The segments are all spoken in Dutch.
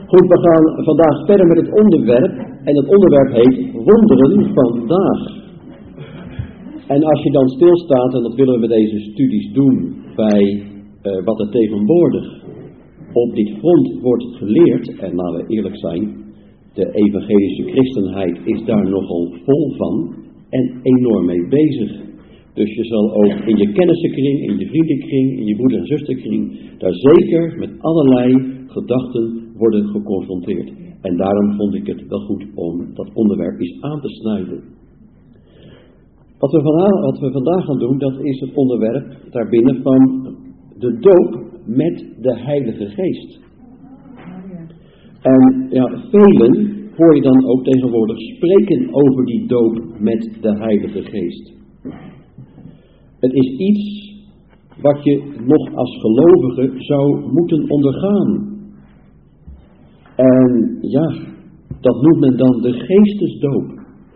Goed, we gaan vandaag verder met het onderwerp. En het onderwerp heet Wonderen vandaag. En als je dan stilstaat, en dat willen we met deze studies doen, bij wat er tegenwoordig op dit front wordt geleerd. En laten we eerlijk zijn, de evangelische christenheid is daar nogal vol van en enorm mee bezig. Dus je zal ook in je kennissenkring, in je vriendenkring, in je broeder- en zusterkring, daar zeker met allerlei gedachten worden geconfronteerd. En daarom vond ik het wel goed om dat onderwerp eens aan te snijden. Wat we vandaag gaan doen, dat is het onderwerp daarbinnen van de doop met de Heilige Geest. En ja, velen hoor je dan ook tegenwoordig spreken over die doop met de Heilige Geest. Het is iets wat je nog als gelovige zou moeten ondergaan. En ja, dat noemt men dan de geestesdoop.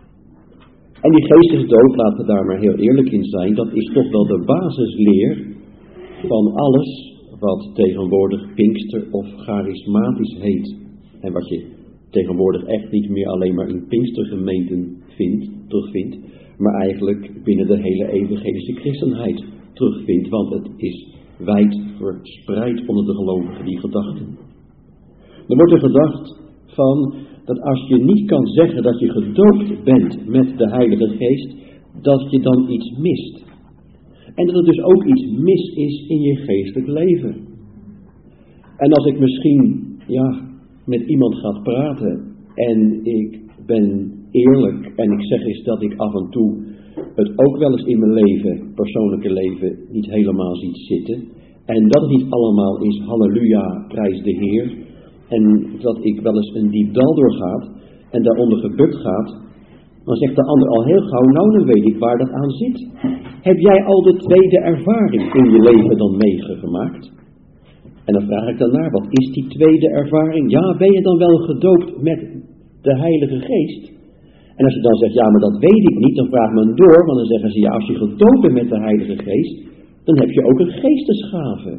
En die geestesdoop, laten we daar maar heel eerlijk in zijn, dat is toch wel de basisleer van alles wat tegenwoordig Pinkster of charismatisch heet. En wat je tegenwoordig echt niet meer alleen maar in Pinkstergemeenten terugvindt, maar eigenlijk binnen de hele evangelische christenheid terugvindt, want het is wijd verspreid onder de gelovigen, die gedachten. Er wordt er gedacht van dat als je niet kan zeggen dat je gedoopt bent met de Heilige Geest, dat je dan iets mist. En dat er dus ook iets mis is in je geestelijk leven. En als ik misschien met iemand ga praten en ik ben eerlijk en ik zeg eens dat ik af en toe het ook wel eens in mijn leven, persoonlijke leven, niet helemaal ziet zitten. En dat het niet allemaal is halleluja, prijs de Heer. En dat ik wel eens een diep dal doorgaat en daaronder gebukt gaat. Dan zegt de ander al heel gauw, nou dan weet ik waar dat aan zit. Heb jij al de tweede ervaring in je leven dan meegemaakt? En dan vraag ik dan naar, wat is die tweede ervaring? Ja, ben je dan wel gedoopt met de Heilige Geest? En als je dan zegt, ja, maar dat weet ik niet, dan vraagt men door, want dan zeggen ze, ja, als je gedoopt bent met de Heilige Geest, dan heb je ook een geestesgave.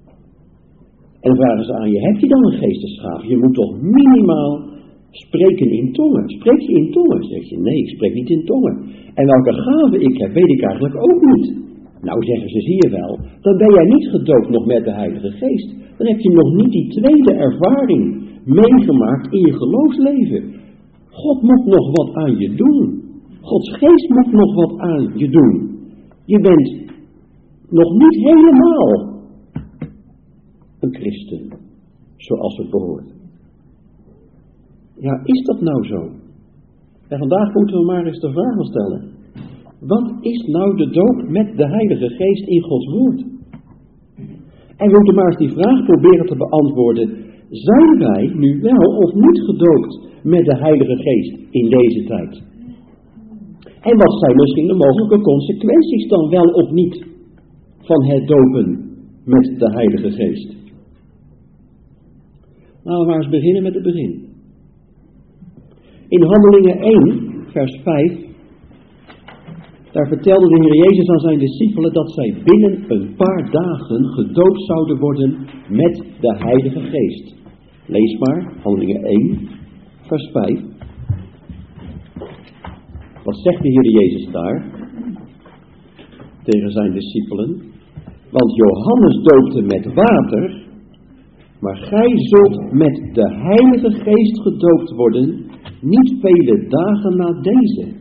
En dan vragen ze aan je, heb je dan een geestesgave? Je moet toch minimaal spreken in tongen. Spreek je in tongen? Dan zeg je, nee, ik spreek niet in tongen. En welke gave ik heb, weet ik eigenlijk ook niet. Nou zeggen ze, zie je wel, dan ben jij niet gedoopt nog met de Heilige Geest. Dan heb je nog niet die tweede ervaring meegemaakt in je geloofsleven. God moet nog wat aan je doen. Gods Geest moet nog wat aan je doen. Je bent nog niet helemaal een christen, zoals het behoort. Ja, is dat nou zo? En vandaag moeten we maar eens de vraag stellen. Wat is nou de doop met de Heilige Geest in Gods woord? En we moeten maar eens die vraag proberen te beantwoorden. Zijn wij nu wel of niet gedoopt met de Heilige Geest in deze tijd? En wat zijn misschien de mogelijke consequenties dan wel of niet van het dopen met de Heilige Geest? Laten we maar eens beginnen met het begin. In Handelingen 1, vers 5, daar vertelde de Heer Jezus aan zijn discipelen dat zij binnen een paar dagen gedoopt zouden worden met de Heilige Geest. Lees maar, Handelingen 1, vers 5. Wat zegt de Heer Jezus daar tegen zijn discipelen? Want Johannes doopte met water, maar gij zult met de Heilige Geest gedoopt worden, niet vele dagen na deze.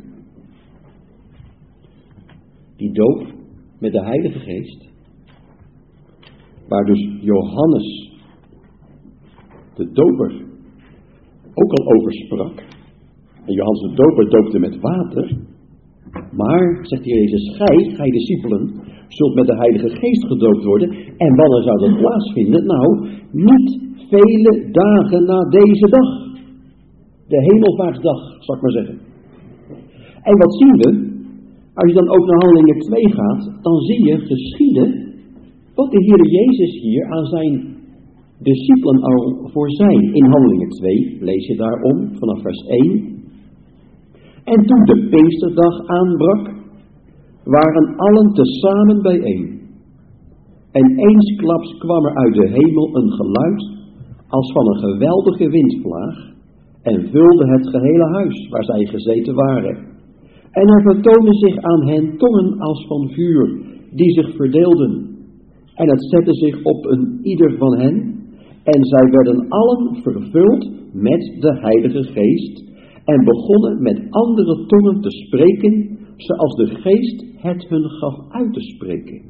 Die doop met de Heilige Geest, waar dus Johannes, de doper, ook al over sprak. En Johannes de doper doopte met water. Maar, zegt de Heer Jezus, gij discipelen, zult met de Heilige Geest gedoopt worden. En wanneer zou dat plaatsvinden? Nou, niet vele dagen na deze dag. De hemelvaartsdag, zal ik maar zeggen. En wat zien we? Als je dan ook naar Handelingen 2 gaat, dan zie je geschieden wat de Heer Jezus hier aan zijn discipelen al voorzijn. In Handelingen 2 lees je daarom vanaf vers 1. En toen de Pinksterdag aanbrak, waren allen tezamen bijeen. En eensklaps kwam er uit de hemel een geluid als van een geweldige windvlaag en vulde het gehele huis waar zij gezeten waren. En er vertoonden zich aan hen tongen als van vuur, die zich verdeelden. En het zette zich op een ieder van hen, en zij werden allen vervuld met de Heilige Geest, en begonnen met andere tongen te spreken, zoals de Geest het hun gaf uit te spreken.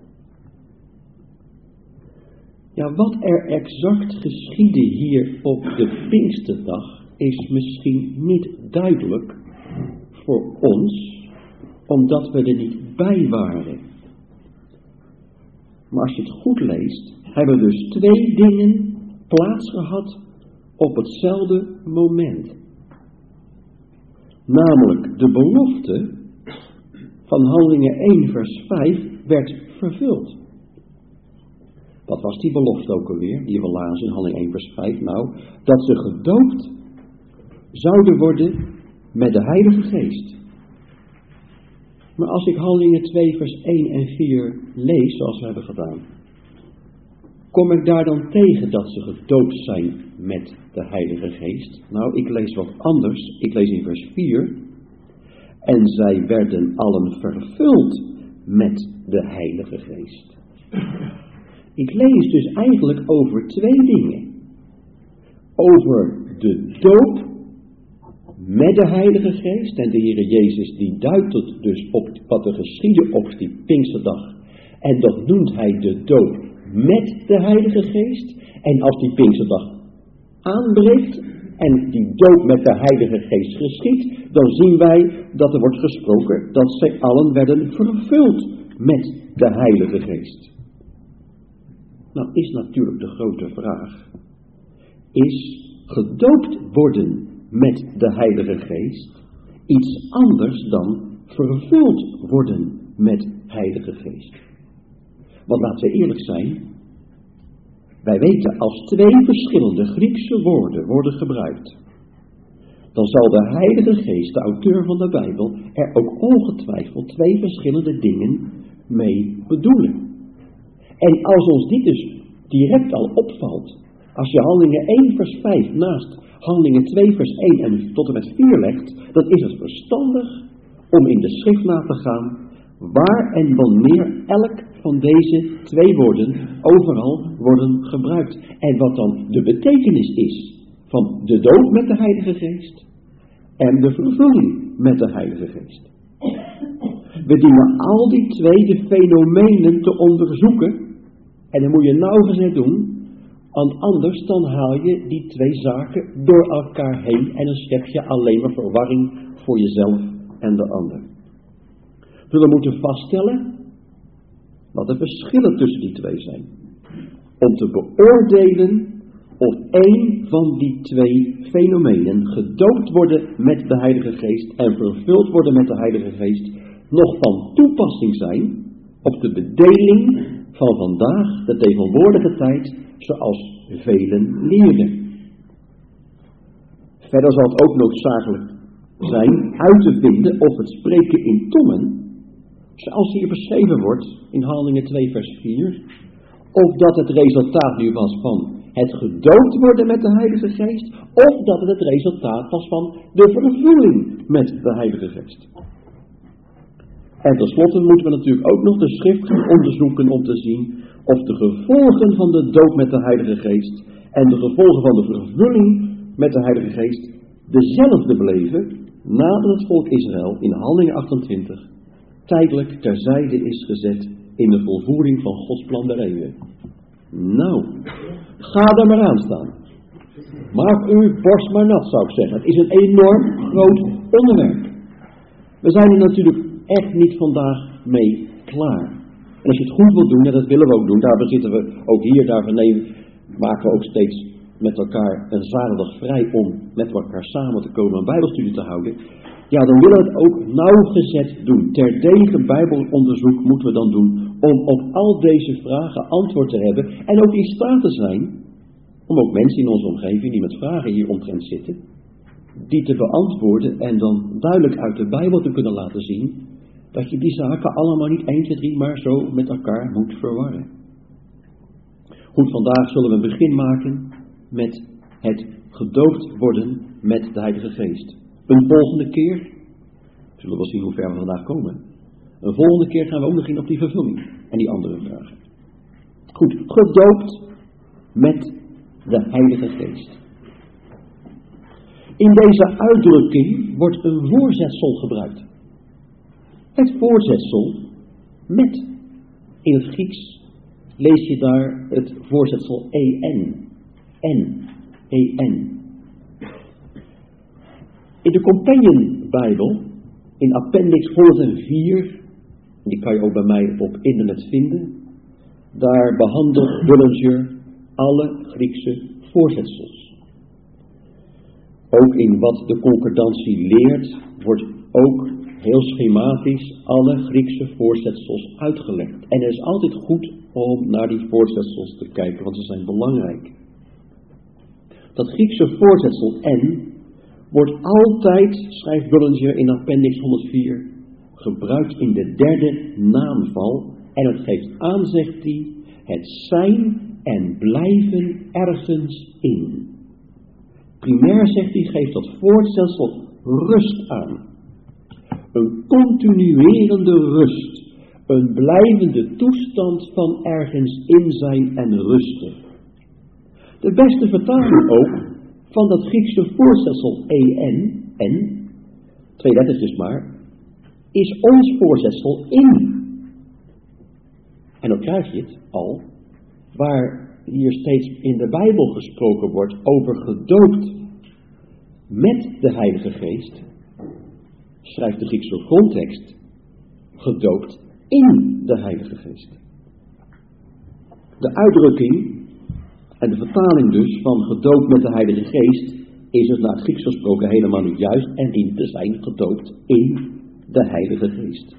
Ja, wat er exact geschiedde hier op de Pinksterdag is misschien niet duidelijk voor ons, omdat we er niet bij waren. Maar als je het goed leest, hebben dus 2 dingen plaatsgehad op hetzelfde moment. Namelijk de belofte van Handelingen 1 vers 5 werd vervuld. Wat was die belofte ook alweer, die we lazen in Handelingen 1 vers 5? Nou, dat ze gedoopt zouden worden met de Heilige Geest. Maar als ik Handelingen 2 vers 1 en 4 lees, zoals we hebben gedaan, kom ik daar dan tegen dat ze gedoopt zijn met de Heilige Geest? Nou, ik lees wat anders. Ik lees in vers 4. En zij werden allen vervuld met de Heilige Geest. Ik lees dus eigenlijk over 2 dingen. Over de doop met de Heilige Geest. En de Heere Jezus die duidt het dus op wat er geschiedde op die Pinksterdag. En dat noemt hij de doop met de Heilige Geest. En als die Pinksterdag aanbreekt en die doop met de Heilige Geest geschiedt, dan zien wij dat er wordt gesproken dat zij allen werden vervuld met de Heilige Geest. Nou is natuurlijk de grote vraag, is gedoopt worden met de Heilige Geest iets anders dan vervuld worden met Heilige Geest? Want laten we eerlijk zijn, wij weten als 2 verschillende Griekse woorden worden gebruikt, dan zal de Heilige Geest, de auteur van de Bijbel, er ook ongetwijfeld 2 verschillende dingen mee bedoelen. En als ons dit dus direct al opvalt, als je Handelingen 1 vers 5 naast Handelingen 2 vers 1 en tot en met 4 legt, dan is het verstandig om in de schrift na te gaan waar en wanneer elk van deze 2 woorden overal worden gebruikt. En wat dan de betekenis is van de doop met de Heilige Geest en de vervulling met de Heilige Geest. We dienen al die 2 de fenomenen te onderzoeken. En dat moet je nauwgezet doen. Want anders dan haal je die 2 zaken door elkaar heen. En dan schep je alleen maar verwarring voor jezelf en de ander. We zullen moeten vaststellen wat de verschillen tussen die 2 zijn. Om te beoordelen of één van die 2 fenomenen gedoopt worden met de Heilige Geest en vervuld worden met de Heilige Geest nog van toepassing zijn op de bedeling van vandaag, de tegenwoordige tijd, zoals velen leren. Verder zal het ook noodzakelijk zijn uit te vinden of het spreken in tongen, zoals hier beschreven wordt in Handelingen 2 vers 4, of dat het resultaat nu was van het gedoopt worden met de Heilige Geest, of dat het resultaat was van de vervulling met de Heilige Geest. En tenslotte moeten we natuurlijk ook nog de schrift gaan onderzoeken om te zien of de gevolgen van de doop met de Heilige Geest en de gevolgen van de vervulling met de Heilige Geest dezelfde bleven nadat het volk Israël in Handelingen 28 tijdelijk terzijde is gezet in de volvoering van Gods plan der eeuwen. Nou, ga er maar aan staan. Maak uw borst maar nat, zou ik zeggen. Het is een enorm groot onderwerp. We zijn er natuurlijk echt niet vandaag mee klaar. En als je het goed wilt doen, en dat willen we ook doen, daarvoor zitten we ook hier, daarvoor maken we ook steeds met elkaar een zaterdag vrij om met elkaar samen te komen en bijbelstudie te houden. Ja, dan willen we het ook nauwgezet doen. Terdege bijbelonderzoek moeten we dan doen om op al deze vragen antwoord te hebben en ook in staat te zijn om ook mensen in onze omgeving die met vragen hier omtrent zitten, die te beantwoorden en dan duidelijk uit de Bijbel te kunnen laten zien dat je die zaken allemaal niet 1, 2, 3 maar zo met elkaar moet verwarren. Goed, vandaag zullen we een begin maken met het gedoopt worden met de Heilige Geest. Een volgende keer, zullen we wel zien hoe ver we vandaag komen. Een volgende keer gaan we ook nog in op die vervulling en die andere vragen. Goed, gedoopt met de Heilige Geest. In deze uitdrukking wordt een voorzetsel gebruikt. Het voorzetsel met. In het Grieks lees je daar het voorzetsel en. En. In de Companion Bijbel, in Appendix 104, die kan je ook bij mij op internet vinden, daar behandelt Bullinger alle Griekse voorzetsels. Ook in wat de concordantie leert, wordt ook heel schematisch alle Griekse voorzetsels uitgelegd. En het is altijd goed om naar die voorzetsels te kijken, want ze zijn belangrijk. Dat Griekse voorzetsel en wordt altijd, schrijft Bullinger in Appendix 104, gebruikt in de derde naamval. En het geeft aan, zegt hij, het zijn en blijven ergens in. Primair, zegt hij, geeft dat voorzetsel rust aan. Een continuerende rust. Een blijvende toestand van ergens in zijn en rusten. De beste vertaling ook van dat Griekse voorzetsel en, 2 lettertjes maar, is ons voorzetsel in. En dan krijg je het al, waar hier steeds in de Bijbel gesproken wordt over gedoopt met de Heilige Geest, schrijft de Griekse grondtekst, gedoopt in de Heilige Geest. De uitdrukking en de vertaling dus van gedoopt met de Heilige Geest is dus naar het Grieks gesproken helemaal niet juist en dient te zijn gedoopt in de Heilige Geest.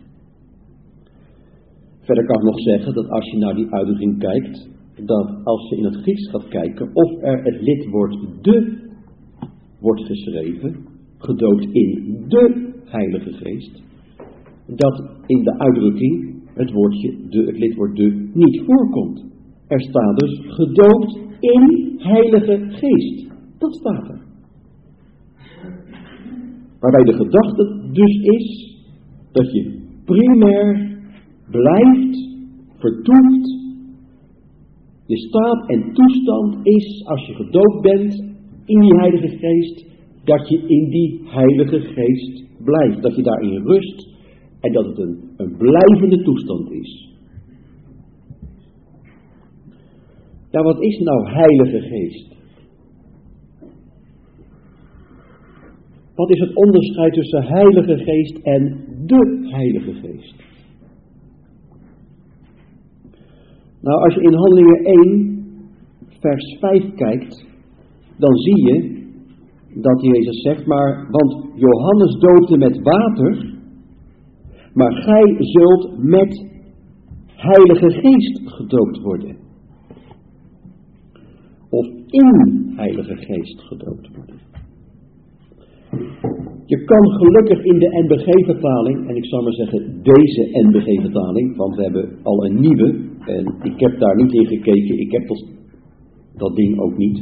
Verder kan ik nog zeggen dat als je naar die uitdrukking kijkt, dat als je in het Grieks gaat kijken of er het lidwoord de wordt geschreven, gedoopt in de Heilige Geest, dat in de uitdrukking het lidwoord de niet voorkomt. Er staat dus gedoopt in Heilige Geest. Dat staat er. Waarbij de gedachte dus is dat je primair blijft, vertoeft. Je staat en toestand is, als je gedoopt bent in die Heilige Geest, dat je in die Heilige Geest blijft. Dat je daarin rust en dat het een blijvende toestand is. Ja, wat is nou Heilige Geest? Wat is het onderscheid tussen Heilige Geest en de Heilige Geest? Nou, als je in Handelingen 1, vers 5 kijkt, dan zie je dat Jezus zegt, want Johannes doopte met water, maar gij zult met Heilige Geest gedoopt worden. Of in Heilige Geest gedoopt worden. Je kan gelukkig in de NBG-vertaling, en ik zou maar zeggen deze NBG-vertaling, want we hebben al een nieuwe, en ik heb daar niet in gekeken, ik heb dat ding ook niet.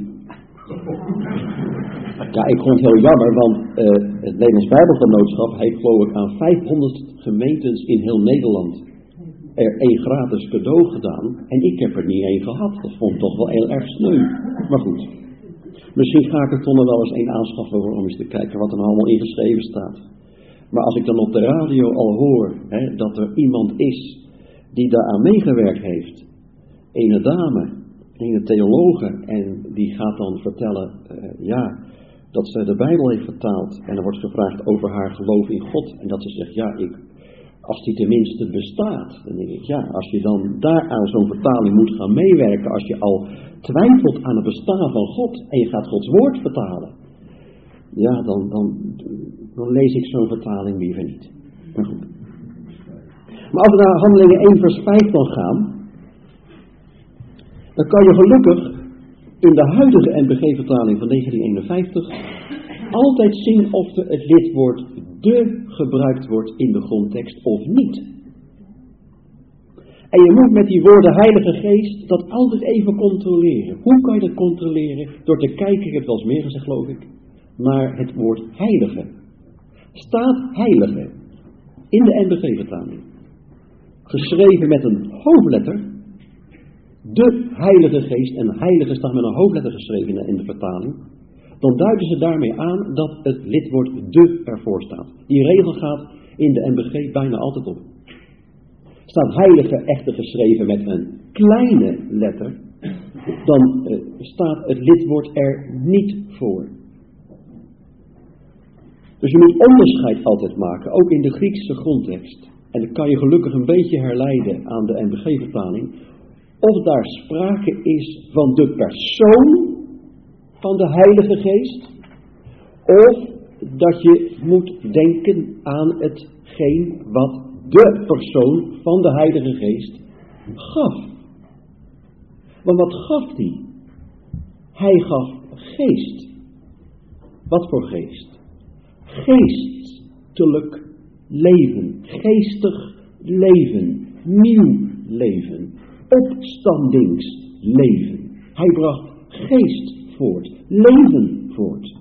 Ja, ik vond het heel jammer, want het Nederlands Bijbelgenootschap heeft geloof ik aan 500 gemeentes in heel Nederland er 1 gratis cadeau gedaan. En ik heb er niet 1 gehad. Dat vond ik toch wel heel erg sneu. Maar goed. Misschien ga ik er toch nog wel eens 1 aanschaffen om eens te kijken wat er nou allemaal ingeschreven staat. Maar als ik dan op de radio al hoor dat er iemand is die daaraan meegewerkt heeft. Ene dame, ene theologe. En die gaat dan vertellen, dat ze de Bijbel heeft vertaald. En er wordt gevraagd over haar geloof in God. En dat ze zegt, als die tenminste bestaat. Dan denk ik, als je dan daar aan zo'n vertaling moet gaan meewerken. Als je al twijfelt aan het bestaan van God. En je gaat Gods woord vertalen. Ja, dan lees ik zo'n vertaling liever niet. Maar goed. Maar als we naar Handelingen 1 vers 5 dan gaan. Dan kan je gelukkig in de huidige NBG-vertaling van 1951 altijd zien of er het lidwoord de gebruikt wordt in de grondtekst of niet. En je moet met die woorden Heilige Geest dat altijd even controleren. Hoe kan je dat controleren? Door te kijken, ik heb het wel eens meer gezegd geloof ik, naar het woord heilige. Staat heilige in de NBG-vertaling. Geschreven met een hoofdletter. De Heilige Geest, en heilige staat met een hoofdletter geschreven in de vertaling. Dan duiden ze daarmee aan dat het lidwoord de ervoor staat. Die regel gaat in de NBG bijna altijd op. Staat heilige echter geschreven met een kleine letter, dan staat het lidwoord er niet voor. Dus je moet onderscheid altijd maken, ook in de Griekse grondtekst. En dat kan je gelukkig een beetje herleiden aan de NBG-vertaling. Of daar sprake is van de persoon van de Heilige Geest, of dat je moet denken aan hetgeen wat de persoon van de Heilige Geest gaf. Want wat gaf hij? Hij gaf geest. Wat voor geest? Geestelijk leven. Geestig leven. Nieuw leven. Opstandingsleven. Hij bracht geest voort. Leven voort.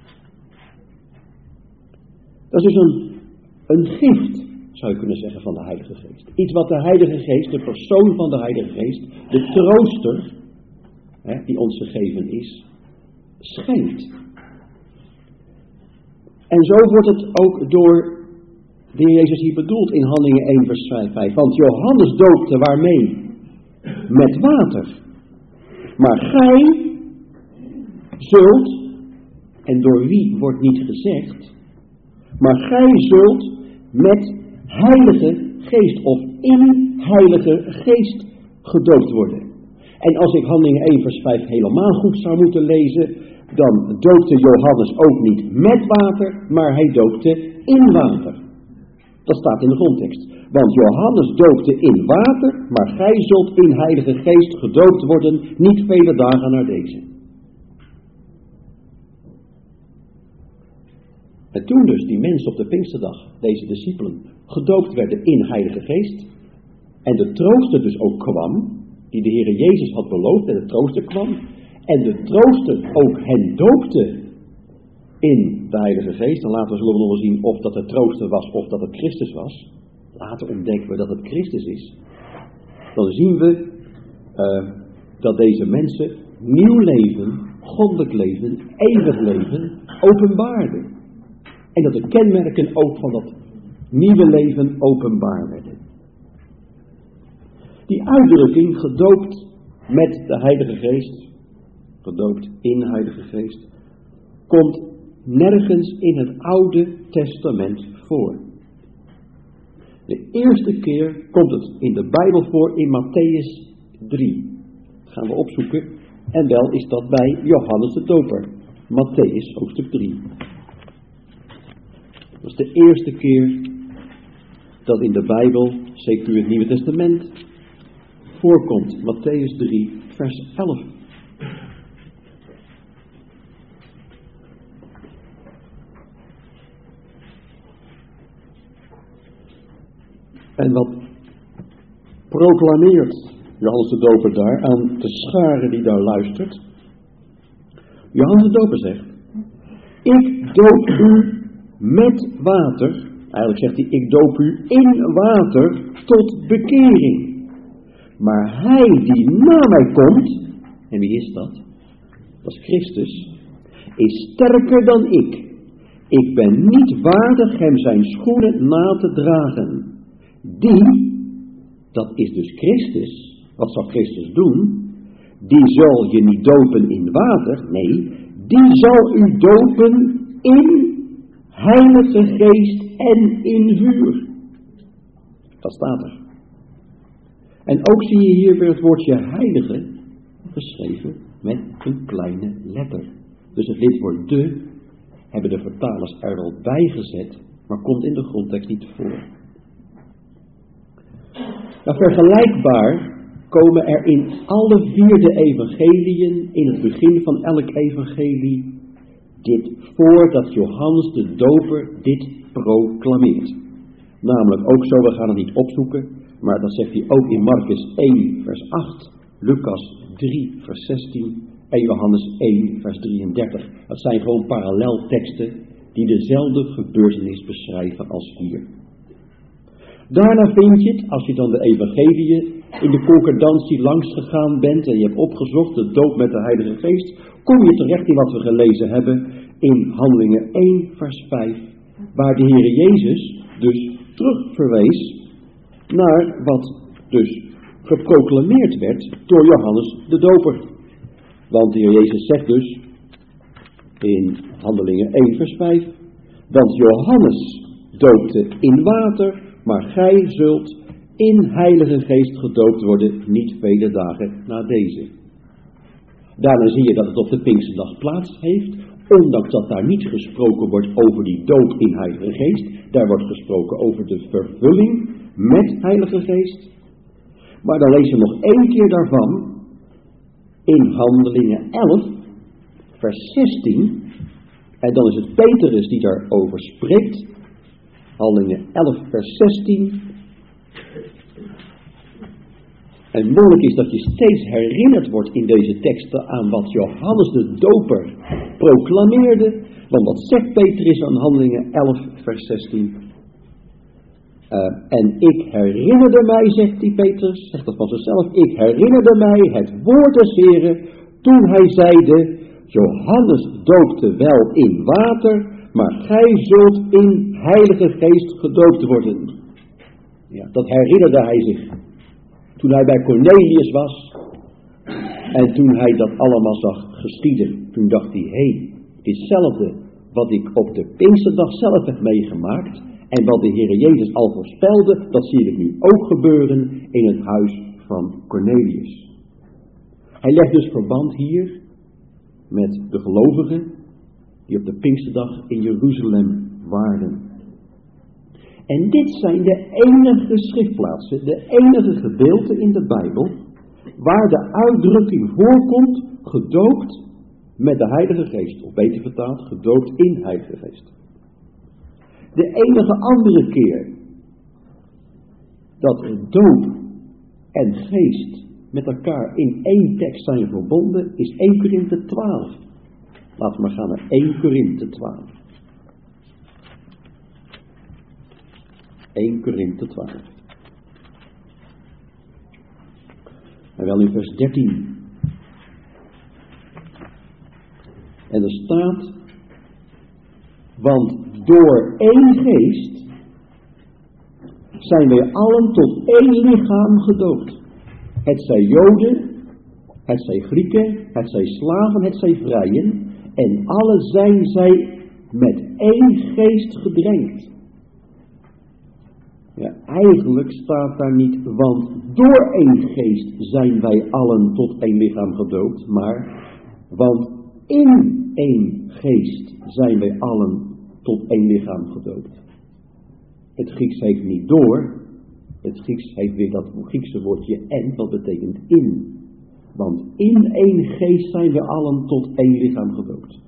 Dat is dus een gift, zou je kunnen zeggen, van de Heilige Geest. Iets wat de Heilige Geest, de persoon van de Heilige Geest, de trooster, die ons gegeven is, schenkt. En zo wordt het ook door de Heer Jezus hier bedoeld in Handelingen 1 vers 5. Want Johannes doopte waarmee? Met water. Maar gij zult, en door wie wordt niet gezegd, maar gij zult met Heilige Geest of in Heilige Geest gedoopt worden. En als ik Handelingen 1 vers 5 helemaal goed zou moeten lezen, dan doopte Johannes ook niet met water, maar hij doopte in water. Dat staat in de grondtekst. Want Johannes doopte in water, maar gij zult in Heilige Geest gedoopt worden, niet vele dagen na deze. En toen dus die mensen op de Pinksterdag, deze discipelen, gedoopt werden in Heilige Geest, en de trooster dus ook kwam, die de Heere Jezus had beloofd, en de trooster kwam, en de trooster ook hen doopte in de Heilige Geest, en later zullen we nog wel zien of dat de trooster was of dat het Christus was. Later ontdekken we dat het Christus is. Dan zien we dat deze mensen nieuw leven, goddelijk leven, eeuwig leven openbaarden. En dat de kenmerken ook van dat nieuwe leven openbaar werden. Die uitdrukking, gedoopt met de Heilige Geest, gedoopt in de Heilige Geest, komt nergens in het Oude Testament voor. De eerste keer komt het in de Bijbel voor in Mattheüs 3. Dat gaan we opzoeken. En wel is dat bij Johannes de Doper. Mattheüs hoofdstuk 3. Dat is de eerste keer dat in de Bijbel, zeker in het Nieuwe Testament, voorkomt. Mattheüs 3 vers 11. En wat proclameert Johannes de Doper daar aan de schare die daar luistert? Johannes de Doper zegt: ik doop u met water. Eigenlijk zegt hij: ik doop u in water tot bekering. Maar hij die na mij komt, en wie is dat? Dat is Christus, is sterker dan ik. Ik ben niet waardig hem zijn schoenen na te dragen. Die, dat is dus Christus, wat zal Christus doen? Die zal je niet dopen in water, nee, die zal u dopen in Heilige Geest en in vuur. Dat staat er. En ook zie je hier weer het woordje heilige geschreven met een kleine letter. Dus het lidwoord de hebben de vertalers er al bij gezet, maar komt in de grondtekst niet voor. Nou, vergelijkbaar komen er in alle 4 evangeliën, in het begin van elk evangelie, dit voor dat Johannes de Doper dit proclameert. Namelijk ook zo, we gaan het niet opzoeken, Maar dat zegt hij ook in Marcus 1 vers 8, Lucas 3 vers 16 en Johannes 1 vers 33. Dat zijn gewoon parallelteksten die dezelfde gebeurtenis beschrijven als hier. Daarna vind je het, als je dan de evangeliën in de concordantie langs gegaan bent en je hebt opgezocht de doop met de Heilige Geest, kom je terecht in wat we gelezen hebben in Handelingen 1 vers 5, waar de Heere Jezus dus terugverwees naar wat dus geproclameerd werd door Johannes de Doper. Want de Heer Jezus zegt dus in Handelingen 1 vers 5, want Johannes doopte in water, maar gij zult in Heilige Geest gedoopt worden, niet vele dagen na deze. Daarna zie je dat het op de Pinksterdag plaats heeft, ondanks dat daar niet gesproken wordt over die doop in Heilige Geest. Daar wordt gesproken over de vervulling met Heilige Geest. Maar dan lees je nog 1 keer daarvan in Handelingen 11, vers 16. En dan is het Petrus die daarover spreekt. Handelingen 11, vers 16. En moeilijk is dat je steeds herinnerd wordt in deze teksten aan wat Johannes de Doper proclameerde. Want wat zegt Petrus aan Handelingen 11, vers 16? En ik herinnerde mij, zegt die Petrus, zegt dat van zichzelf, ik herinnerde mij het woord des Heren toen hij zeide, Johannes doopte wel in water, maar gij zult in Heilige Geest gedoopt worden. Ja, dat herinnerde hij zich. Toen hij bij Cornelius was en toen hij dat allemaal zag geschieden, toen dacht hij, hé, ditzelfde wat ik op de Pinksterdag zelf heb meegemaakt en wat de Heere Jezus al voorspelde, dat zie ik nu ook gebeuren in het huis van Cornelius. Hij legt dus verband hier met de gelovigen die op de Pinksterdag in Jeruzalem waren. En dit zijn de enige schriftplaatsen, de enige gedeelten in de Bijbel, waar de uitdrukking voorkomt, gedoopt met de Heilige Geest. Of beter vertaald, gedoopt in Heilige Geest. De enige andere keer dat doop en geest met elkaar in één tekst zijn verbonden, is 1 Korinthe 12. Laten we maar gaan naar 1 Korinthe 12. 1 Korinthe 12. En wel in vers 13. En er staat, want door één geest zijn wij allen tot één lichaam gedoopt. Het zij Joden, het zij Grieken, het zij slaven, het zij vrijen. En alle zijn zij met één geest gedrenkt. Ja, eigenlijk staat daar niet, want door één geest zijn wij allen tot één lichaam gedoopt, maar, want in één geest zijn wij allen tot één lichaam gedoopt. Het Grieks heeft niet door, het Grieks heeft weer dat Griekse woordje en, dat betekent in. Want in één geest zijn we allen tot één lichaam gedoopt.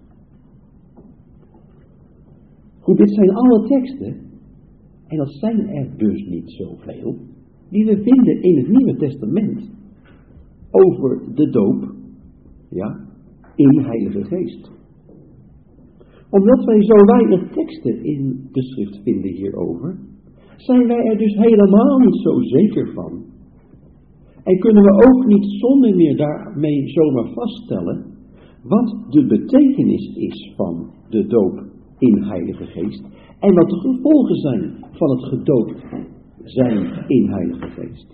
Goed, dit zijn alle teksten, en dat zijn er dus niet zoveel, die we vinden in het Nieuwe Testament over de doop, ja, in Heilige Geest. Omdat wij zo weinig teksten in de schrift vinden hierover, zijn wij er dus helemaal niet zo zeker van. En kunnen we ook niet zonder meer daarmee zomaar vaststellen wat de betekenis is van de doop in Heilige Geest en wat de gevolgen zijn van het gedoopt zijn in Heilige Geest.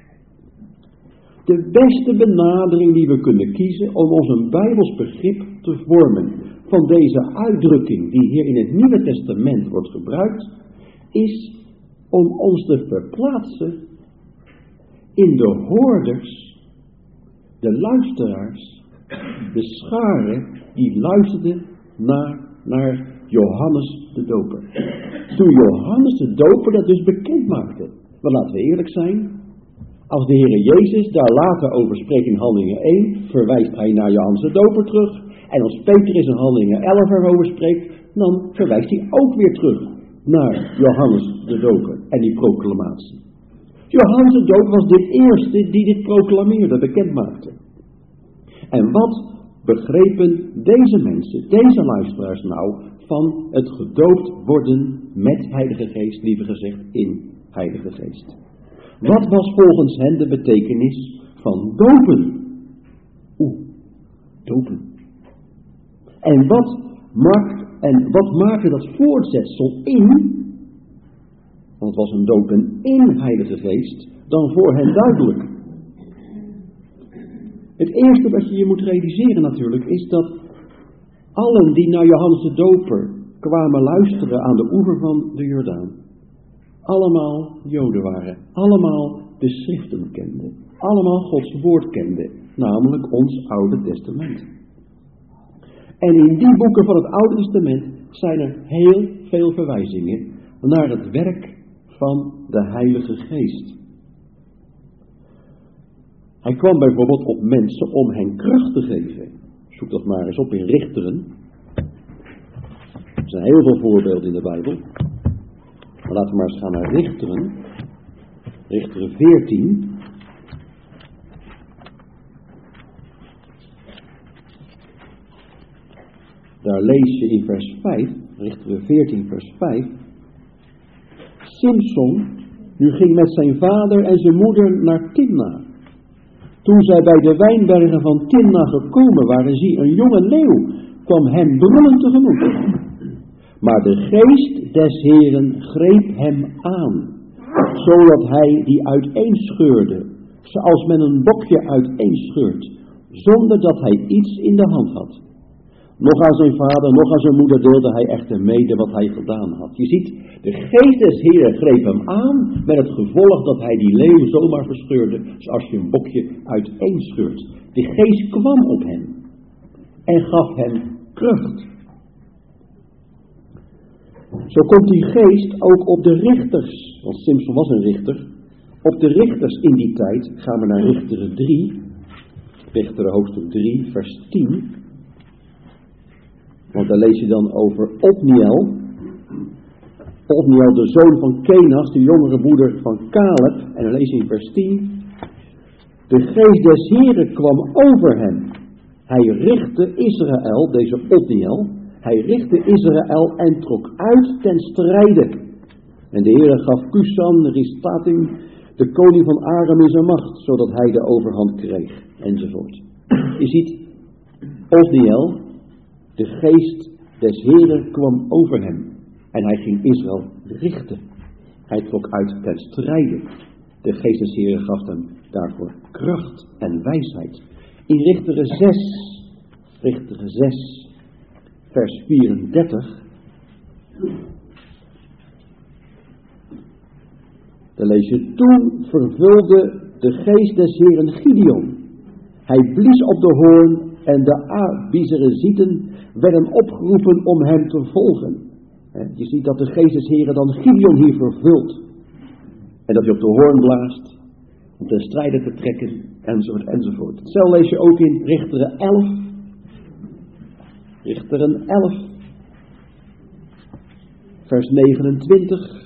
De beste benadering die we kunnen kiezen om ons een Bijbels begrip te vormen van deze uitdrukking die hier in het Nieuwe Testament wordt gebruikt, is om ons te verplaatsen in de hoorders, de luisteraars, de scharen die luisterden naar Johannes de Doper. Toen Johannes de Doper dat dus bekend maakte. Maar laten we eerlijk zijn, als de Heere Jezus daar later over spreekt in Handelingen 1, verwijst hij naar Johannes de Doper terug. En als Petrus in Handelingen 11 erover spreekt, dan verwijst hij ook weer terug naar Johannes de Doper en die proclamatie. Johannes de Doper was de eerste die dit proclameerde, bekend maakte. En wat begrepen deze mensen, deze luisteraars nou, van het gedoopt worden met Heilige Geest, liever gezegd in Heilige Geest? Wat was volgens hen de betekenis van dopen? Dopen. En wat maakte dat voortzetsel in, want het was een dopen in Heilige Geest, dan voor hen duidelijk? Het eerste wat je moet realiseren natuurlijk is dat allen die naar Johannes de Doper kwamen luisteren aan de oever van de Jordaan, allemaal Joden waren, allemaal de schriften kenden, allemaal Gods woord kenden, namelijk ons Oude Testament. En in die boeken van het Oude Testament zijn er heel veel verwijzingen naar het werk van de Heilige Geest. Hij kwam bijvoorbeeld op mensen om hen kracht te geven. Zoek dat maar eens op in Richteren. Er zijn heel veel voorbeelden in de Bijbel. Maar laten we maar eens gaan naar Richteren. Richteren 14. Daar lees je in vers 5, Richteren 14 vers 5. Simson nu ging met zijn vader en zijn moeder naar Timna. Toen zij bij de wijnbergen van Timna gekomen waren, zie een jonge leeuw kwam hem brullend tegemoet. Maar de geest des Heeren greep hem aan, zodat hij die uiteenscheurde, zoals men een bokje uiteenscheurt, zonder dat hij iets in de hand had. Nog aan zijn vader, nog aan zijn moeder deelde hij echter mede wat hij gedaan had. Je ziet, de geest des Heeren greep hem aan met het gevolg dat hij die leeuw zomaar verscheurde, zoals je een bokje uiteenscheurt. De geest kwam op hem en gaf hem kracht. Zo komt die geest ook op de richters, want Simson was een richter, op de richters in die tijd. Gaan we naar Richteren 3, Richteren hoofdstuk 3, vers 10. Want daar lees je dan over Otniel. Otniel, de zoon van Kenas, de jongere broeder van Caleb. En dan lees je in vers 10. De geest des Heeren kwam over hem. Hij richtte Israël, deze Otniel. Hij richtte Israël en trok uit ten strijde. En de Heere gaf Kusan, Ristatim, de koning van Aram in zijn macht, zodat hij de overhand kreeg. Enzovoort. Je ziet, Otniel, de geest des Heeren kwam over hem. En hij ging Israël richten. Hij trok uit ten strijde. De geest des Heeren gaf hem daarvoor kracht en wijsheid. In Richteren 6, vers 34. Dan lees je, toen vervulde de geest des Heeren Gideon. Hij blies op de hoorn en de Abizerezieten werden opgeroepen om hem te volgen. Je ziet dat de geest des Heeren dan Gideon hier vervult. En dat hij op de hoorn blaast om ten strijde te trekken, enzovoort, enzovoort. Hetzelfde lees je ook in Richteren 11. Richteren 11, vers 29.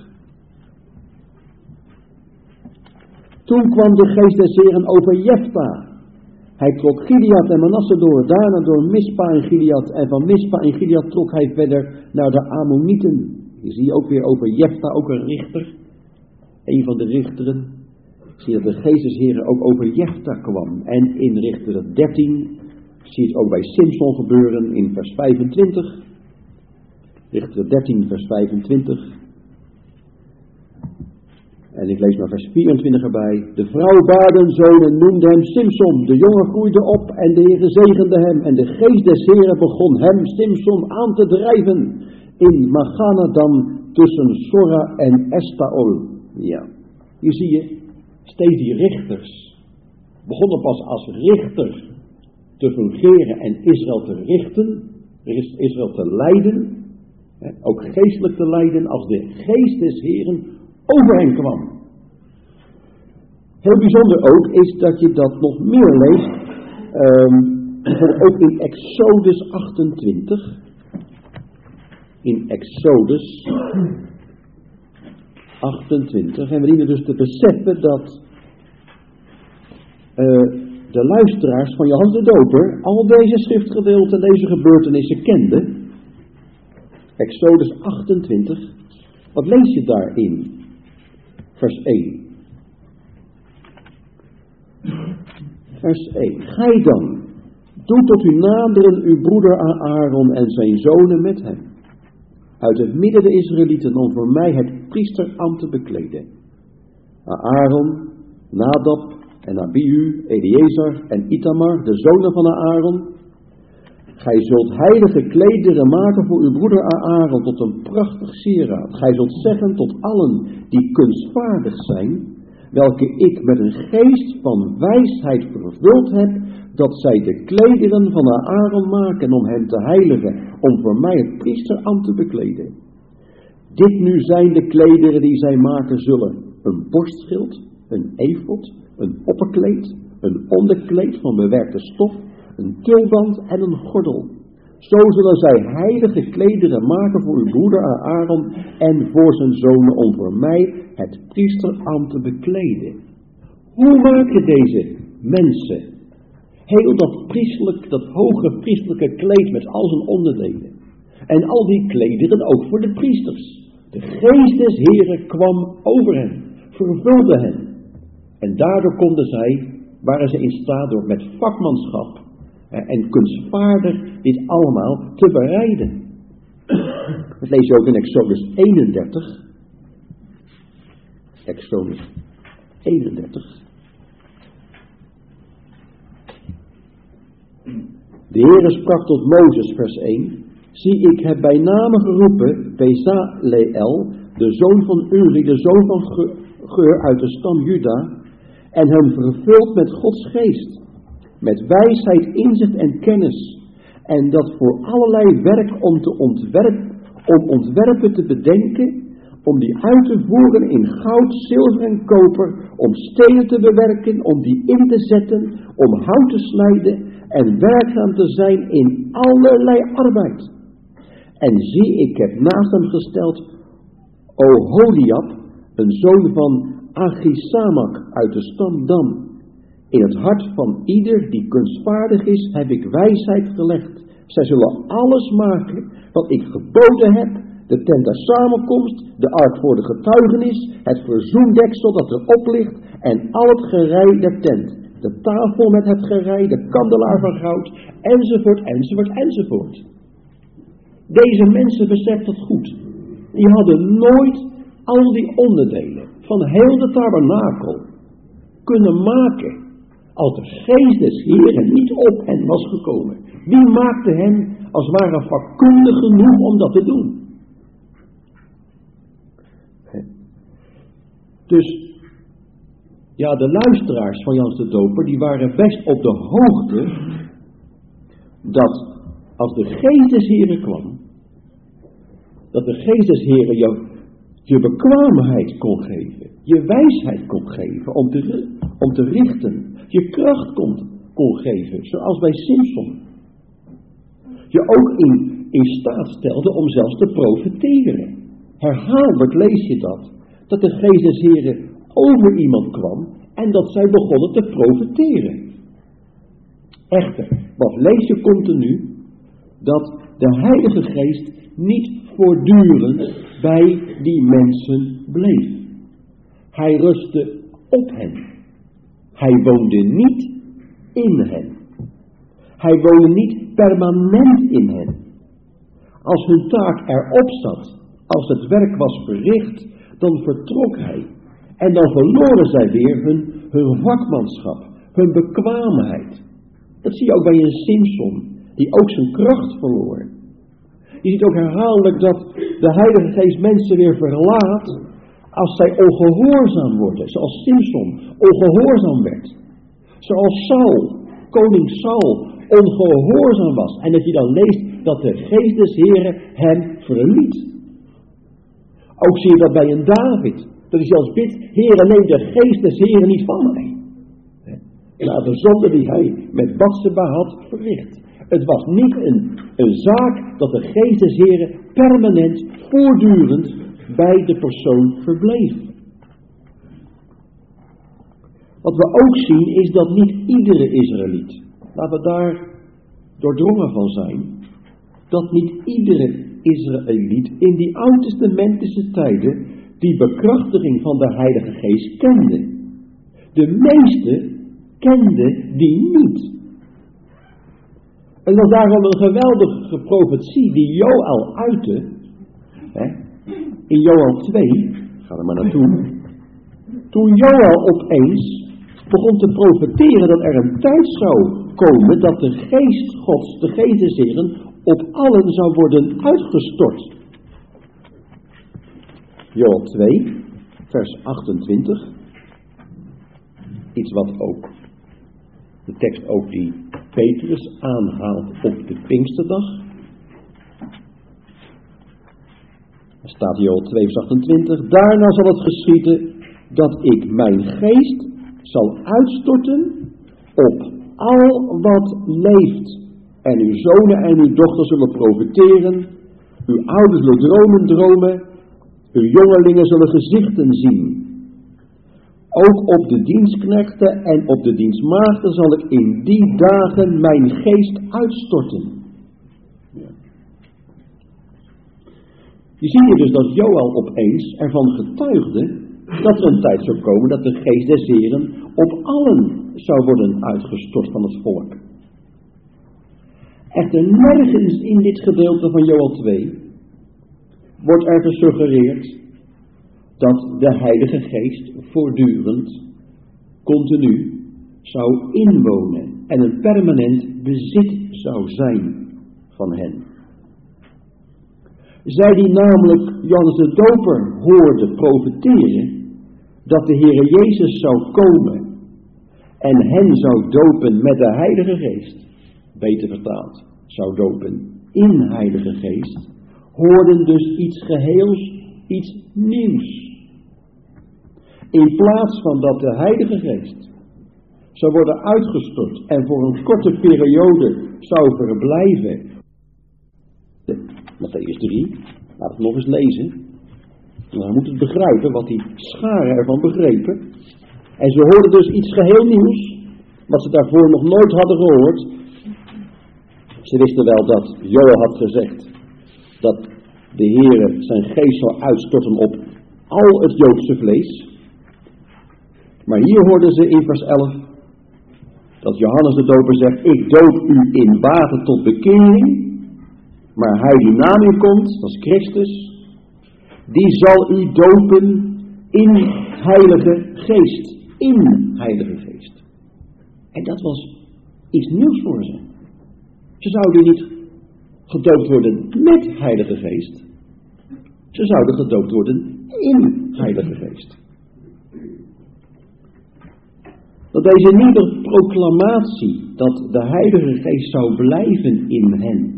Toen kwam de geest des Heeren over Jefta. Hij trok Gilead en Manasse door, daarna door Mispa en Gilead. En van Mispa en Gilead trok hij verder naar de Ammonieten. Je ziet ook weer over Jefta, ook een richter. Een van de richteren. Zie je dat de geest des Heeren ook over Jefta kwam. En in Richteren 13 zie je het ook bij Simson gebeuren in vers 25. Richteren 13 vers 25. En ik lees maar vers 24 erbij. De vrouw baarde een zoon en noemde hem Simson. De jongen groeide op en de Heere zegende hem. En de geest des Heeren begon hem, Simson, aan te drijven in Maganadam tussen Sora en Estaol. Ja, hier zie je steeds die richters. Begonnen pas als richter te fungeren en Israël te richten. Israël te leiden. Ook geestelijk te leiden als de geest des Heeren over hen kwam. Heel bijzonder ook is dat je dat nog meer leest. Ook in Exodus 28. In Exodus 28. En we dienen dus te beseffen dat de luisteraars van Johannes de Doper al deze schriftgedeelten, deze gebeurtenissen kenden. Exodus 28. Wat lees je daarin? Vers 1. Vers 1. Gij dan, doe tot u naderen uw broeder Aaron en zijn zonen met hem. Uit het midden de Israëlieten om voor mij het priesterambt te bekleden. Aaron, Nadab en Abihu, Eleazar en Itamar, de zonen van Aaron. Gij zult heilige klederen maken voor uw broeder Aaron tot een prachtig sieraad. Gij zult zeggen tot allen die kunstvaardig zijn, welke ik met een geest van wijsheid vervuld heb, dat zij de klederen van Aaron maken om hem te heiligen, om voor mij het priesterambt te bekleden. Dit nu zijn de klederen die zij maken zullen: een borstschild, een efod, een opperkleed, een onderkleed van bewerkte stof, een tulband en een gordel. Zo zullen zij heilige klederen maken voor uw broeder Aaron en voor zijn zonen om voor mij het priesterambt te bekleden. Hoe maken deze mensen heel dat hoge priestelijke kleed met al zijn onderdelen? En al die klederen ook voor de priesters. De geest des Heren kwam over hen, vervulde hen. En daardoor waren ze in staat door met vakmanschap en kunstvaardig dit allemaal te bereiden. Dat lees je ook in Exodus 31. Exodus 31. De Heere sprak tot Mozes, vers 1. Zie, ik heb bij name geroepen Bezaleel, de zoon van Uri, de zoon van Geur uit de stam Juda, en hem vervuld met Gods geest, met wijsheid, inzicht en kennis, en dat voor allerlei werk om ontwerpen te bedenken, om die uit te voeren in goud, zilver en koper, om stenen te bewerken, om die in te zetten, om hout te snijden en werkzaam te zijn in allerlei arbeid. En zie, ik heb naast hem gesteld Oholiab, een zoon van Achisamak uit de stam Dan. In het hart van ieder die kunstvaardig is, heb ik wijsheid gelegd. Zij zullen alles maken wat ik geboden heb: de tent der samenkomst, de ark voor de getuigenis, het verzoendeksel dat erop ligt en al het gerei der tent. De tafel met het gerei, de kandelaar van goud, enzovoort, enzovoort, enzovoort. Deze mensen beseften dat goed. Die hadden nooit al die onderdelen van heel de tabernakel kunnen maken als de geest des Heren niet op hen was gekomen. Wie maakte hen als het ware vakkundig genoeg om dat te doen? Dus ja, de luisteraars van Johannes de Doper, die waren best op de hoogte dat als de geest des Heren kwam, dat de geest des Heren je bekwaamheid kon geven, je wijsheid kon geven om te richten, je kracht kon geven, zoals bij Simson. Je ook in staat stelde om zelfs te profeteren. Herhaaldelijk lees je dat de geest des Heren over iemand kwam en dat zij begonnen te profeteren. Echter, wat lees je continu? Dat de Heilige Geest niet voortdurend bij die mensen bleef. Hij rustte op hen. Hij woonde niet in hen. Hij woonde niet permanent in hen. Als hun taak erop zat, als het werk was verricht, dan vertrok hij. En dan verloren zij weer hun vakmanschap, hun bekwaamheid. Dat zie je ook bij een Simson, die ook zijn kracht verloor. Je ziet ook herhaaldelijk dat de Heilige Geest mensen weer verlaat als zij ongehoorzaam worden. Zoals Simson ongehoorzaam werd. Zoals Saul, koning Saul, ongehoorzaam was. En dat je dan leest dat de Geest des Heren hem verliet. Ook zie je dat bij een David. Dat hij zelfs bidt: Heere, neem de Geest des Heren niet van mij. Na de zonde die hij met Batseba had verricht. Het was niet een zaak dat de Geest des Heren permanent, voortdurend bij de persoon verbleef. Wat we ook zien is dat niet iedere Israëliet, laten we daar doordrongen van zijn, dat niet iedere Israëliet in die oud-testamentische tijden die bekrachtiging van de Heilige Geest kende. De meeste kenden die niet. En dat was daarom een geweldige profetie die Joël uitte. In Joël 2, ga er maar naartoe. Toen Joël opeens begon te profeteren dat er een tijd zou komen dat de geest Gods, de geest des Heren, op allen zou worden uitgestort. Joël 2, vers 28. Iets wat ook, de tekst ook die Petrus aanhaalt op de Pinksterdag. Er staat Joël 2, vers 28. Daarna zal het geschieden dat ik mijn geest zal uitstorten op al wat leeft. En uw zonen en uw dochters zullen profeteren. Uw ouders zullen dromen. Uw jongelingen zullen gezichten zien. Ook op de dienstknechten en op de dienstmaagden zal ik in die dagen mijn geest uitstorten. Je ziet hier dus dat Joël opeens ervan getuigde dat er een tijd zou komen dat de geest des Heren op allen zou worden uitgestort van het volk. Echter nergens in dit gedeelte van Joël 2 wordt er gesuggereerd dat de Heilige Geest voortdurend, continu, zou inwonen en een permanent bezit zou zijn van hen. Zij die namelijk Johannes de Doper hoorden profeteren dat de Heere Jezus zou komen en hen zou dopen met de Heilige Geest, beter vertaald, zou dopen in Heilige Geest, hoorden dus iets geheels, iets nieuws. In plaats van dat de Heilige Geest zou worden uitgestort en voor een korte periode zou verblijven. Mattheüs 3, laat het nog eens lezen. En dan moet het begrijpen wat die scharen ervan begrepen. En ze hoorden dus iets geheel nieuws, wat ze daarvoor nog nooit hadden gehoord. Ze wisten wel dat Joël had gezegd dat de Heere zijn geest zal uitstorten op al het Joodse vlees. Maar hier hoorden ze in vers 11 dat Johannes de Doper zegt: ik doop u in water tot bekering, maar hij die na u komt, dat is Christus, die zal u dopen in Heilige Geest. In Heilige Geest. En dat was iets nieuws voor ze. Ze zouden niet gedoopt worden met Heilige Geest. Ze zouden gedoopt worden in Heilige Geest. Dat deze nieuwe proclamatie dat de Heilige Geest zou blijven in hen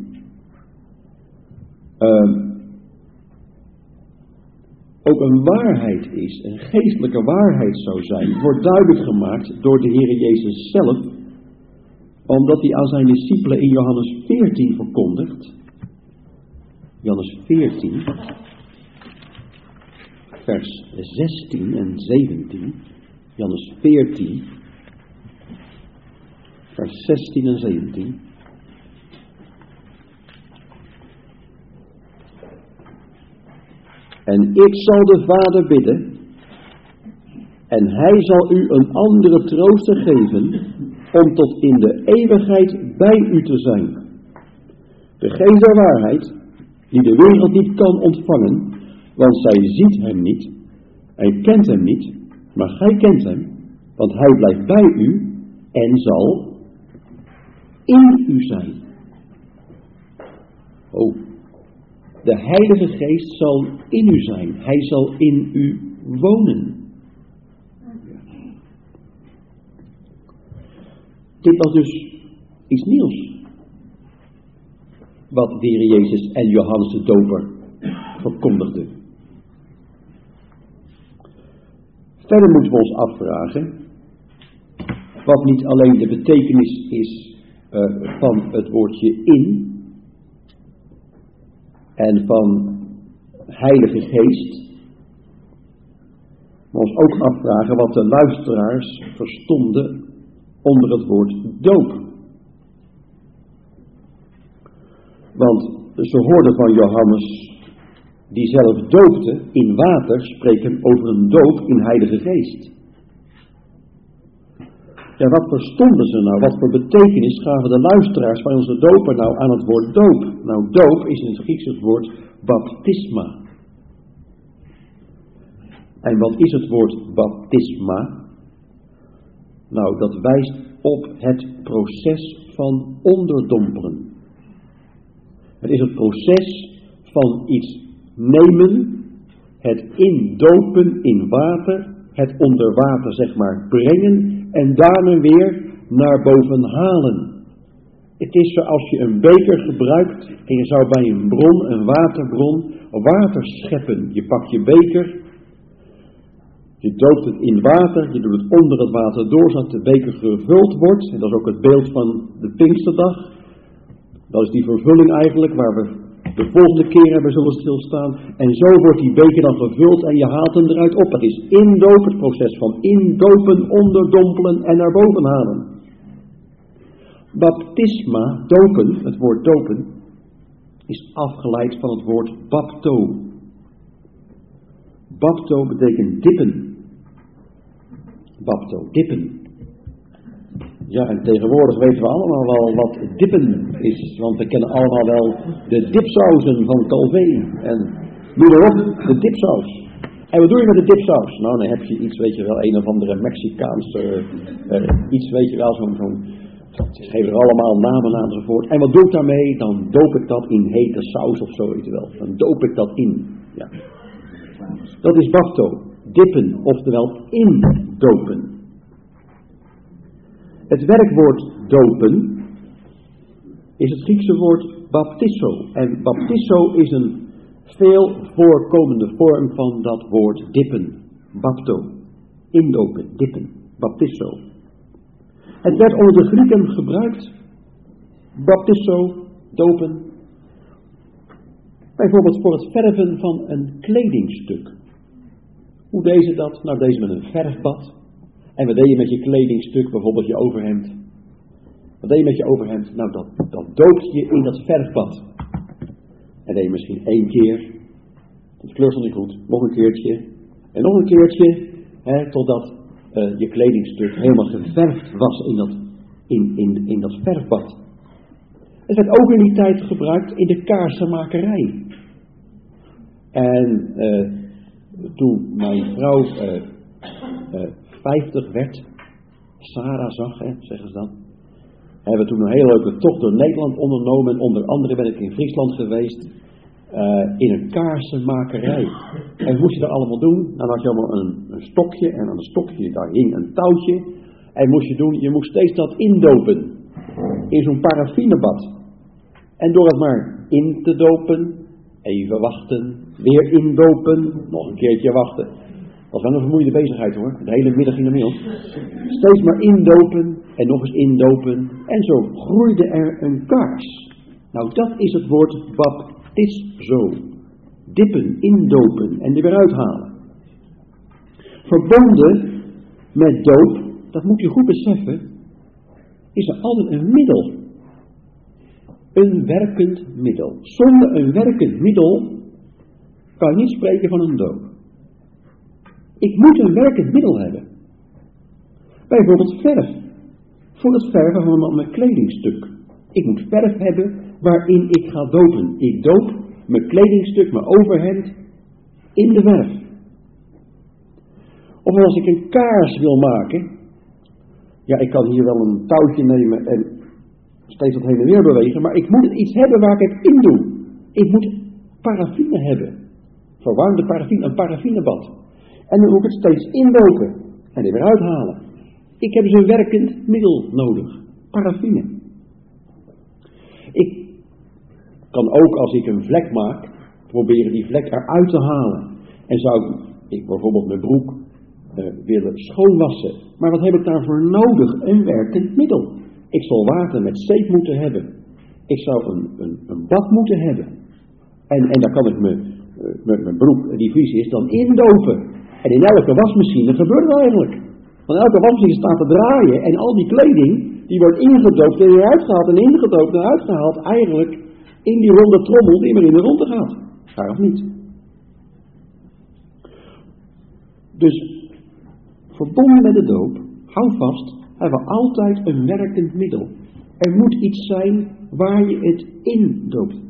ook een waarheid is, een geestelijke waarheid zou zijn, wordt duidelijk gemaakt door de Heere Jezus zelf, omdat hij aan zijn discipelen in Johannes 14 verkondigt. Johannes 14, vers 16 en 17. Johannes 14, vers 16 en 17. En ik zal de Vader bidden, en hij zal u een andere trooster geven, om tot in de eeuwigheid bij u te zijn. De geest der waarheid, die de wereld niet kan ontvangen, want zij ziet hem niet, en kent hem niet, maar gij kent hem, want hij blijft bij u, en zal in u zijn. Oh. De Heilige Geest zal in u zijn. Hij zal in u wonen. Dit was dus iets nieuws. Wat de Heer Jezus en Johannes de Doper verkondigden. Verder moeten we ons afvragen wat niet alleen de betekenis is van het woordje in en van Heilige Geest. Maar ons ook afvragen wat de luisteraars verstonden onder het woord doop. Want ze hoorden van Johannes, die zelf doopte in water, spreken over een doop in Heilige Geest. Ja, wat verstonden ze nou? Wat voor betekenis gaven de luisteraars van onze doper nou aan het woord doop? Nou, doop is in het Grieks het woord baptisma. En wat is het woord baptisma? Nou, dat wijst op het proces van onderdompelen. Het is het proces van iets nemen, het indopen in water, het onder water zeg maar brengen en daarna weer naar boven halen. Het is zoals je een beker gebruikt en je zou bij een bron, een waterbron, water scheppen. Je pakt je beker, je doopt het in water, je doet het onder het water door zodat de beker gevuld wordt. En dat is ook het beeld van de Pinksterdag. Dat is die vervulling eigenlijk waar we de volgende keer hebben zullen stilstaan. En zo wordt die beker dan gevuld en je haalt hem eruit op. Dat is indopen, het proces van indopen, onderdompelen en naar boven halen. Baptisma, dopen, het woord dopen, is afgeleid van het woord bapto. Bapto betekent dippen. Bapto, dippen. Ja, en tegenwoordig weten we allemaal wel wat dippen is, want we kennen allemaal wel de dipsausen van Calvé. En noem maar op, de dipsaus. En wat doe je met de dipsaus? Nou, dan heb je iets, weet je wel, een of andere Mexicaanse, iets, weet je wel, ze geven er allemaal namen aan enzovoort. En wat doe ik daarmee? Dan doop ik dat in hete saus of zo, weet je wel. Dan doop ik dat in, ja. Dat is bapto, dippen, oftewel indopen. Het werkwoord dopen is het Griekse woord baptisso. En baptisso is een veel voorkomende vorm van dat woord dippen. Bapto, indopen, dippen, baptisso. Het werd onder de Grieken gebruikt, baptisso, dopen, bijvoorbeeld voor het verven van een kledingstuk. Hoe deed ze dat? Nou, deed ze met een verfbad. En wat deed je met je kledingstuk, bijvoorbeeld je overhemd? Wat deed je met je overhemd? Nou, dat doopte je in dat verfbad. En deed je misschien 1 keer. De kleur stond niet goed. Nog een keertje. En nog een keertje. Totdat je kledingstuk helemaal geverfd was in dat verfbad. Het werd ook in die tijd gebruikt in de kaarsenmakerij. En toen mijn vrouw 50 werd, Sarah zag, zeggen ze dan, hebben we toen een hele leuke tocht door Nederland ondernomen. En onder andere ben ik in Friesland geweest, in een kaarsenmakerij. En wat moest je daar allemaal doen? Nou, dan had je allemaal een stokje, en aan het stokje daar hing een touwtje. En moest je doen, je moest steeds dat indopen, in zo'n paraffinebad. En door het maar in te dopen, even wachten, weer indopen, nog een keertje wachten. Dat was wel een vermoeiende bezigheid hoor, de hele middag ging er mee op. Steeds maar indopen en nog eens indopen. En zo groeide er een kaars. Nou, dat is het woord baptizo. Dippen, indopen en er weer uithalen. Verbonden met doop, dat moet je goed beseffen, is er altijd een middel. Een werkend middel. Zonder een werkend middel kan je niet spreken van een doop. Ik moet een werkend middel hebben. Bijvoorbeeld verf. Voor het verven van mijn kledingstuk. Ik moet verf hebben waarin ik ga dopen. Ik doop mijn kledingstuk, mijn overhemd in de verf. Of als ik een kaars wil maken. Ja, ik kan hier wel een touwtje nemen en steeds wat heen en weer bewegen. Maar ik moet iets hebben waar ik het in doe. Ik moet paraffine hebben. Verwarmde paraffine, een paraffinebad. En dan moet ik het steeds indopen en er weer uithalen. Ik heb dus een werkend middel nodig. Paraffine. Ik kan ook als ik een vlek maak, proberen die vlek eruit te halen. En zou ik bijvoorbeeld mijn broek willen schoonwassen. Maar wat heb ik daarvoor nodig? Een werkend middel. Ik zal water met zeep moeten hebben. Ik zou een bad moeten hebben. En daar kan ik me mijn broek die vies is, dan indopen. En in elke wasmachine gebeurt het eigenlijk. Want elke wasmachine staat te draaien en al die kleding, die wordt ingedoopt en weer uitgehaald en ingedoopt en uitgehaald. Eigenlijk in die ronde trommel die maar in de ronde gaat. Gaar of niet? Dus, verbonden met de doop, hou vast, hebben we altijd een werkend middel. Er moet iets zijn waar je het in doopt.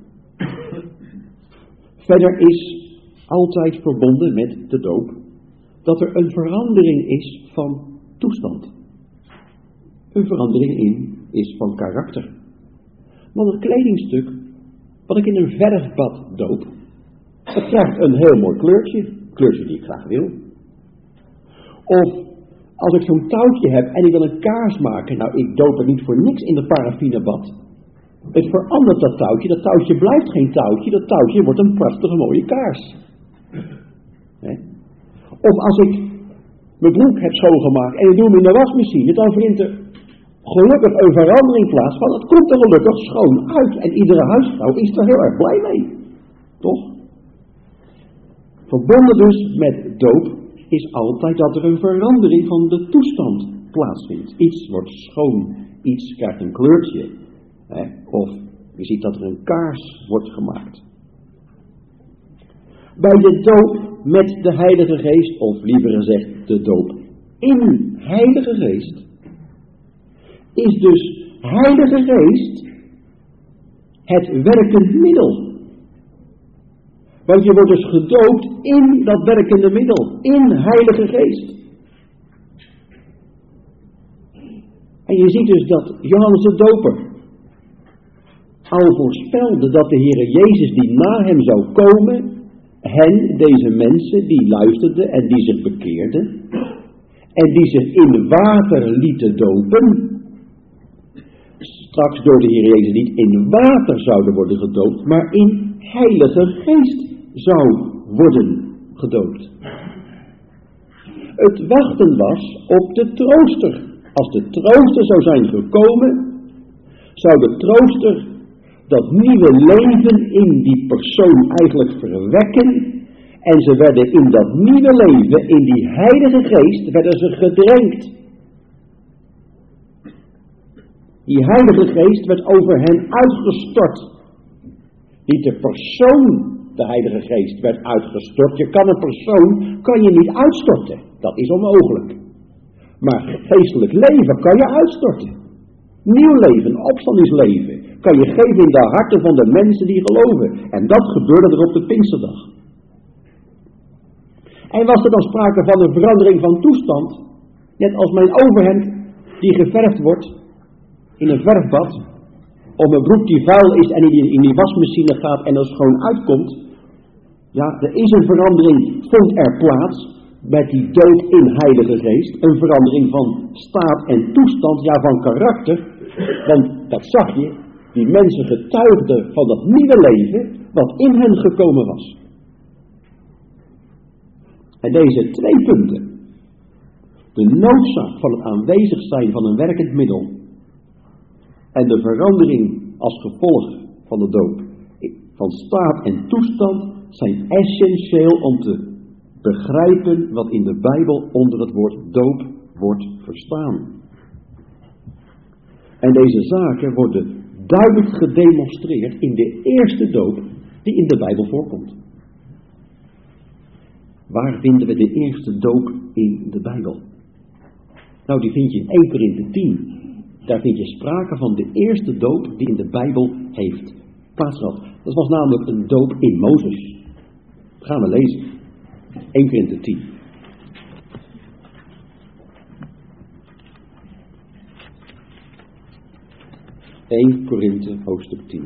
Verder is altijd verbonden met de doop dat er een verandering is van toestand. Een verandering is van karakter. Want een kledingstuk wat ik in een verfbad doop, dat krijgt een heel mooi kleurtje. Een kleurtje die ik graag wil. Of als ik zo'n touwtje heb en ik wil een kaars maken, nou ik doop het niet voor niks in de paraffinebad. Het verandert dat touwtje blijft geen touwtje, dat touwtje wordt een prachtige mooie kaars. Of als ik mijn broek heb schoongemaakt en ik doe hem in de wasmachine, dan vindt er gelukkig een verandering plaats van het komt er gelukkig schoon uit. En iedere huisvrouw is er heel erg blij mee. Toch? Verbonden dus met doop is altijd dat er een verandering van de toestand plaatsvindt. Iets wordt schoon, iets krijgt een kleurtje. Of je ziet dat er een kaars wordt gemaakt. Bij de doop met de Heilige Geest, of liever gezegd de doop in Heilige Geest, is dus Heilige Geest het werkend middel. Want je wordt dus gedoopt in dat werkende middel, in Heilige Geest. En je ziet dus dat Johannes de Doper al voorspelde dat de Heere Jezus die na hem zou komen, deze mensen die luisterden en die zich bekeerden, en die zich in water lieten dopen, straks door de Heer Jezus niet in water zouden worden gedoopt, maar in Heilige Geest zou worden gedoopt. Het wachten was op de trooster. Als de trooster zou zijn gekomen, zou de trooster dat nieuwe leven in die persoon eigenlijk verwekken. En ze werden in dat nieuwe leven, in die Heilige Geest, werden ze gedrenkt. Die Heilige Geest werd over hen uitgestort. Niet de persoon, de Heilige Geest, werd uitgestort. Je kan een persoon, kan je niet uitstorten. Dat is onmogelijk. Maar geestelijk leven kan je uitstorten. Nieuw leven, opstandingsleven, kan je geven in de harten van de mensen die geloven. En dat gebeurde er op de Pinksterdag. En was er dan sprake van een verandering van toestand, net als mijn overhemd die geverfd wordt in een verfbad, of een broek die vuil is en in die wasmachine gaat en er schoon uitkomt. Ja, er is een verandering, vond er plaats met die doop in Heilige Geest. Een verandering van staat en toestand, ja van karakter. Want dat zag je, die mensen getuigden van dat nieuwe leven wat in hen gekomen was. En deze twee punten, de noodzaak van het aanwezig zijn van een werkend middel en de verandering als gevolg van de doop van staat en toestand, zijn essentieel om te begrijpen wat in de Bijbel onder het woord doop wordt verstaan. En deze zaken worden duidelijk gedemonstreerd in de eerste doop die in de Bijbel voorkomt. Waar vinden we de eerste doop in de Bijbel? Nou, die vind je in 1 Korinthe 10. Daar vind je sprake van de eerste doop die in de Bijbel heeft plaatsgehad. Dat was namelijk een doop in Mozes. Dat gaan we lezen. 1 Korinthe 10. (1 Korinthe hoofdstuk 10).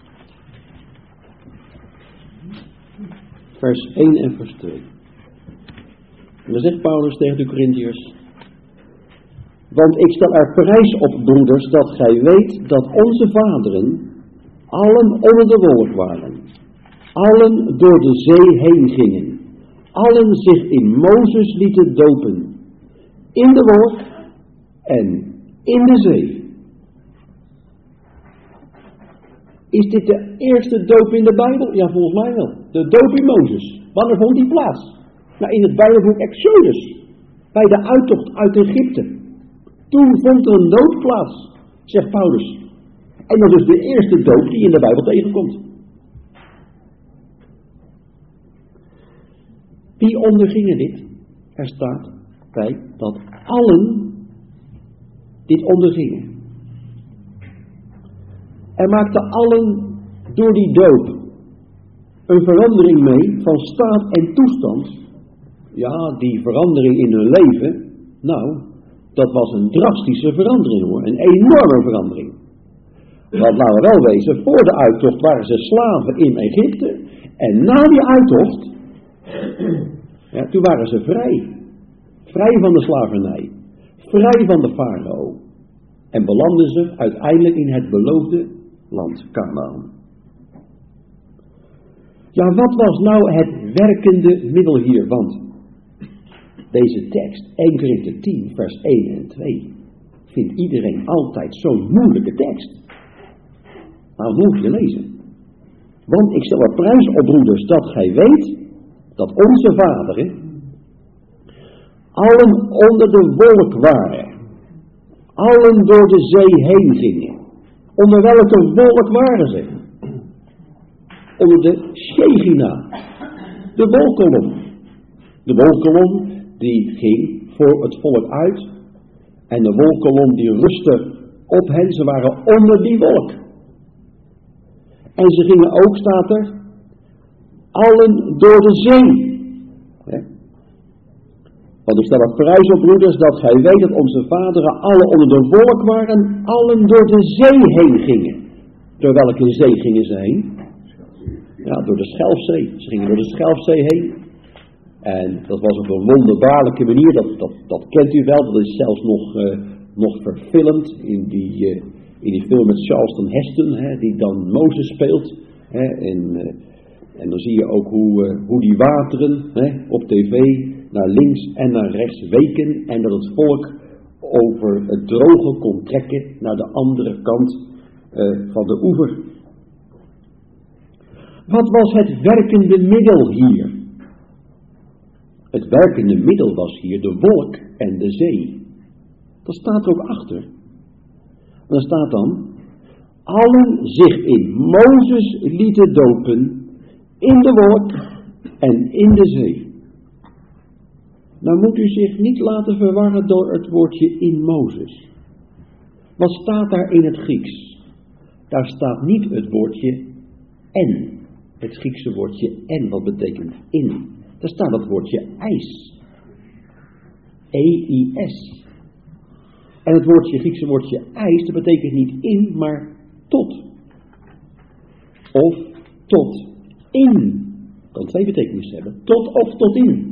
Vers 1 en vers 2. En dan zegt Paulus tegen de Korinthiërs: want ik stel er prijs op, broeders, dat gij weet dat onze vaderen allen onder de wolk waren. Allen door de zee heen gingen. Allen zich in Mozes lieten dopen. In de wolk en in de zee. Is dit de eerste doop in de Bijbel? Ja, volgens mij wel. De doop in Mozes. Wanneer vond die plaats? Nou, in het Bijbelboek Exodus. Bij de uittocht uit Egypte. Toen vond er een doop plaats, zegt Paulus. En dat is de eerste doop die in de Bijbel tegenkomt. Wie ondergingen dit? Er staat bij dat allen dit ondergingen. Er maakten allen door die doop een verandering mee van staat en toestand. Ja, die verandering in hun leven, nou, dat was een drastische verandering hoor, een enorme verandering. Want laten we wel wezen, voor de uittocht waren ze slaven in Egypte en na die uittocht, ja, toen waren ze vrij. Vrij van de slavernij, vrij van de farao. En belanden ze uiteindelijk in het beloofde land Kanaan. Ja, wat was nou het werkende middel hier? Want deze tekst, 1 Korinthe 10, vers 1 en 2, vindt iedereen altijd zo'n moeilijke tekst. Nou, moet je lezen. Want ik stel er prijs op, broeders, dat gij weet dat onze vaderen allen onder de wolk waren. Allen door de zee heen gingen. Onder welke wolk waren ze? Onder de Shechina. De wolkolom. De wolkolom die ging voor het volk uit. En de wolkolom die rustte op hen. Ze waren onder die wolk. En ze gingen ook, staat er, allen door de zee. Want ik stel er prijs op, broeders, dat gij weet dat onze vaderen alle onder de wolk waren, allen door de zee heen gingen. Door welke zee gingen ze heen? Ja, door de Schelfzee. Ze gingen door de Schelfzee heen. En dat was op een wonderbaarlijke manier, dat kent u wel, dat is zelfs nog verfilmd in die film met Charleston Heston, die dan Mozes speelt. En dan zie je ook hoe die wateren op tv naar links en naar rechts weken en dat het volk over het droge kon trekken naar de andere kant van de oever. Wat was het werkende middel hier? Het werkende middel was hier de wolk en de zee. Dat staat er ook achter. Dan staat dan, allen zich in Mozes lieten dopen, in de wolk en in de zee. Nou moet u zich niet laten verwarren door het woordje in Mozes. Wat staat daar in het Grieks? Daar staat niet het woordje en. Het Griekse woordje en, wat betekent in? Daar staat het woordje eis. E-I-S. En het Griekse woordje eis, dat betekent niet in, maar tot. Of tot in. Kan twee betekenissen hebben. Tot of tot in.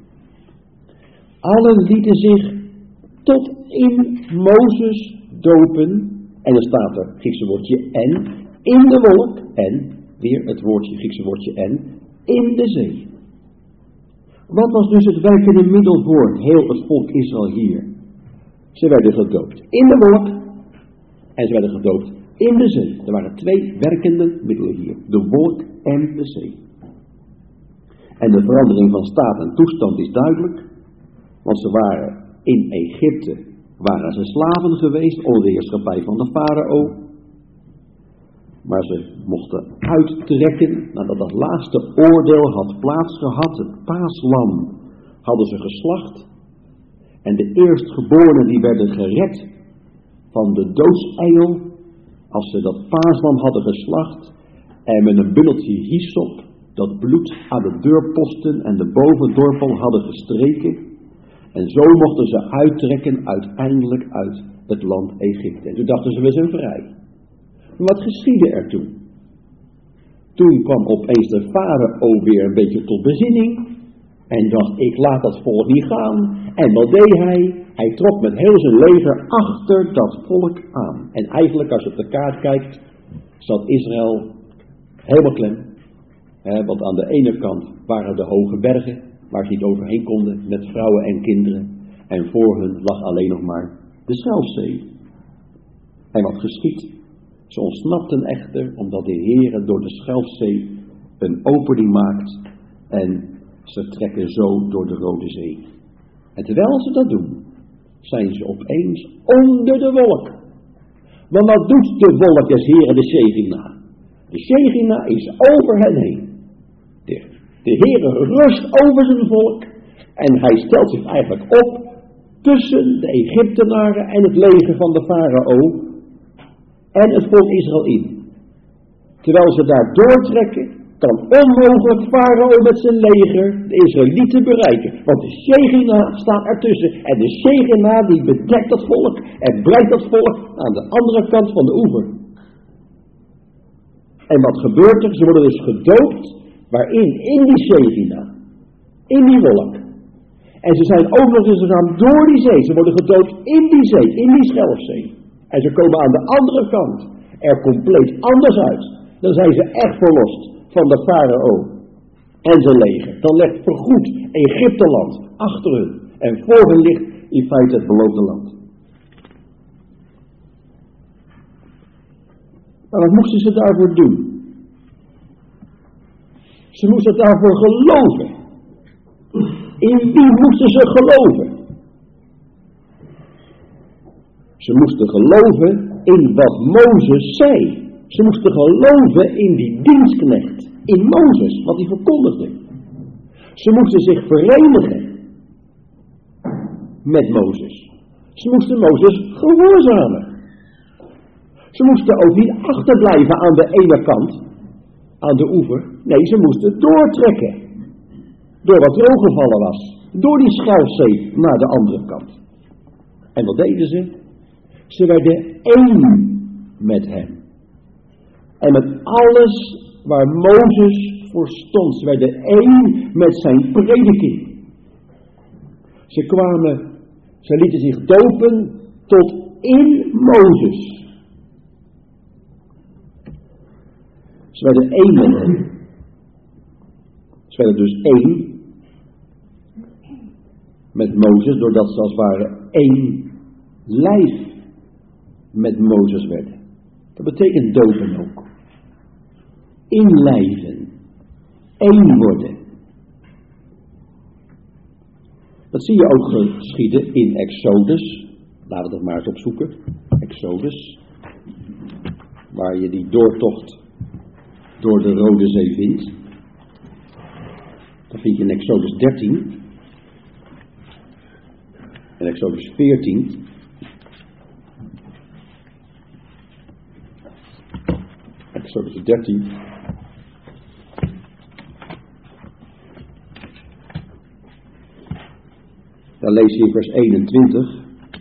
Allen lieten zich tot in Mozes dopen. En dan staat er het Griekse woordje en. In de wolk. En, weer het Griekse woordje en. In de zee. Wat was dus het werkende middel voor heel het volk Israël hier? Ze werden gedoopt in de wolk en ze werden gedoopt in de zee. Er waren twee werkende middelen hier. De wolk en de zee. En de verandering van staat en toestand is duidelijk. Want ze waren in Egypte, waren ze slaven geweest onder de heerschappij van de farao. Maar ze mochten uittrekken nadat dat laatste oordeel had plaatsgehad. Het paaslam hadden ze geslacht. En de eerstgeborenen die werden gered van de doodsengel. Als ze dat paaslam hadden geslacht en met een bundeltje hyssop dat bloed aan de deurposten en de bovendorpel hadden gestreken. En zo mochten ze uittrekken uiteindelijk uit het land Egypte. En toen dachten ze, we zijn vrij. Maar wat geschiedde er toen? Toen kwam opeens de farao weer een beetje tot bezinning. En dacht, ik laat dat volk niet gaan. En wat deed hij? Hij trok met heel zijn leger achter dat volk aan. En eigenlijk als je op de kaart kijkt, zat Israël helemaal klem. Want aan de ene kant waren de hoge bergen, waar ze niet overheen konden, met vrouwen en kinderen. En voor hun lag alleen nog maar de Schelfzee. En wat geschiet? Ze ontsnapten echter, omdat de Heere door de Schelfzee een opening maakt en ze trekken zo door de Rode Zee. En terwijl ze dat doen, zijn ze opeens onder de wolk. Want wat doet de wolk des Heeren, de Shechina? De Shechina is over hen heen. De Heere rust over zijn volk en hij stelt zich eigenlijk op tussen de Egyptenaren en het leger van de farao en het volk Israël in. Terwijl ze daar doortrekken, kan onmogelijk farao met zijn leger de Israëlieten bereiken. Want de Shechina staat ertussen. En de Shechina die bedekt dat volk en brengt dat volk aan de andere kant van de oever. En wat gebeurt er? Ze worden dus gedoopt. Waarin? In die Shechina. In die wolk. En ze zijn ook nog eens gegaan door die zee. Ze worden gedoopt in die zee. In die Schelfzee. En ze komen aan de andere kant er compleet anders uit. Dan zijn ze echt verlost van de farao en zijn leger. Dan ligt vergoed Egypteland achter hun. En voor hen ligt in feite het beloofde land. Maar wat moesten ze daarvoor doen? Ze moesten daarvoor geloven. In wie moesten ze geloven? Ze moesten geloven in wat Mozes zei. Ze moesten geloven in die dienstknecht, in Mozes, wat hij verkondigde. Ze moesten zich verenigen met Mozes. Ze moesten Mozes gehoorzamen. Ze moesten ook niet achterblijven aan de ene kant, aan de oever. Nee, ze moesten doortrekken. Door wat er gevallen was. Door die Schelfzee naar de andere kant. En wat deden ze? Ze werden één met hem. En met alles waar Mozes voor stond. Ze werden één met zijn prediking. Ze lieten zich dopen tot in Mozes. Ze werden één met hem. Ze werden dus één met Mozes, doordat ze als het ware één lijf met Mozes werden. Dat betekent dopen ook. Inlijven. Eén worden. Dat zie je ook geschieden in Exodus. Laten we dat maar eens opzoeken. Exodus. Waar je die doortocht door de Rode Zee vindt. Dat vind je in Exodus 13. En Exodus 14. Exodus 13. Dan lees je in vers 21.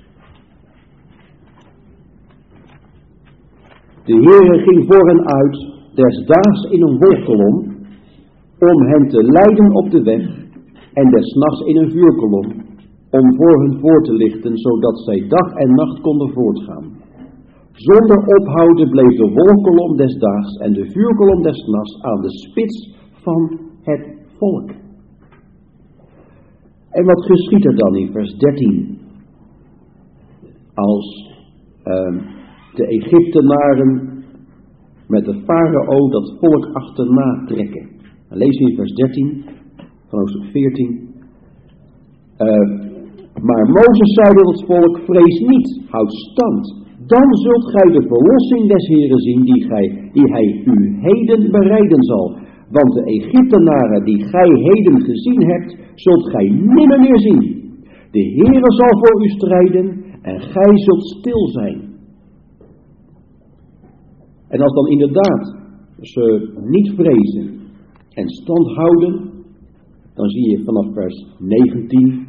De Heere ging voor hen uit, des daags in een wolkkolom, om hen te leiden op de weg, en des nachts in een vuurkolom, om voor hen voor te lichten, zodat zij dag en nacht konden voortgaan. Zonder ophouden bleef de wolkkolom des daags en de vuurkolom des nachts aan de spits van het volk. En wat geschiedt er dan in vers 13? Als de Egyptenaren met de farao dat volk achterna trekken. Dan lezen we in vers 13 van hoofdstuk 14. Maar Mozes zei tot het volk, vrees niet, houd stand. Dan zult gij de verlossing des Heeren zien die hij u heden bereiden zal. Want de Egyptenaren die gij heden gezien hebt, zult gij nimmer meer zien. De Heere zal voor u strijden en gij zult stil zijn. En als dan inderdaad ze niet vrezen en stand houden, dan zie je vanaf vers 19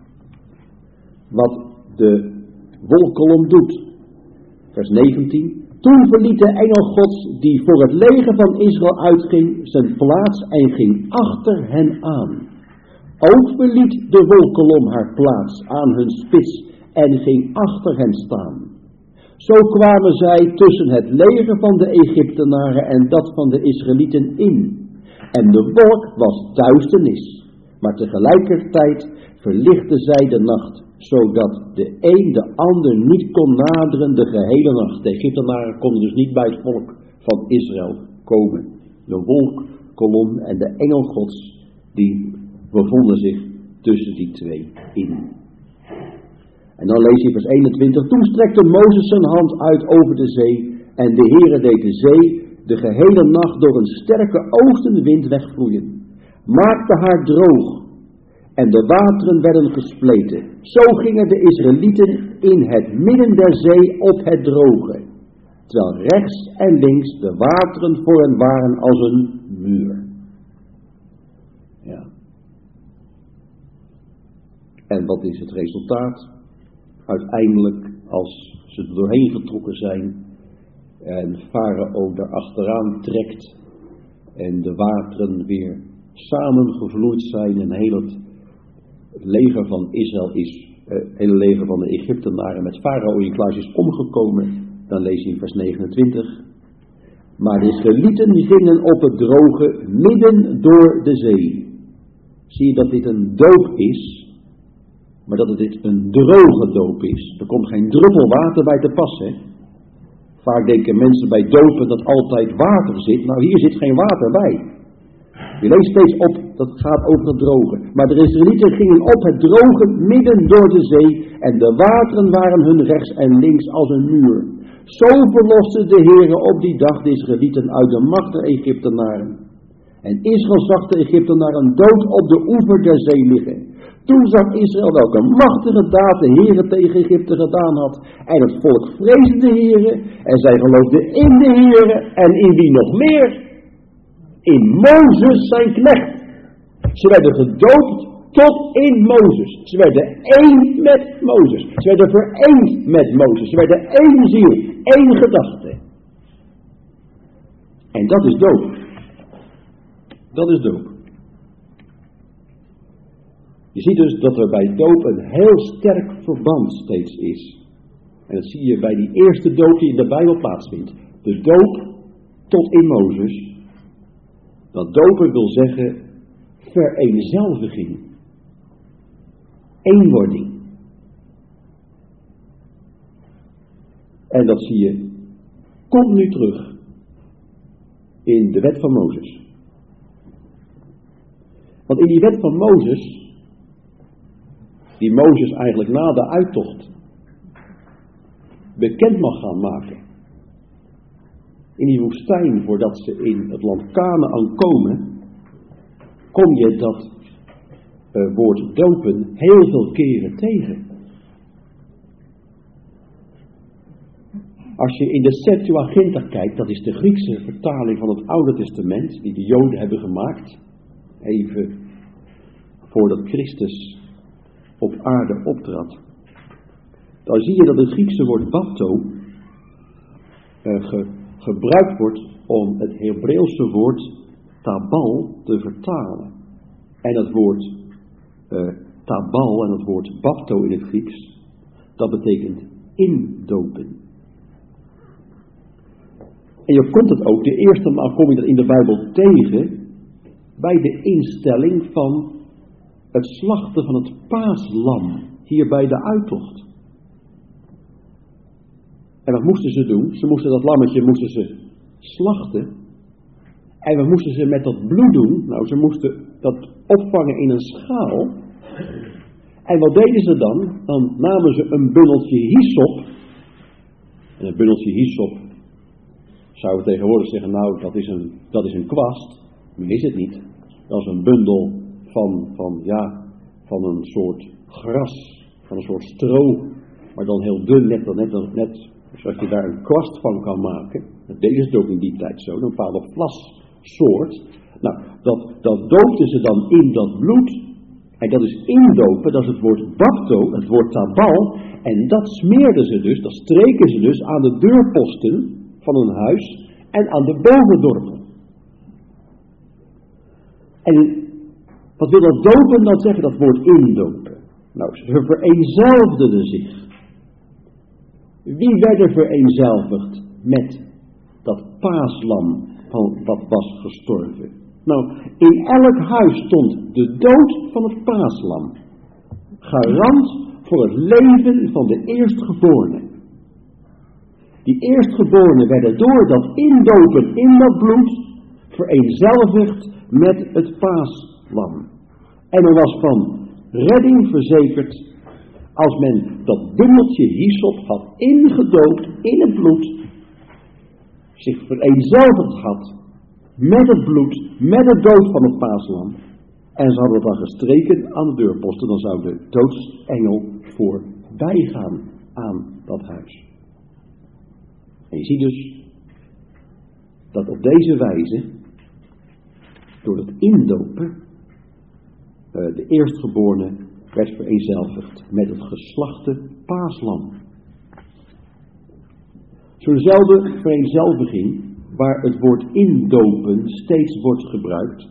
wat de wolkkolom doet. Vers 19. Toen verliet de engel Gods die voor het leger van Israël uitging zijn plaats en ging achter hen aan. Ook verliet de wolkkolom haar plaats aan hun spits en ging achter hen staan. Zo kwamen zij tussen het leger van de Egyptenaren en dat van de Israëlieten in. En de wolk was duisternis, maar tegelijkertijd verlichtte zij de nacht, zodat de een de ander niet kon naderen de gehele nacht. De Egyptenaren konden dus niet bij het volk van Israël komen. De wolkkolom en de engel Gods, die bevonden zich tussen die twee in. En dan lees je vers 21. Toen strekte Mozes zijn hand uit over de zee en de Heere deed de zee de gehele nacht door een sterke oostenwind wegvloeien. Maakte haar droog en de wateren werden gespleten. Zo gingen de Israëlieten in het midden der zee op het droge, terwijl rechts en links de wateren voor hen waren als een muur. Ja. En wat is het resultaat? Uiteindelijk, als ze er doorheen getrokken zijn en Farao daarachteraan trekt en de wateren weer samengevloeid zijn en heel het leger van Israël het hele leger van de Egyptenaren met Farao in kluis is omgekomen, dan lees je in vers 29. Maar de Israëlieten gingen op het droge midden door de zee. Zie je dat dit een doop is, maar dat dit een droge doop is. Er komt geen druppel water bij te pas, hè. Vaak denken mensen bij dopen dat altijd water zit. Nou, hier zit geen water bij. Je leest steeds op, dat gaat over het droge. Maar de Israëlieten gingen op het droge midden door de zee en de wateren waren hun rechts en links als een muur. Zo verloste de Heere op die dag de Israëlieten uit de macht der Egyptenaren. En Israël zag de Egyptenaren dood op de oever der zee liggen. Toen zag Israël welke machtige daad de Heere tegen Egypte gedaan had. En het volk vreesde de Heere en zij geloofden in de Heere en in wie nog meer? In Mozes zijn knecht. Ze werden gedoopt tot in Mozes. Ze werden één met Mozes. Ze werden vereend met Mozes. Ze werden één ziel, één gedachte. En dat is doop. Dat is doop. Je ziet dus dat er bij doop een heel sterk verband steeds is. En dat zie je bij die eerste doop die in de Bijbel plaatsvindt. De doop tot in Mozes. Dat dopen wil zeggen vereenzelviging. Eenwording. En dat zie je continu terug in de wet van Mozes. Want in die wet van Mozes, die Mozes eigenlijk na de uittocht bekend mag gaan maken, in die woestijn voordat ze in het land Kanaan komen, kom je dat woord dopen heel veel keren tegen. Als je in de Septuaginta kijkt, dat is de Griekse vertaling van het Oude Testament, die de Joden hebben gemaakt, even voordat Christus op aarde optrad, dan zie je dat het Griekse woord bapto gebruikt wordt om het Hebreeuwse woord tabal te vertalen. En het woord tabal en het woord bapto in het Grieks, dat betekent indopen. En je komt het ook, de eerste maal kom je dat in de Bijbel tegen, bij de instelling van het slachten van het paaslam, hier bij de uittocht. En wat moesten ze doen? Ze moesten dat lammetje slachten. En wat moesten ze met dat bloed doen? Nou, ze moesten dat opvangen in een schaal. En wat deden ze dan? Dan namen ze een bundeltje hyssop. En een bundeltje hyssop, zouden we tegenwoordig zeggen, nou, dat is een kwast. Maar is het niet. Dat is een bundel van een soort gras, van een soort stro, maar dan heel dun, net zodat je daar een kwast van kan maken. Dat deden ze ook in die tijd zo, een bepaalde vlassoort. Nou, dat doopten ze dan in dat bloed, en dat is indopen, dat is het woord bapto, het woord tabal, en dat smeerden ze dus, dat streken ze dus aan de deurposten van een huis en aan de bovendorpel. En wat wil dat dopen dan zeggen, dat woord indopen? Nou, ze vereenzelvigden zich. Wie werden vereenzelvigd met dat paaslam dat was gestorven? Nou, in elk huis stond de dood van het paaslam. Garant voor het leven van de eerstgeborenen. Die eerstgeborenen werden door dat indopen in dat bloed vereenzelvigd met het paaslam. En er was van redding verzekerd als men dat bundeltje hyssop had ingedoopt in het bloed, zich vereenzelvigd had met het bloed, met de dood van het paaslam, en ze hadden het dan gestreken aan de deurposten, dan zou de doodsengel voorbij gaan aan dat huis. En je ziet dus dat op deze wijze, door het indopen, de eerstgeborene werd vereenzelvigd met het geslachte paaslam. Zo'nzelfde vereenzelviging, waar het woord indopen steeds wordt gebruikt,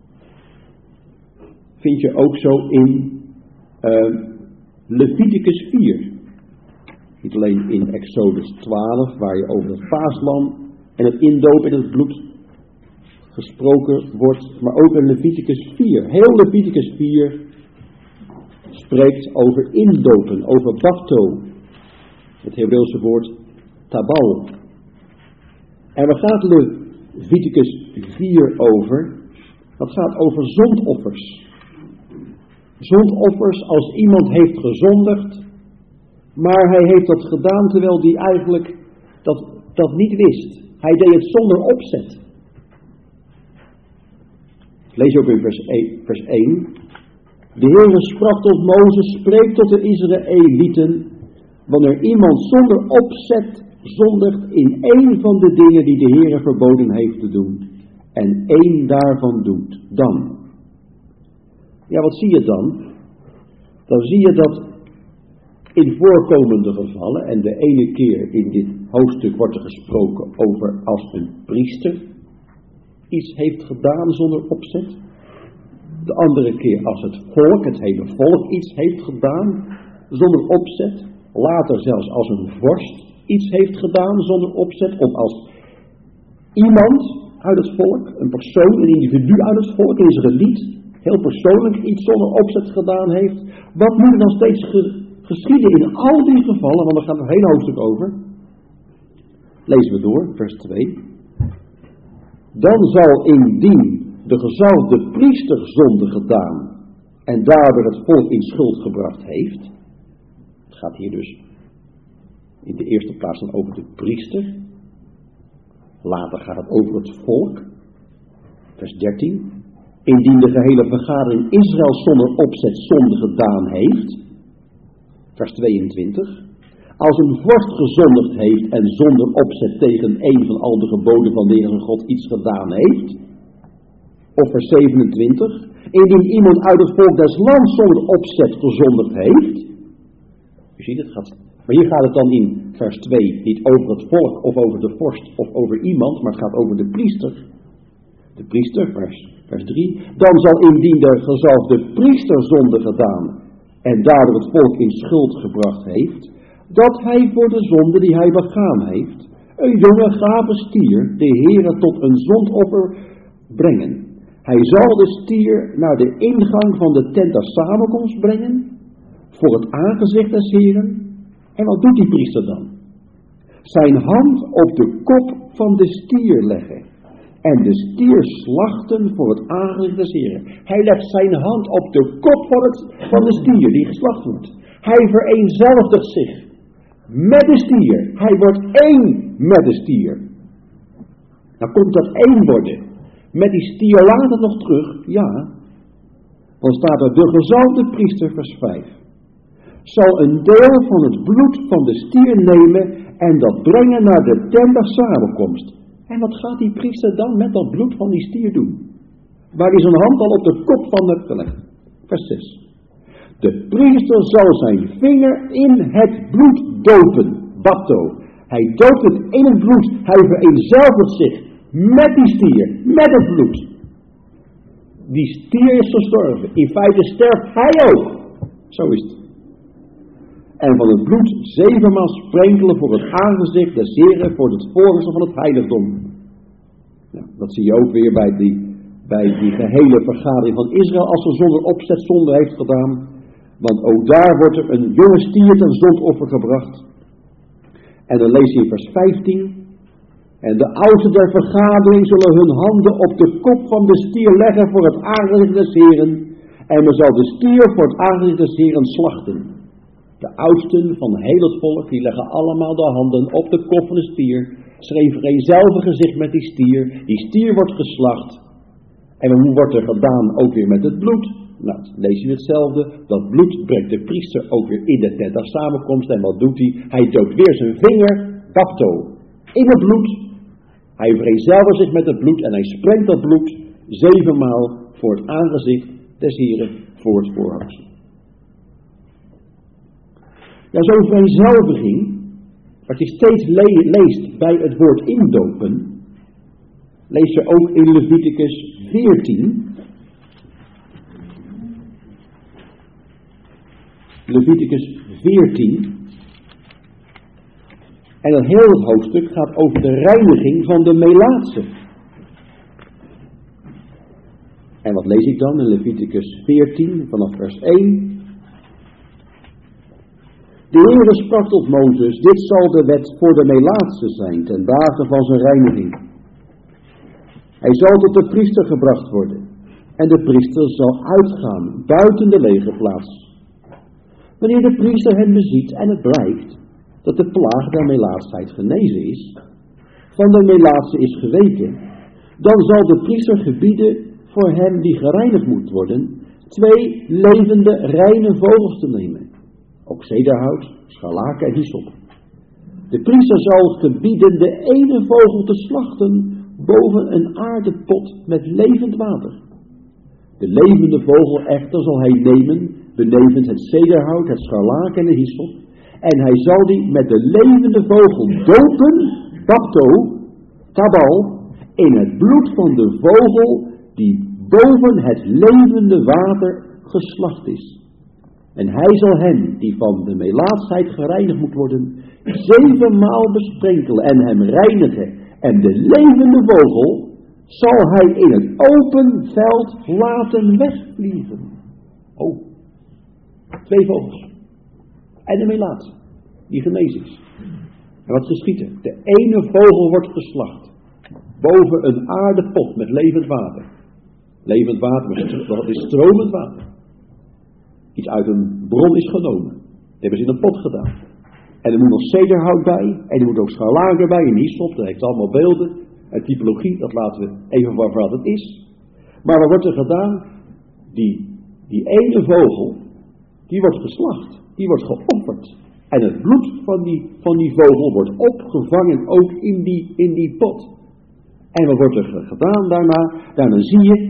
vind je ook zo in Leviticus 4. Niet alleen in Exodus 12, waar je over het paaslam en het indopen in het bloed gesproken wordt, maar ook in Leviticus 4. Heel Leviticus 4 spreekt over indopen, over bapto, het Hebreeuwse woord tabal. En waar gaat Leviticus 4 over? Dat gaat over zondoffers. Zondoffers als iemand heeft gezondigd, maar hij heeft dat gedaan terwijl hij eigenlijk dat niet wist. Hij deed het zonder opzet. Lees ook in vers 1. De Heere sprak tot Mozes, spreek tot de Israëlieten, wanneer iemand zonder opzet zondigt in één van de dingen die de Heere verboden heeft te doen, en één daarvan doet, dan. Ja, wat zie je dan? Dan zie je dat in voorkomende gevallen, en de ene keer in dit hoofdstuk wordt er gesproken over als een priester iets heeft gedaan zonder opzet. De andere keer als het volk, het hele volk iets heeft gedaan zonder opzet. Later zelfs als een vorst iets heeft gedaan zonder opzet. Of als iemand uit het volk, een persoon, een individu uit het volk, een Israëliet, heel persoonlijk iets zonder opzet gedaan heeft. Wat moet er dan steeds geschieden in al die gevallen, want daar gaat het hele hoofdstuk over. Lezen we door, vers 2. Dan zal indien de gezalfde priester zonde gedaan en daardoor het volk in schuld gebracht heeft. Het gaat hier dus in de eerste plaats dan over de priester. Later gaat het over het volk. Vers 13. Indien de gehele vergadering Israël zonder opzet zonde gedaan heeft. Vers 22. Als een vorst gezondigd heeft en zonder opzet tegen een van al de geboden van de Heere God iets gedaan heeft. Of vers 27. Indien iemand uit het volk des lands zonder opzet gezondigd heeft. U ziet het gaat. Maar hier gaat het dan in vers 2 niet over het volk of over de vorst of over iemand, maar het gaat over de priester. De priester, vers 3. Dan zal indien de gezalfde priester zonde gedaan en daardoor het volk in schuld gebracht heeft, dat hij voor de zonde die hij begaan heeft, een jonge gave stier, de Heere tot een zondoffer brengen. Hij zal de stier naar de ingang van de tent der samenkomst brengen, voor het aangezicht des Heeren. En wat doet die priester dan? Zijn hand op de kop van de stier leggen en de stier slachten voor het aangezicht des Heeren. Hij legt zijn hand op de kop van de stier die geslacht wordt. Hij vereenzelvigt zich met de stier. Hij wordt één met de stier. Dan komt dat één worden met die stier later nog terug. Ja, dan staat er de gezalfde priester, vers 5. Zal een deel van het bloed van de stier nemen en dat brengen naar de tent der samenkomst. En wat gaat die priester dan met dat bloed van die stier doen? Waar hij zijn hand al op de kop van heeft gelegd. Vers 6. De priester zal zijn vinger in het bloed dopen. Bapto. Hij doopt het in het bloed. Hij vereenzelvigt zich met die stier. Met het bloed. Die stier is gestorven. In feite sterft hij ook. Zo is het. En van het bloed 7-maal sprenkelen voor het aangezicht des Heren voor het voorhangsel van het heiligdom. Nou, dat zie je ook weer bij die gehele vergadering van Israël. Als ze zonder opzet zonde heeft gedaan, Want ook daar wordt er een jonge stier ten zondoffer gebracht. En dan lees je in vers 15. En de oudsten der vergadering zullen hun handen op de kop van de stier leggen voor het aangezicht des Heren. En men zal de stier voor het aangezicht des Heren slachten. De oudsten van heel het volk, die leggen allemaal de handen op de kop van de stier. Ze vereenzelvigen zich met die stier. Die stier wordt geslacht. En hoe wordt er gedaan? Ook weer met het bloed. Nou, lees je hetzelfde. Dat bloed brengt de priester ook weer in de tent der samenkomst. En wat doet hij? Hij doopt weer zijn vinger, bapto, in het bloed. Hij vereenzelvigt zich met het bloed en hij sprengt dat bloed 7 maal voor het aangezicht des Heren voor het voorhoofd. Ja, zo'n vereenzelviging, wat je steeds leest bij het woord indopen, lees je ook in Leviticus 14. Leviticus 14. En dat heel het hoofdstuk gaat over de reiniging van de melaatse. En wat lees ik dan in Leviticus 14 vanaf vers 1? De Heere sprak tot Mozes, dit zal de wet voor de melaatse zijn ten dagen van zijn reiniging. Hij zal tot de priester gebracht worden en de priester zal uitgaan buiten de legerplaats. Wanneer de priester hem beziet en het blijkt dat de plaag der melaatsheid genezen is, van de melaatse is geweken, dan zal de priester gebieden voor hem die gereinigd moet worden, 2 levende reine vogels te nemen, ook zederhout, scharlaken en hyssop. De priester zal gebieden de ene vogel te slachten boven een aardepot met levend water. De levende vogel echter zal hij nemen, benevens het zederhout, het scharlaken en de hyssop, en hij zal die met de levende vogel dopen, bapto, kabal, in het bloed van de vogel die boven het levende water geslacht is. En hij zal hem, die van de melaatsheid gereinigd moet worden, 7 maal besprenkelen en hem reinigen. En de levende vogel zal hij in het open veld laten wegvliegen. Oh, 2 vogels. En de melaatse, die genezen is. En wat geschiet er? De ene vogel wordt geslacht. Boven een aardepot met levend water. Levend water, dat is stromend water. Iets uit een bron is genomen. Dat hebben ze in een pot gedaan. En er moet nog zederhout bij. En er moet ook scharlaken bij. En hyssop, dat heeft allemaal beelden. En typologie, dat laten we even voor wat het is. Maar wat wordt er gedaan? Die ene vogel, die wordt geslacht. Die wordt geofferd. En het bloed van die vogel wordt opgevangen ook in die pot. En wat wordt er gedaan daarna? Daarna zie je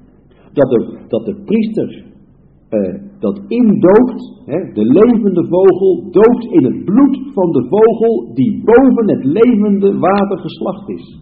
dat de priester dat indoopt, de levende vogel doopt in het bloed van de vogel die boven het levende water geslacht is.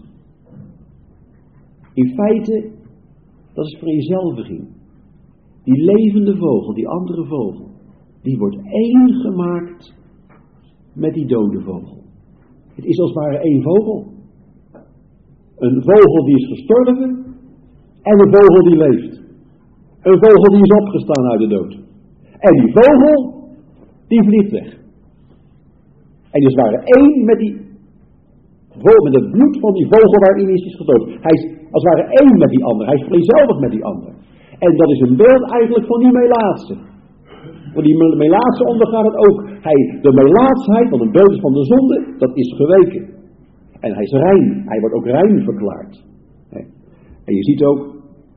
In feite, dat is vereenzelviging. Die levende vogel, die andere vogel, die wordt één gemaakt met die dode vogel. Het is als het ware één vogel. Een vogel die is gestorven en een vogel die leeft. Een vogel die is opgestaan uit de dood. En die vogel, die vliegt weg. En dus waren één met het bloed van die vogel waarin hij is gedoopt. Hij is als het ware één met die ander. Hij is vereenzelvigd met die ander. En dat is een beeld eigenlijk van die melaatse. Want die melaatse ondergaat het ook. De melaatsheid, wat een beeld is van de zonde, dat is geweken. En hij is rein. Hij wordt ook rein verklaard. En je ziet ook...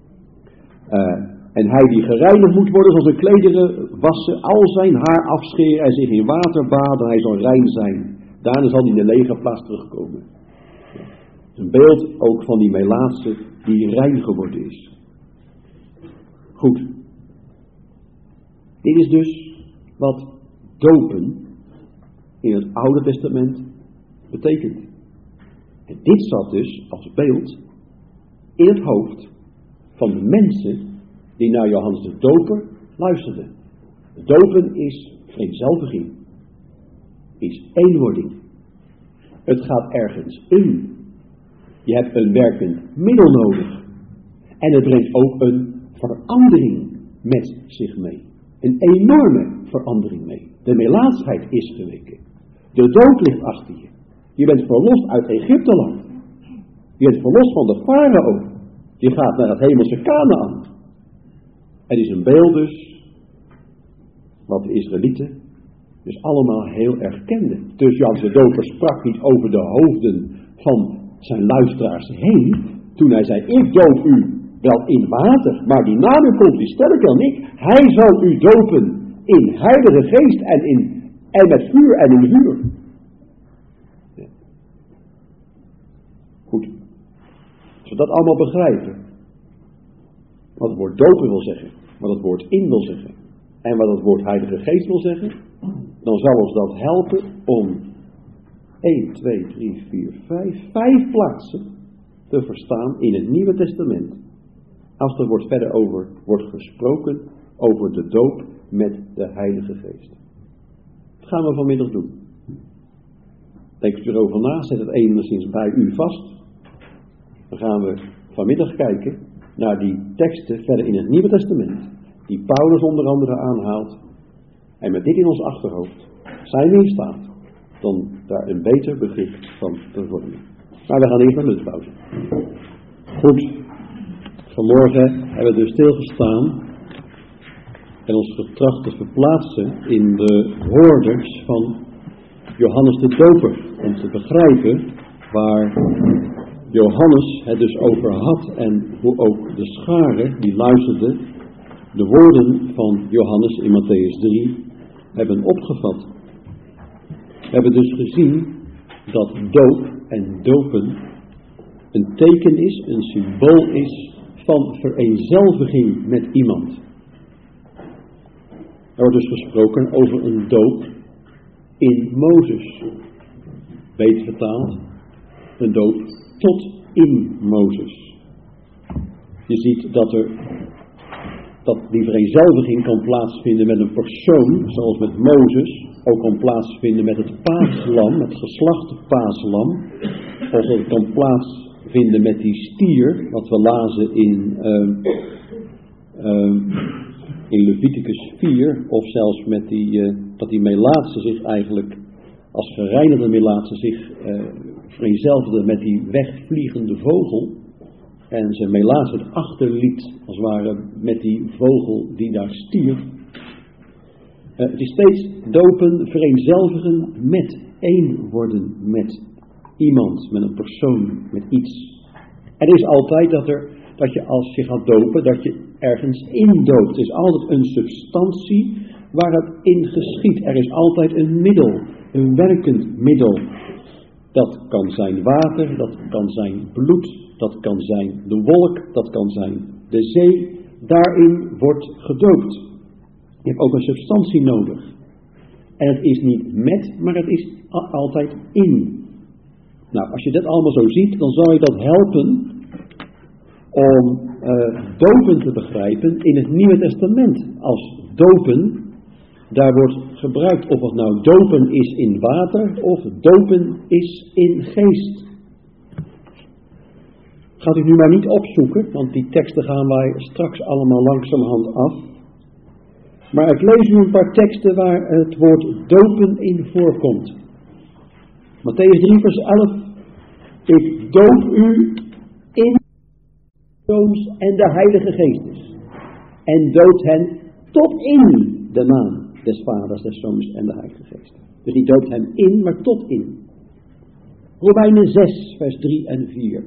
En hij die gereinigd moet worden, zal zijn klederen wassen, al zijn haar afscheren en zich in water baden, hij zal rein zijn. Daarna zal hij in de legerplaats terugkomen. Het is een beeld ook van die melaatse die rein geworden is. Goed. Dit is dus wat dopen in het Oude Testament betekent. En dit zat dus als beeld in het hoofd van de mensen die naar Johannes de Doper luisterden. Dopen is vereenzelviging, is eenwording. Het gaat ergens in. Je hebt een werkend middel nodig. En het brengt ook een verandering met zich mee. een enorme verandering mee. De melaatsheid is geweken. De dood ligt achter je. Je bent verlost uit Egypteland. Je bent verlost van de farao. Je gaat naar het hemelse Kanaan. Het is een beeld dus, wat de Israëlieten dus allemaal heel erg kenden. Dus Johannes de Doper sprak niet over de hoofden van zijn luisteraars heen, toen hij zei, ik doop u wel in water, maar die na u komt, die sterker dan ik, hij zal u dopen in heilige geest en met vuur en in vuur. Ja. Goed. Als we dat allemaal begrijpen, wat het woord dopen wil zeggen, wat het woord in wil zeggen, en wat het woord heilige geest wil zeggen, dan zal ons dat helpen om 1, 2, 3, 4, 5 plaatsen te verstaan in het Nieuwe Testament. Als er verder over wordt gesproken over de doop met de Heilige Geest. Dat gaan we vanmiddag doen. Denk erover na, zet het enigszins bij u vast. Dan gaan we vanmiddag kijken naar die teksten verder in het Nieuwe Testament, die Paulus onder andere aanhaalt. En met dit in ons achterhoofd zijn we in staat dan daar een beter begrip van te vormen. Maar we gaan eerst naar lunchpauze. Goed. Vanmorgen hebben we dus stilgestaan en ons getracht te verplaatsen in de woorders van Johannes de Doper. Om te begrijpen waar Johannes het dus over had en hoe ook de scharen die luisterden de woorden van Johannes in Mattheüs 3 hebben opgevat. We hebben dus gezien dat doop en dopen een teken is, een symbool is van vereenzelviging met iemand. Er wordt dus gesproken over een doop in Mozes. Beter vertaald, een doop tot in Mozes. Je ziet dat die vereenzelviging kan plaatsvinden met een persoon, zoals met Mozes, ook kan plaatsvinden met het paaslam, het geslacht paaslam, of dat het kan plaatsvinden met die stier, wat we lazen in Leviticus 4, of zelfs met dat die melaatse zich eigenlijk, als gereinigde melaatse zich vereenzelvigde met die wegvliegende vogel, en zijn melaatse het achterliet, als het ware, met die vogel die daar stierf. Het is steeds dopen, vereenzelvigen met, één worden met iemand, met een persoon, met iets. Er is altijd dat je als je gaat dopen, dat je ergens indoopt. Het is altijd een substantie waar het in geschiet. Er is altijd een middel, een werkend middel. Dat kan zijn water, dat kan zijn bloed, dat kan zijn de wolk, dat kan zijn de zee. Daarin wordt gedoopt. Je hebt ook een substantie nodig. En het is niet met, maar het is altijd in. Nou, als je dat allemaal zo ziet, dan zal je dat helpen om dopen te begrijpen in het Nieuwe Testament. Als dopen, daar wordt gebruikt of het nou dopen is in water of dopen is in geest. Gaat u nu maar niet opzoeken, want die teksten gaan wij straks allemaal langzamerhand af. Maar ik lees u een paar teksten waar het woord dopen in voorkomt. Mattheüs 3 vers 11. Ik doop u in de Zoons en de Heilige Geestes. En doopt hen tot in de naam des Vaders, des Zoons en de Heilige Geest. Dus niet doopt hem in, maar tot in. Romeinen 6 vers 3 en 4.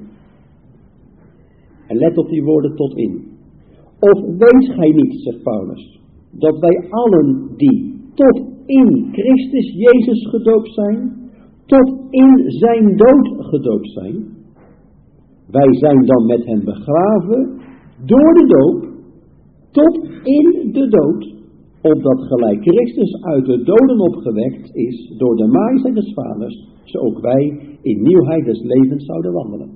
En let op die woorden tot in. Of weet gij niet, zegt Paulus, dat wij allen die tot in Christus Jezus gedoopt zijn, tot in zijn dood gedoopt zijn. Wij zijn dan met hem begraven door de doop tot in de dood, opdat gelijk Christus uit de doden opgewekt is door de majesteit des Vaders, zo ook wij in nieuwheid des levens zouden wandelen.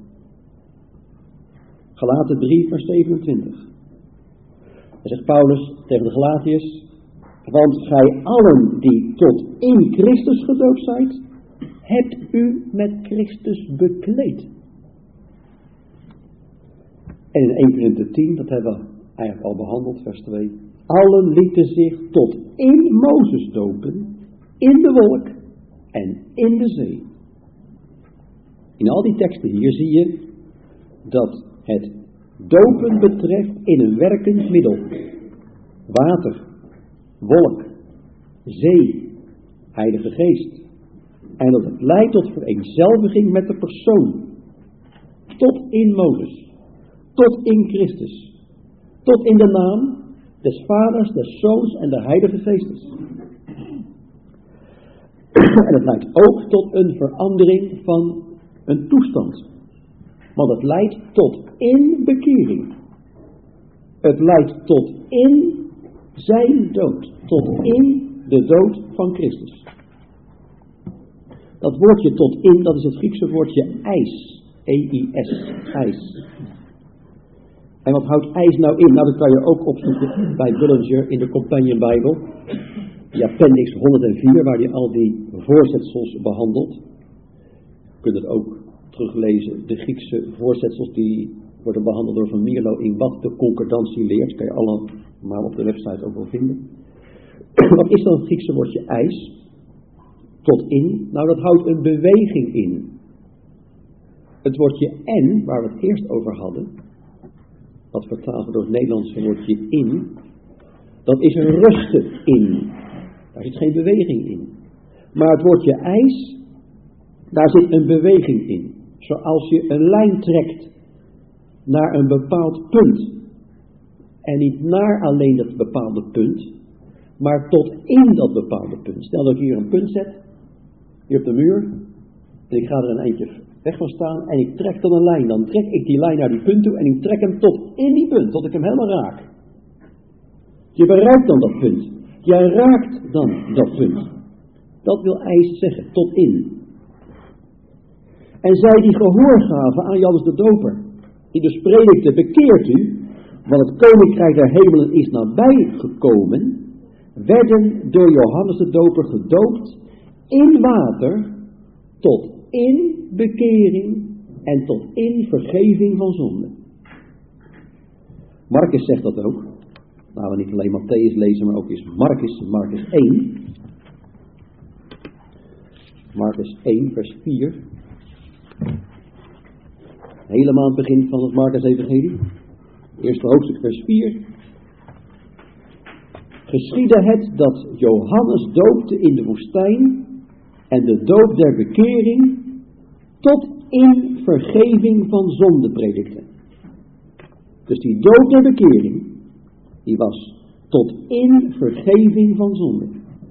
Galaten 3 vers 27. Dan zegt Paulus tegen de Galatiërs, want gij allen die tot in Christus gedoopt zijt, hebt u met Christus bekleed. En in 1 Korinthe 10, dat hebben we eigenlijk al behandeld, vers 2. Allen lieten zich tot in Mozes dopen, in de wolk en in de zee. In al die teksten hier zie je dat het dopen betreft in een werkend middel. Water, wolk, zee, Heilige Geest. En dat het leidt tot vereenzelviging met de persoon. Tot in Mozes. Tot in Christus. Tot in de naam des Vaders, des Zoons en de Heilige Geestes. En het leidt ook tot een verandering van een toestand. Want het leidt tot in bekering. Het leidt tot in zijn dood. Tot in de dood van Christus. Dat woordje tot in, dat is het Griekse woordje eis. E-I-S. Eis. En wat houdt eis nou in? Nou, dat kan je ook opzoeken bij Bullinger in de Companion Bijbel. Die appendix 104, waar hij al die voorzetsels behandelt. Je kunt het ook teruglezen, de Griekse voorzetsels die worden behandeld door Van Mierlo in wat de concordantie leert. Kan je allemaal op de website ook wel vinden. Wat is dan het Griekse woordje eis? Tot in? Nou, dat houdt een beweging in. Het woordje en, waar we het eerst over hadden, wat vertaald wordt door het Nederlandse woordje in, dat is een rusten in. Daar zit geen beweging in. Maar het woordje eis, daar zit een beweging in. Zoals je een lijn trekt naar een bepaald punt. En niet naar alleen dat bepaalde punt, maar tot in dat bepaalde punt. Stel dat ik hier een punt zet, hier op de muur, en ik ga er een eindje weg van staan en ik trek dan een lijn. Dan trek ik die lijn naar die punt toe en ik trek hem tot in die punt, tot ik hem helemaal raak. Je bereikt dan dat punt. Jij raakt dan dat punt. Dat wil eis zeggen, tot in. En zij die gehoor gaven aan Johannes de Doper, die dus predikte, bekeert u, want het koninkrijk der hemelen is nabij gekomen, werden door Johannes de Doper gedoopt in water tot in bekering en tot in vergeving van zonde. Marcus zegt dat ook. Nou, we niet alleen Matthäus lezen, maar ook eens Marcus 1. Marcus 1, vers 4. Helemaal aan het begin van het Marcus-evangelie. Eerste hoofdstuk, vers 4. Geschiedde het dat Johannes doopte in de woestijn en de doop der bekering tot in vergeving van zonde predikte. Dus die doop der bekering, die was tot in vergeving van zonde.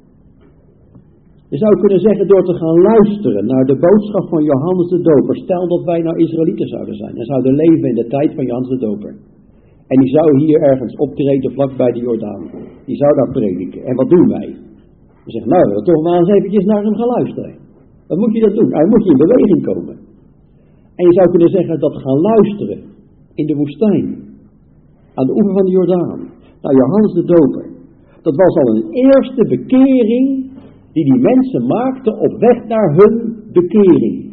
Je zou kunnen zeggen door te gaan luisteren naar de boodschap van Johannes de Doper. Stel dat wij nou Israëlieten zouden zijn en zouden leven in de tijd van Johannes de Doper. En die zou hier ergens optreden vlakbij de Jordaan. Die zou daar prediken. En wat doen wij? We zeggen, nou, we willen toch maar eens eventjes naar hem gaan luisteren. Wat moet je dat doen? Nou, dan moet je in beweging komen. En je zou kunnen zeggen dat gaan luisteren in de woestijn. Aan de oever van de Jordaan. Nou, Johannes de Doper. Dat was al een eerste bekering die mensen maakten op weg naar hun bekering.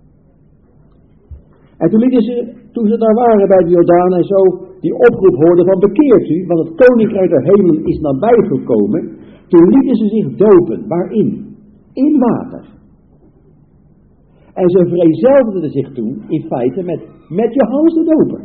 En toen ze daar waren bij de Jordaan en zo die oproep hoorden van bekeert u, want het koninkrijk der hemelen is nabij gekomen, toen lieten ze zich dopen. Waarin? In water. En ze vereenzelvigden zich toen in feite met Johannes de Doper.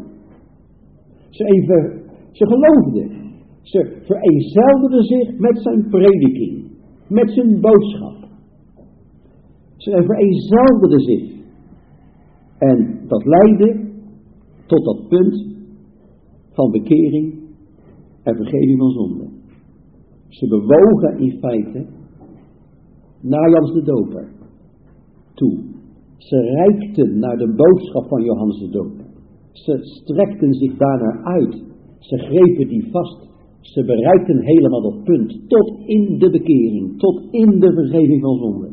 Ze geloofden. Ze vereenzelvigden zich met zijn prediking. Met zijn boodschap. Ze vereenzelvigden zich. En dat leidde tot dat punt van bekering en vergeving van zonde. Ze bewogen in feite naar Johannes de Doper toe. Ze reikten naar de boodschap van Johannes de Doper. Ze strekten zich daarnaar uit. Ze grepen die vast. Ze bereikten helemaal dat punt. Tot in de bekering. Tot in de vergeving van zonde.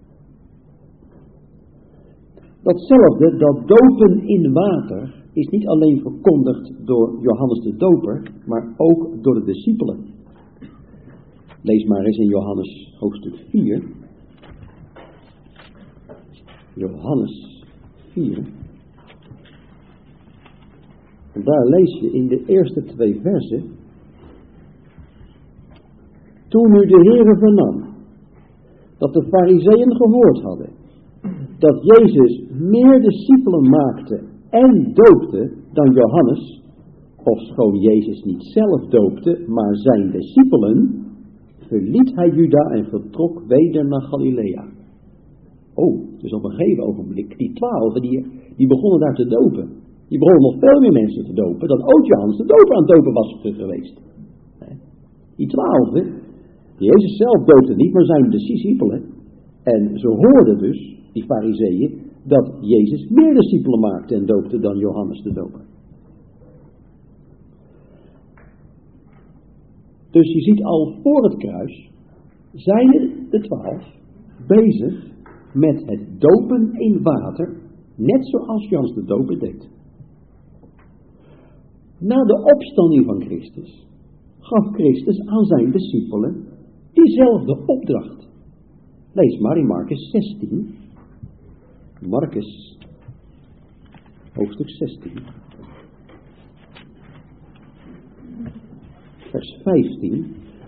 Datzelfde, dat dopen in water, is niet alleen verkondigd door Johannes de Doper, maar ook door de discipelen. Lees maar eens in Johannes hoofdstuk 4. Johannes 4. En daar lees je in de eerste 2 versen. Toen nu de Heere vernam dat de Farizeeën gehoord hadden dat Jezus meer discipelen maakte en doopte dan Johannes, ofschoon Jezus niet zelf doopte, maar zijn discipelen, verliet hij Juda en vertrok weder naar Galilea. Oh, dus op een gegeven ogenblik, die 12, die begonnen daar te dopen. Die begonnen nog veel meer mensen te dopen dan ooit Johannes de doper aan het dopen was geweest. Die 12, die Jezus zelf doopte niet, maar zijn discipelen. En ze hoorden dus, die Farizeeën, dat Jezus meer discipelen maakte en doopte dan Johannes de doper. Dus je ziet al voor het kruis, zijn de 12 bezig met het dopen in water, net zoals Johannes de doper deed. Na de opstanding van Christus gaf Christus aan zijn discipelen diezelfde opdracht. Lees maar in Marcus 16. Marcus, hoofdstuk 16. Vers 15.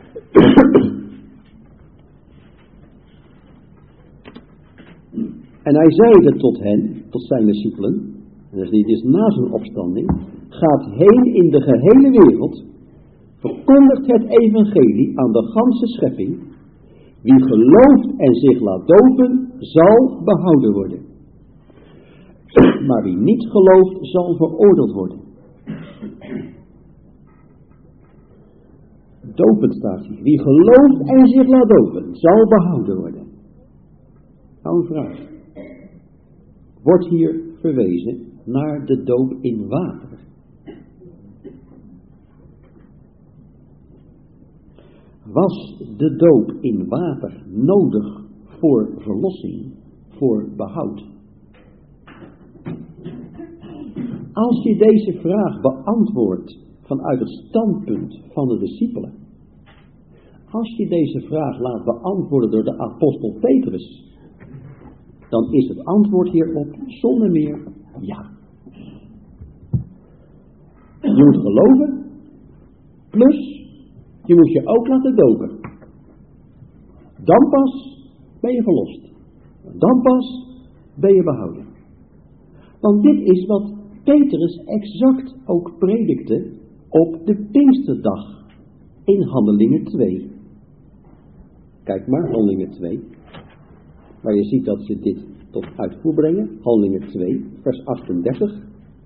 En hij zeide tot hen, tot zijn discipelen, dus dit is na zijn opstanding, gaat heen in de gehele wereld, verkondigt het evangelie aan de ganse schepping. Wie gelooft en zich laat dopen, zal behouden worden. Maar wie niet gelooft, zal veroordeeld worden. Dopen staat hier. Wie gelooft en zich laat dopen, zal behouden worden. Nou een vraag. Wordt hier verwezen naar de doop in water? Was de doop in water nodig voor verlossing, voor behoud? Als je deze vraag beantwoordt vanuit het standpunt van de discipelen, als je deze vraag laat beantwoorden door de apostel Petrus, dan is het antwoord hierop zonder meer ja. Je moet geloven, plus je moet je ook laten dopen. Dan pas ben je verlost. Dan pas ben je behouden. Want dit is wat Petrus exact ook predikte op de Pinksterdag in Handelingen 2. Kijk maar, Handelingen 2. Waar je ziet dat ze dit tot uitvoer brengen. Handelingen 2, vers 38.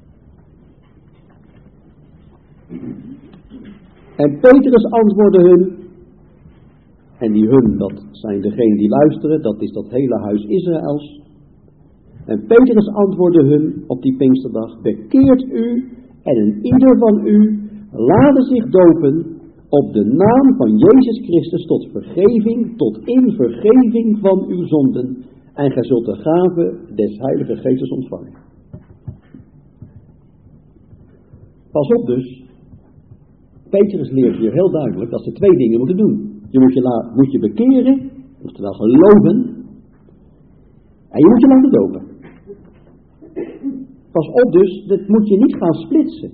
En Petrus antwoordde hun, en die hun, dat zijn degenen die luisteren, dat is dat hele huis Israëls. En Petrus antwoordde hun op die Pinksterdag, bekeert u en een ieder van u laten zich dopen op de naam van Jezus Christus tot in vergeving van uw zonden, en gij zult de gave des Heilige Geestes ontvangen. Pas op dus. Petrus leert hier heel duidelijk dat ze 2 dingen moeten doen. Je moet je bekeren, oftewel geloven, en je moet je laten dopen. Pas op dus, dat moet je niet gaan splitsen.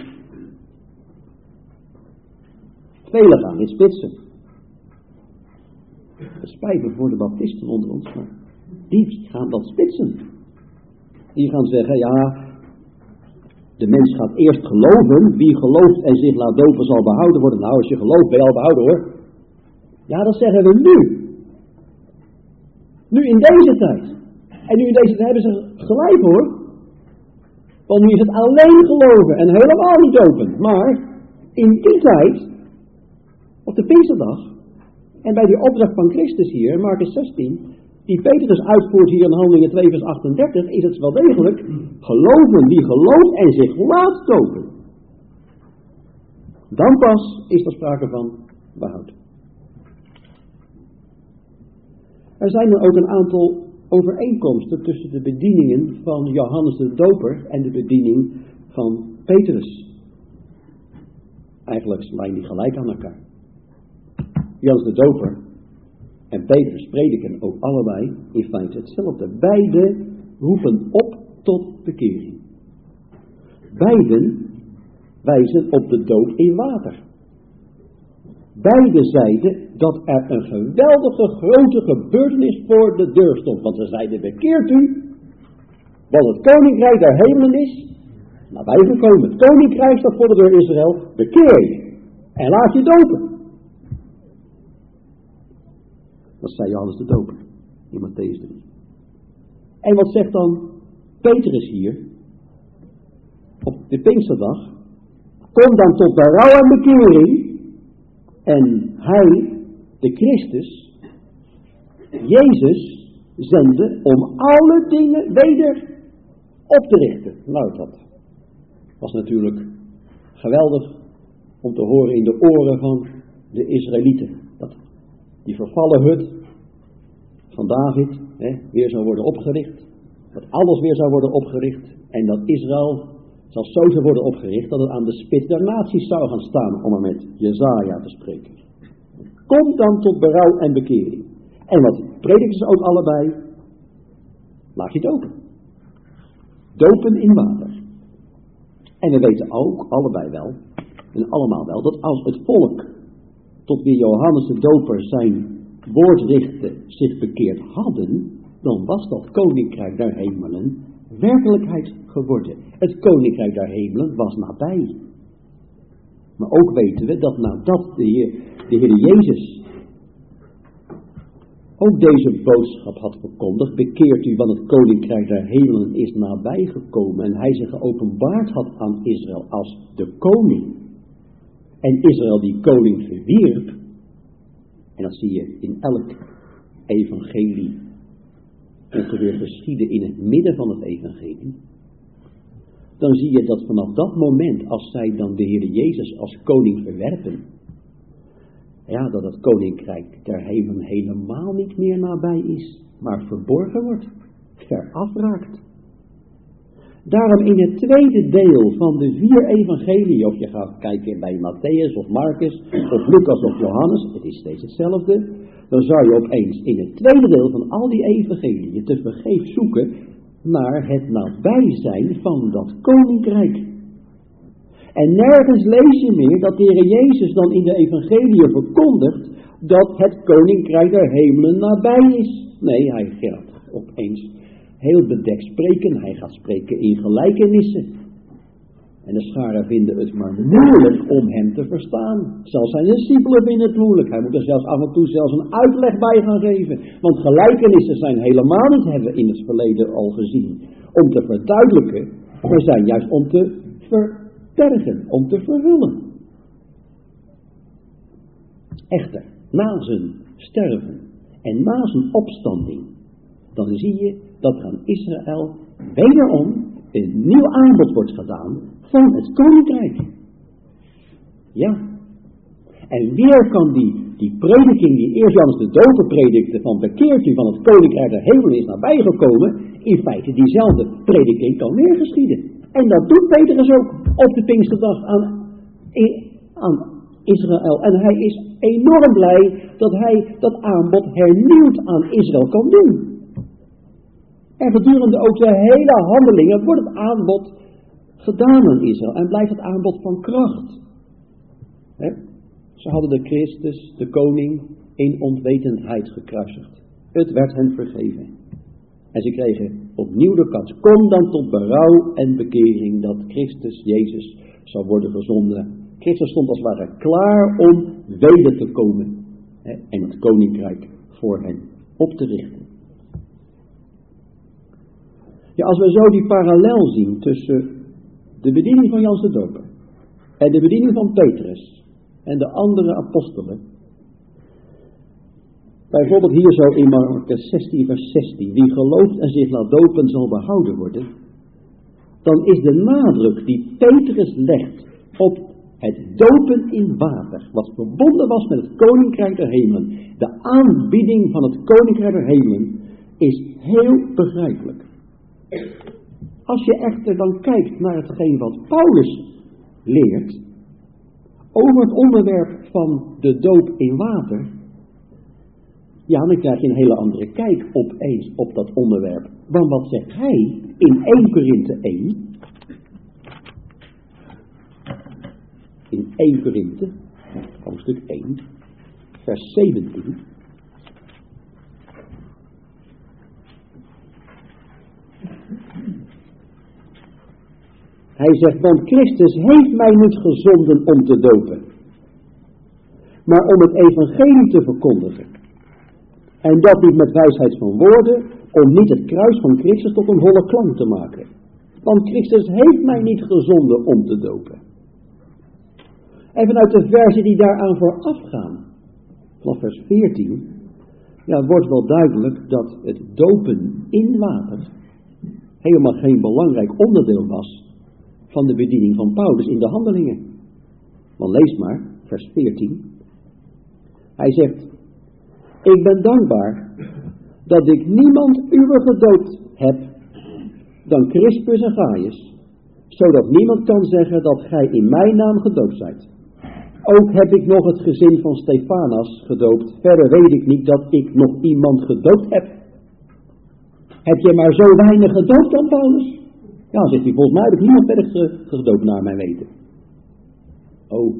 Velen gaan niet splitsen. Het spijt me voor de baptisten onder ons, maar die gaan dat splitsen. Die gaan zeggen, ja, de mens gaat eerst geloven. Wie gelooft en zich laat dopen zal behouden worden. Nou, als je gelooft ben je al behouden hoor. Ja, dat zeggen we nu. Nu in deze tijd. En nu in deze tijd hebben ze gelijk hoor. Want nu is het alleen geloven en helemaal niet dopen. Maar in die tijd, op de Pinksterdag, en bij die opdracht van Christus hier, Marcus 16, die Petrus uitvoert hier in Handelingen 2 vers 38, is het wel degelijk geloven. Wie gelooft en zich laat dopen, dan pas is er sprake van behoud. Er zijn er ook een aantal overeenkomsten tussen de bedieningen van Johannes de Doper en de bediening van Petrus. Eigenlijk slaan die gelijk aan elkaar. Johannes de Doper en Petrus prediken ook allebei in feite hetzelfde. Beiden roepen op tot bekering. Beiden wijzen op de doop in water. Beide zeiden dat er een geweldige grote gebeurtenis voor de deur stond. Want ze zeiden, bekeert u, want het koninkrijk der hemelen is nabijgekomen. Het koninkrijk staat voor de deur Israël, bekeer je en laat je dopen. Dat zei Johannes de Doper in Mattheüs 3. En wat zegt dan Petrus hier op de Pinksterdag? Kom dan tot berouw en bekering. En hij, de Christus, Jezus, zende om alle dingen weder op te richten. Nou, dat was natuurlijk geweldig om te horen in de oren van de Israëlieten. Dat die vervallen hut van David weer zou worden opgericht. Dat alles weer zou worden opgericht. En dat Israël zelfs zo zou worden opgericht dat het aan de spits der naties zou gaan staan, om er met Jesaja te spreken. Kom dan tot berouw en bekering. En wat prediken ze ook allebei? Laat je dopen. Dopen in water. En we weten ook allebei wel, en allemaal wel, dat als het volk tot wie Johannes de Doper zijn woord richtte zich bekeerd hadden, dan was dat koninkrijk der hemelen werkelijkheid geworden. Het koninkrijk der hemelen was nabij. Maar ook weten we dat nadat de Heer Jezus ook deze boodschap had verkondigd, bekeert u, want het koninkrijk der hemelen is nabijgekomen, en hij zich geopenbaard had aan Israël als de koning. En Israël die koning verwierp, en dat zie je in elk evangelie ongeveer geschieden in het midden van het evangelie, dan zie je dat vanaf dat moment, als zij dan de Heer Jezus als koning verwerpen, ja, dat het koninkrijk der hemelen helemaal niet meer nabij is, maar verborgen wordt, veraf raakt. Daarom in het tweede deel van de 4 evangelieën, of je gaat kijken bij Matthäus of Marcus of Lucas of Johannes, het is steeds hetzelfde, dan zou je opeens in het tweede deel van al die evangelieën te vergeefs zoeken naar het nabijzijn van dat koninkrijk. En nergens lees je meer dat de Heer Jezus dan in de evangeliën verkondigt dat het koninkrijk der hemelen nabij is. Nee, hij gaat opeens heel bedekt spreken. Hij gaat spreken in gelijkenissen. En de scharen vinden het maar moeilijk om hem te verstaan. Zelfs zijn discipelen vinden het moeilijk. Hij moet er zelfs af en toe zelfs een uitleg bij gaan geven. Want gelijkenissen zijn helemaal niet, hebben we in het verleden al gezien, om te verduidelijken. Maar zijn juist om te verbergen, om te verhullen. Echter, na zijn sterven en na zijn opstanding, dan zie je dat aan Israël wederom een nieuw aanbod wordt gedaan van het koninkrijk. Ja. En weer kan die prediking die eerst Johannes de Doper predikte van bekeert u, van het koninkrijk der hemelen is nabijgekomen, in feite diezelfde prediking kan weer geschieden. En dat doet Petrus ook op de Pinksterdag aan Israël. En hij is enorm blij dat hij dat aanbod hernieuwd aan Israël kan doen. En gedurende ook de hele handelingen wordt het aanbod gedaan aan Israël. En blijft het aanbod van kracht. Ze hadden de Christus, de koning, in onwetendheid gekruisigd. Het werd hen vergeven. En ze kregen opnieuw de kans. Kom dan tot berouw en bekering dat Christus Jezus zou worden gezonden. Christus stond als het ware klaar om weder te komen. En het koninkrijk voor hen op te richten. Ja, als we zo die parallel zien tussen de bediening van Johannes de Doper en de bediening van Petrus en de andere apostelen. Bijvoorbeeld hier zo in Marcus 16 vers 16. Wie gelooft en zich laat dopen zal behouden worden. Dan is de nadruk die Petrus legt op het dopen in water, wat verbonden was met het koninkrijk der hemelen. De aanbieding van het koninkrijk der hemelen is heel begrijpelijk. Als je echter dan kijkt naar hetgeen wat Paulus leert over het onderwerp van de doop in water, ja, dan krijg je een hele andere kijk opeens op dat onderwerp. Want wat zegt hij in 1 Korinthe 1? in 1 Korinthe, hoofdstuk 1, vers 17. Hij zegt, want Christus heeft mij niet gezonden om te dopen, maar om het evangelie te verkondigen. En dat niet met wijsheid van woorden, om niet het kruis van Christus tot een holle klank te maken. Want Christus heeft mij niet gezonden om te dopen. En vanuit de versen die daaraan voorafgaan, vanaf vers 14, wordt wel duidelijk dat het dopen in water helemaal geen belangrijk onderdeel was van de bediening van Paulus in de handelingen. Want lees maar, vers 14. Hij zegt, ik ben dankbaar dat ik niemand uwer gedoopt heb dan Crispus en Gaius, zodat niemand kan zeggen dat gij in mijn naam gedoopt zijt. Ook heb ik nog het gezin van Stefanas gedoopt, verder weet ik niet dat ik nog iemand gedoopt heb. Heb je maar zo weinig gedoopt dan, Paulus? Ja, zegt hij, volgens mij heb ik niemand verder gedoopt naar mijn weten. Oh.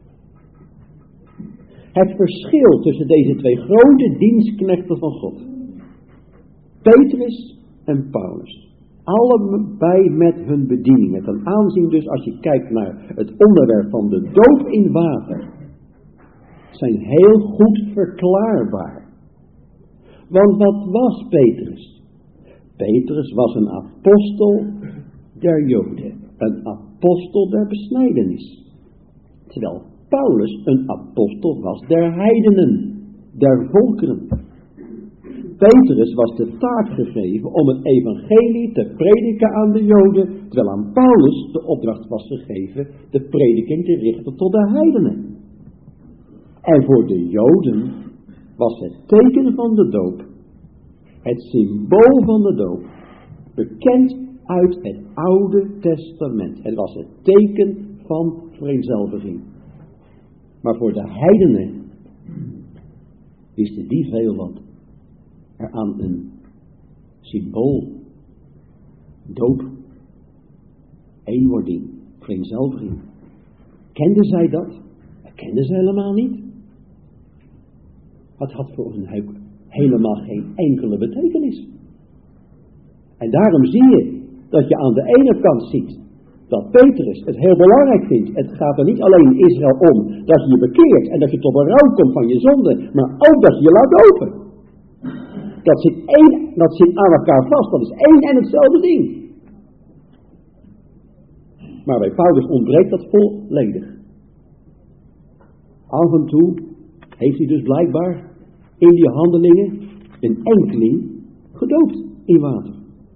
Het verschil tussen deze 2 grote dienstknechten van God, Petrus en Paulus, allebei met hun bediening, met een aanzien dus als je kijkt naar het onderwerp van de doop in water, zijn heel goed verklaarbaar. Want wat was Petrus? Petrus was een apostel der Joden, een apostel der besnijdenis. Terwijl Paulus een apostel was der heidenen, der volkeren. Petrus was de taak gegeven om het evangelie te prediken aan de Joden, terwijl aan Paulus de opdracht was gegeven de prediking te richten tot de heidenen. En voor de Joden was het teken van de doop, het symbool van de doop, bekend uit het Oude Testament. Het was het teken van vereenzelviging. Maar voor de heidenen wisten die veel wat er aan een symbool, doop, eenwording, vereenzelviging. Kenden zij dat? Dat kenden ze helemaal niet. Het had voor hen helemaal geen enkele betekenis. En daarom zie je dat je aan de ene kant ziet dat Petrus het heel belangrijk vindt. Het gaat er niet alleen in Israël om dat je je bekeert en dat je tot berouw komt van je zonde, maar ook dat je je laat dopen. Dat zit aan elkaar vast, dat is één en hetzelfde ding. Maar bij Paulus ontbreekt dat volledig. Af en toe heeft hij dus blijkbaar in die handelingen een enkeling gedoopt in water.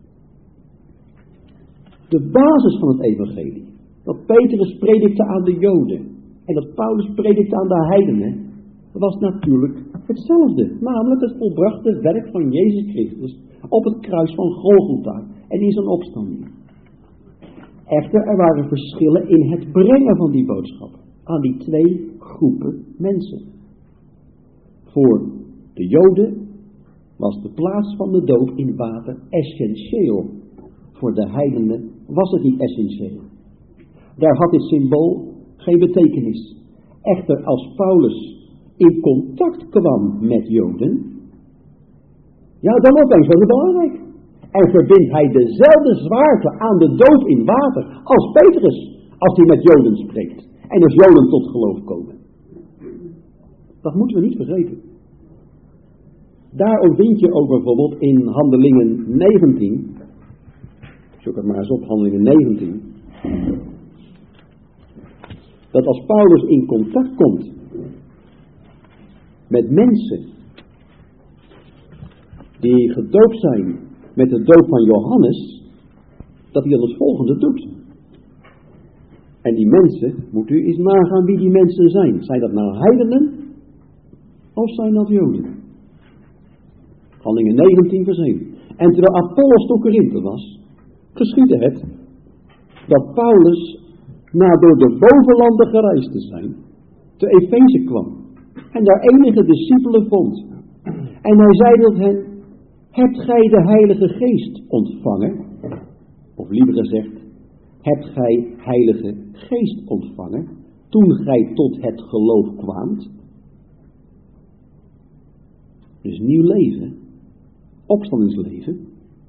De basis van het evangelie, dat Petrus predikte aan de Joden en dat Paulus predikte aan de heidenen, was natuurlijk hetzelfde. Namelijk het volbrachte werk van Jezus Christus op het kruis van Golgotha en in zijn opstanding. Echter, er waren verschillen in het brengen van die boodschap aan die 2 groepen mensen. Voor de Joden was de plaats van de doop in water essentieel. Voor de heidenen was het niet essentieel. Daar had dit symbool geen betekenis. Echter, als Paulus in contact kwam met Joden, dan opeens was het belangrijk. En verbindt hij dezelfde zwaarte aan de doop in water als Petrus, als hij met Joden spreekt. En als Joden tot geloof komen. Dat moeten we niet vergeten. Daarom vind je ook bijvoorbeeld in Handelingen 19, zoek het maar eens op, Handelingen 19, dat als Paulus in contact komt met mensen die gedoopt zijn met de doop van Johannes, dat hij dan het volgende doet. En die mensen, moet u eens nagaan wie die mensen zijn. Zijn dat nou heidenen of zijn dat Joden? Handelingen 19 vers 1. En terwijl Apollos tot Korinthe was, geschiedde het dat Paulus, na door de bovenlanden gereisd te zijn, te Efeze kwam en daar enige discipelen vond. En hij zei tot hen: hebt gij de Heilige Geest ontvangen? Of liever gezegd, hebt gij Heilige Geest ontvangen toen gij tot het geloof kwaamt. Dus nieuw leven, opstandingsleven.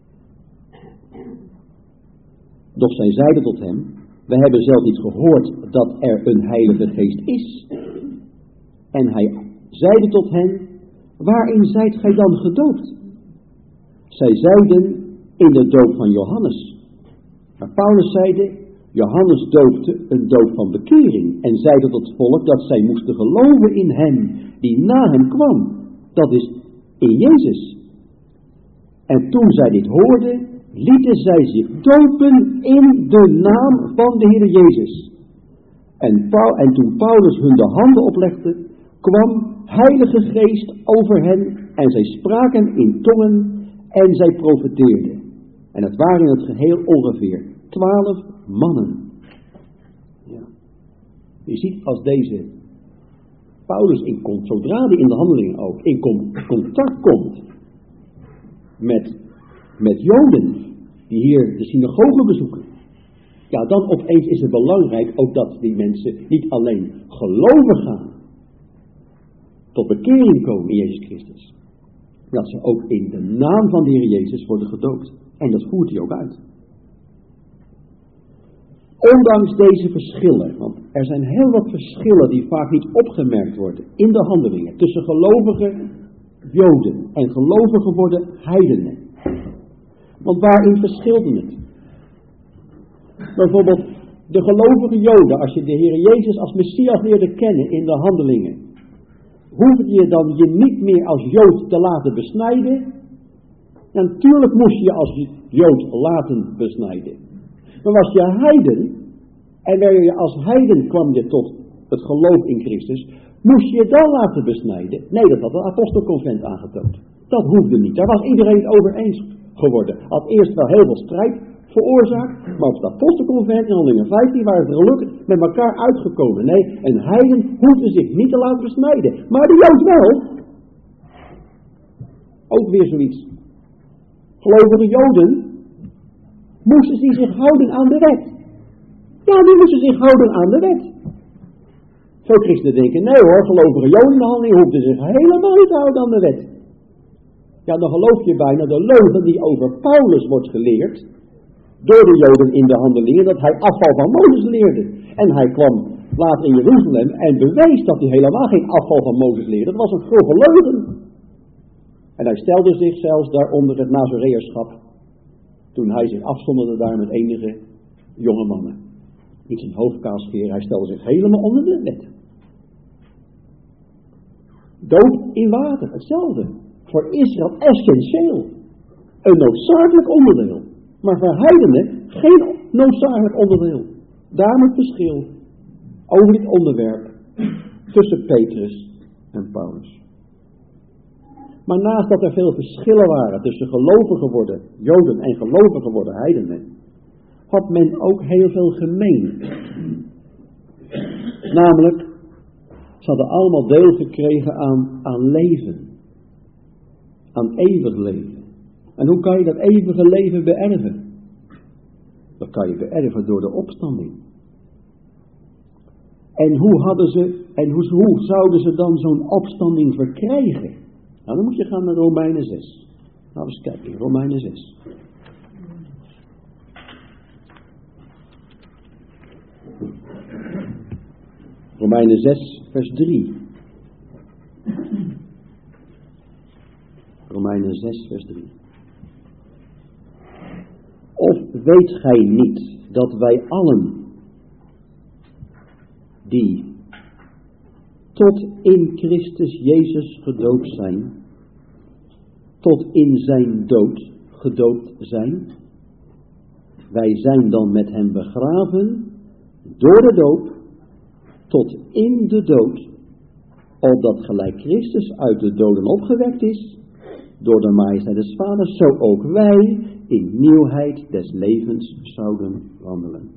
Doch zij zeiden tot hem, wij hebben zelf niet gehoord dat er een Heilige Geest is. En hij zeide tot hen, waarin zijt gij dan gedoopt? Zij zeiden, in de doop van Johannes. Maar Paulus zeide, Johannes doopte een doop van bekering en zeide tot het volk dat zij moesten geloven in hem die na hem kwam. Dat is in Jezus. En toen zij dit hoorden, lieten zij zich dopen in de naam van de Heer Jezus. En toen Paulus hun de handen oplegde, kwam Heilige Geest over hen en zij spraken in tongen en zij profeteerden. En het waren in het geheel ongeveer 12 mannen. Ja. Je ziet als deze Paulus zodra hij in de handelingen ook in contact komt met Joden die hier de synagoge bezoeken. Ja, dan opeens is het belangrijk ook dat die mensen niet alleen geloven gaan, tot bekering komen in Jezus Christus. Dat ze ook in de naam van de Heer Jezus worden gedoopt. En dat voert hij ook uit. Ondanks deze verschillen, want er zijn heel wat verschillen die vaak niet opgemerkt worden in de handelingen tussen gelovige Joden en gelovig geworden heidenen. Want waarin verschilde het? Bijvoorbeeld de gelovige Joden, als je de Heer Jezus als Messias leerde kennen in de handelingen, hoefde je dan je niet meer als Jood te laten besnijden? Natuurlijk moest je als Jood laten besnijden. Maar was je heiden, en als heiden kwam je tot het geloof in Christus, moest je dan laten besnijden? Nee, dat had het apostelconvent aangetoond. Dat hoefde niet, daar was iedereen het over eens geworden. Had eerst wel heel veel strijd veroorzaakt, maar op het apostelconvent in Handelingen 15 waren ze gelukkig met elkaar uitgekomen. Nee, een heiden hoefde zich niet te laten besnijden, maar de Jood wel. Ook weer zoiets. Gelovige Joden moesten die zich houden aan de wet. Ja, die moesten zich houden aan de wet. Veel christenen denken, nee hoor, gelovige Joden in de handeling hoefden zich helemaal niet te houden aan de wet. Ja, dan geloof je bijna de leugen die over Paulus wordt geleerd door de Joden in de handelingen, dat hij afval van Mozes leerde. En hij kwam later in Jeruzalem en bewees dat hij helemaal geen afval van Mozes leerde. Dat was een grove leugen. En hij stelde zich zelfs daaronder het Nazareërschap, toen hij zich afzonderde daar met enige jonge mannen. Niet zijn hoofdkaasveer, hij stelde zich helemaal onder de wet. Doop in water, hetzelfde. Voor Israël essentieel. Een noodzakelijk onderdeel. Maar voor heidenen geen noodzakelijk onderdeel. Daarom het verschil over dit onderwerp tussen Petrus en Paulus. Maar naast dat er veel verschillen waren tussen gelovig geworden Joden en gelovig geworden heidenen, had men ook heel veel gemeen. Namelijk, ze hadden allemaal deel gekregen aan leven. Aan eeuwig leven. En hoe kan je dat eeuwige leven beërven? Dat kan je beërven door de opstanding. En hoe zouden ze dan zo'n opstanding verkrijgen? Nou, dan moet je gaan naar Romeinen 6. Laten we eens kijken, Romeinen 6. Romeinen 6, vers 3. Romeinen 6, vers 3. Of weet gij niet dat wij allen die tot in Christus Jezus gedoopt zijn, tot in zijn dood gedoopt zijn? Wij zijn dan met hem begraven door de doop tot in de dood, opdat gelijk Christus uit de doden opgewekt is, door de majesteit des Vaders, zo ook wij in nieuwheid des levens zouden wandelen.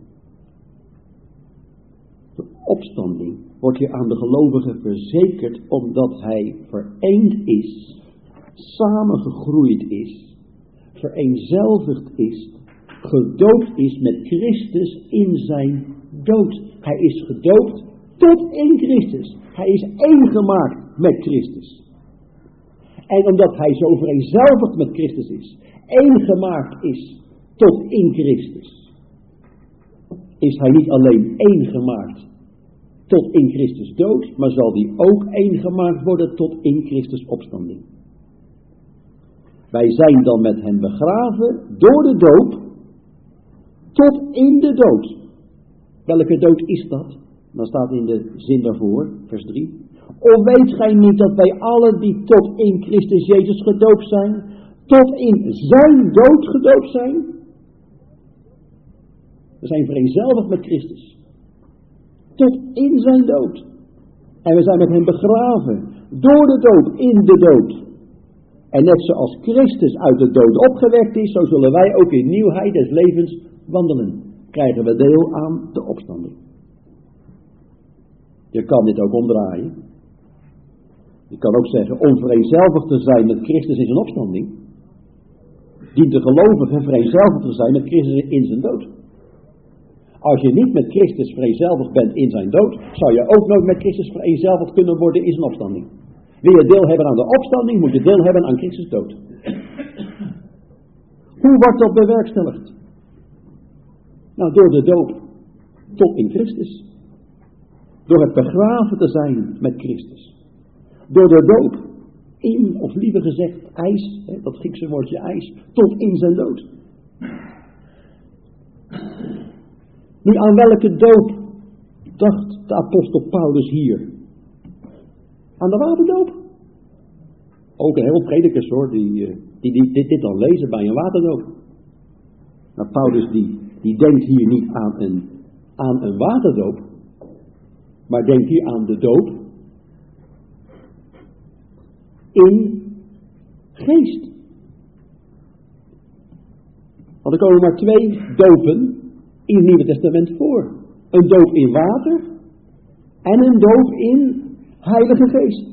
De opstanding wordt hier aan de gelovige verzekerd, omdat hij vereend is, samengegroeid is, vereenzelvigd is, gedoopt is met Christus in zijn dood. Hij is gedoopt tot in Christus. Hij is één gemaakt met Christus. En omdat hij zo vereenzelvigd met Christus is, één gemaakt is tot in Christus, is hij niet alleen één gemaakt tot in Christus dood, maar zal hij ook één gemaakt worden tot in Christus opstanding. Wij zijn dan met hem begraven door de doop tot in de dood. Welke dood is dat? Dan staat in de zin daarvoor, vers 3. Of weet gij niet dat wij allen die tot in Christus Jezus gedoopt zijn, tot in zijn dood gedoopt zijn? We zijn vereenzelvigd met Christus. Tot in zijn dood. En we zijn met hem begraven door de doop in de dood. En net zoals Christus uit de dood opgewekt is, zo zullen wij ook in nieuwheid des levens wandelen. Krijgen we deel aan de opstanding. Je kan dit ook omdraaien. Je kan ook zeggen, om vereenzelvigd te zijn met Christus in zijn opstanding, dient de gelovige vereenzelvigd te zijn met Christus in zijn dood. Als je niet met Christus vereenzelvigd bent in zijn dood, zou je ook nooit met Christus vereenzelvigd kunnen worden in zijn opstanding. Wil je deel hebben aan de opstanding, moet je deel hebben aan Christus dood. Hoe wordt dat bewerkstelligd? Nou, door de doop tot in Christus. Door het begraven te zijn met Christus. Door de doop in, of liever gezegd, ijs, dat Griekse woordje ijs, tot in zijn dood. Nu, aan welke doop dacht de apostel Paulus hier? Aan de waterdoop. Ook een heel predikers hoor, die dit dan lezen bij een waterdoop. Nou, Paulus die denkt hier niet aan een waterdoop, maar denkt hier aan de doop in geest. Want er komen maar 2 dopen in het Nieuwe Testament voor. Een doop in water en een doop in Heilige Geest.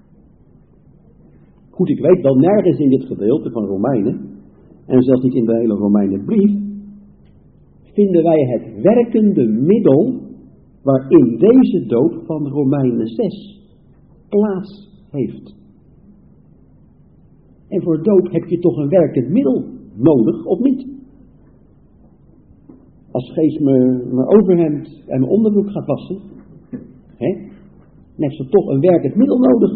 Goed, ik weet wel nergens in dit gedeelte van Romeinen, en zelfs niet in de hele Romeinenbrief, vinden wij het werkende middel waarin deze doop van Romeinen 6 plaats heeft. En voor doop heb je toch een werkend middel nodig, of niet? Als Gees mijn overhemd en mijn onderbroek gaat wassen, dan heeft ze toch een werkend middel nodig.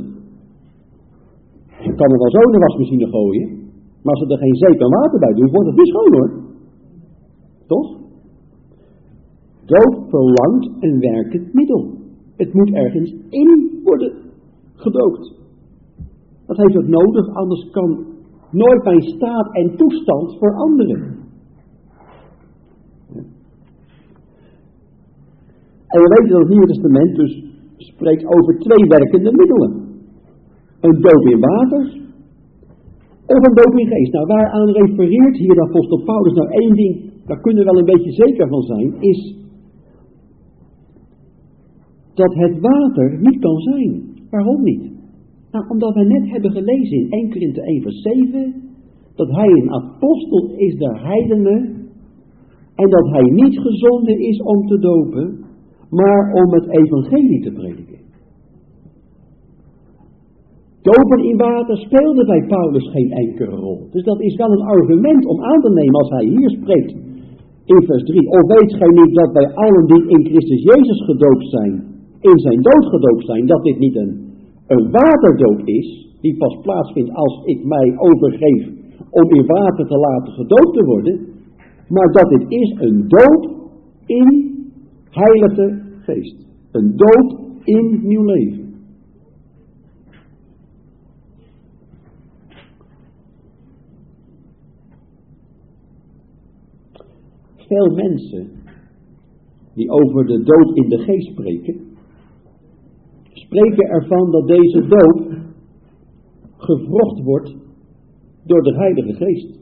Je kan er wel zo in de wasmachine gooien, maar als ze er geen zeep en water bij doen, wordt het niet schoon hoor. Toch? Doop verlangt een werkend middel. Het moet ergens in worden gedoopt. Dat heeft het nodig, anders kan nooit mijn staat en toestand veranderen. En we weten dat het Nieuwe Testament dus spreekt over 2 werkende middelen. Een doop in water of een doop in geest. Nou, waaraan refereert hier de apostel Paulus? Nou, 1 ding, daar kunnen we wel een beetje zeker van zijn, is dat het water niet kan zijn. Waarom niet? Nou, omdat wij net hebben gelezen in 1 Korinthe 1 vers 7, dat hij een apostel is der heidenen en dat hij niet gezonden is om te dopen, maar om het evangelie te prediken. Dopen in water speelde bij Paulus geen enkele rol. Dus dat is wel een argument om aan te nemen als hij hier spreekt in vers 3. Of weet gij niet dat wij allen die in Christus Jezus gedoopt zijn, in zijn dood gedoopt zijn, dat dit niet een waterdoop is, die pas plaatsvindt als ik mij overgeef om in water te laten gedoopt te worden, maar dat dit is een doop in Heilige Geest. Een doop in nieuw leven. Veel mensen die over de doop in de geest spreken, spreken ervan dat deze doop gewrocht wordt door de Heilige Geest.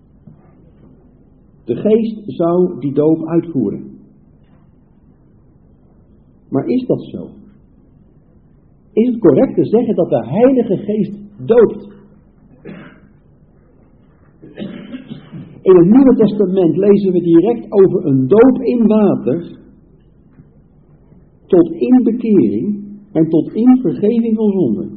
De Geest zou die doop uitvoeren. Maar is dat zo? Is het correct te zeggen dat de Heilige Geest doopt? In het Nieuwe Testament lezen we direct over een doop in water tot in bekering en tot in vergeving van zonden.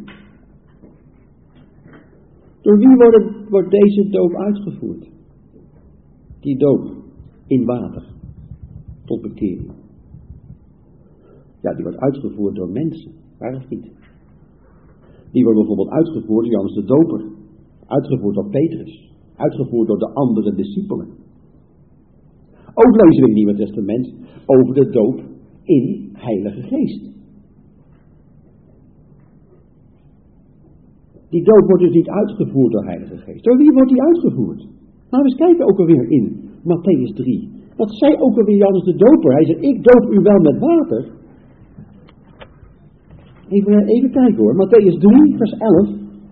Door wie wordt deze doop uitgevoerd? Die doop in water, tot bekering. Ja, die wordt uitgevoerd door mensen, waar of niet? Die wordt bijvoorbeeld uitgevoerd door Johannes de Doper, uitgevoerd door Petrus, uitgevoerd door de andere discipelen. Ook lezen we in het Nieuwe Testament over de doop in Heilige Geest. Die doop wordt dus niet uitgevoerd door Heilige Geest. Door wie wordt die uitgevoerd? Nou, we eens kijken ook alweer in Mattheüs 3. Wat zei ook alweer Johannes de Doper? Hij zei, ik doop u wel met water. Even kijken hoor, Mattheüs 3 vers 11.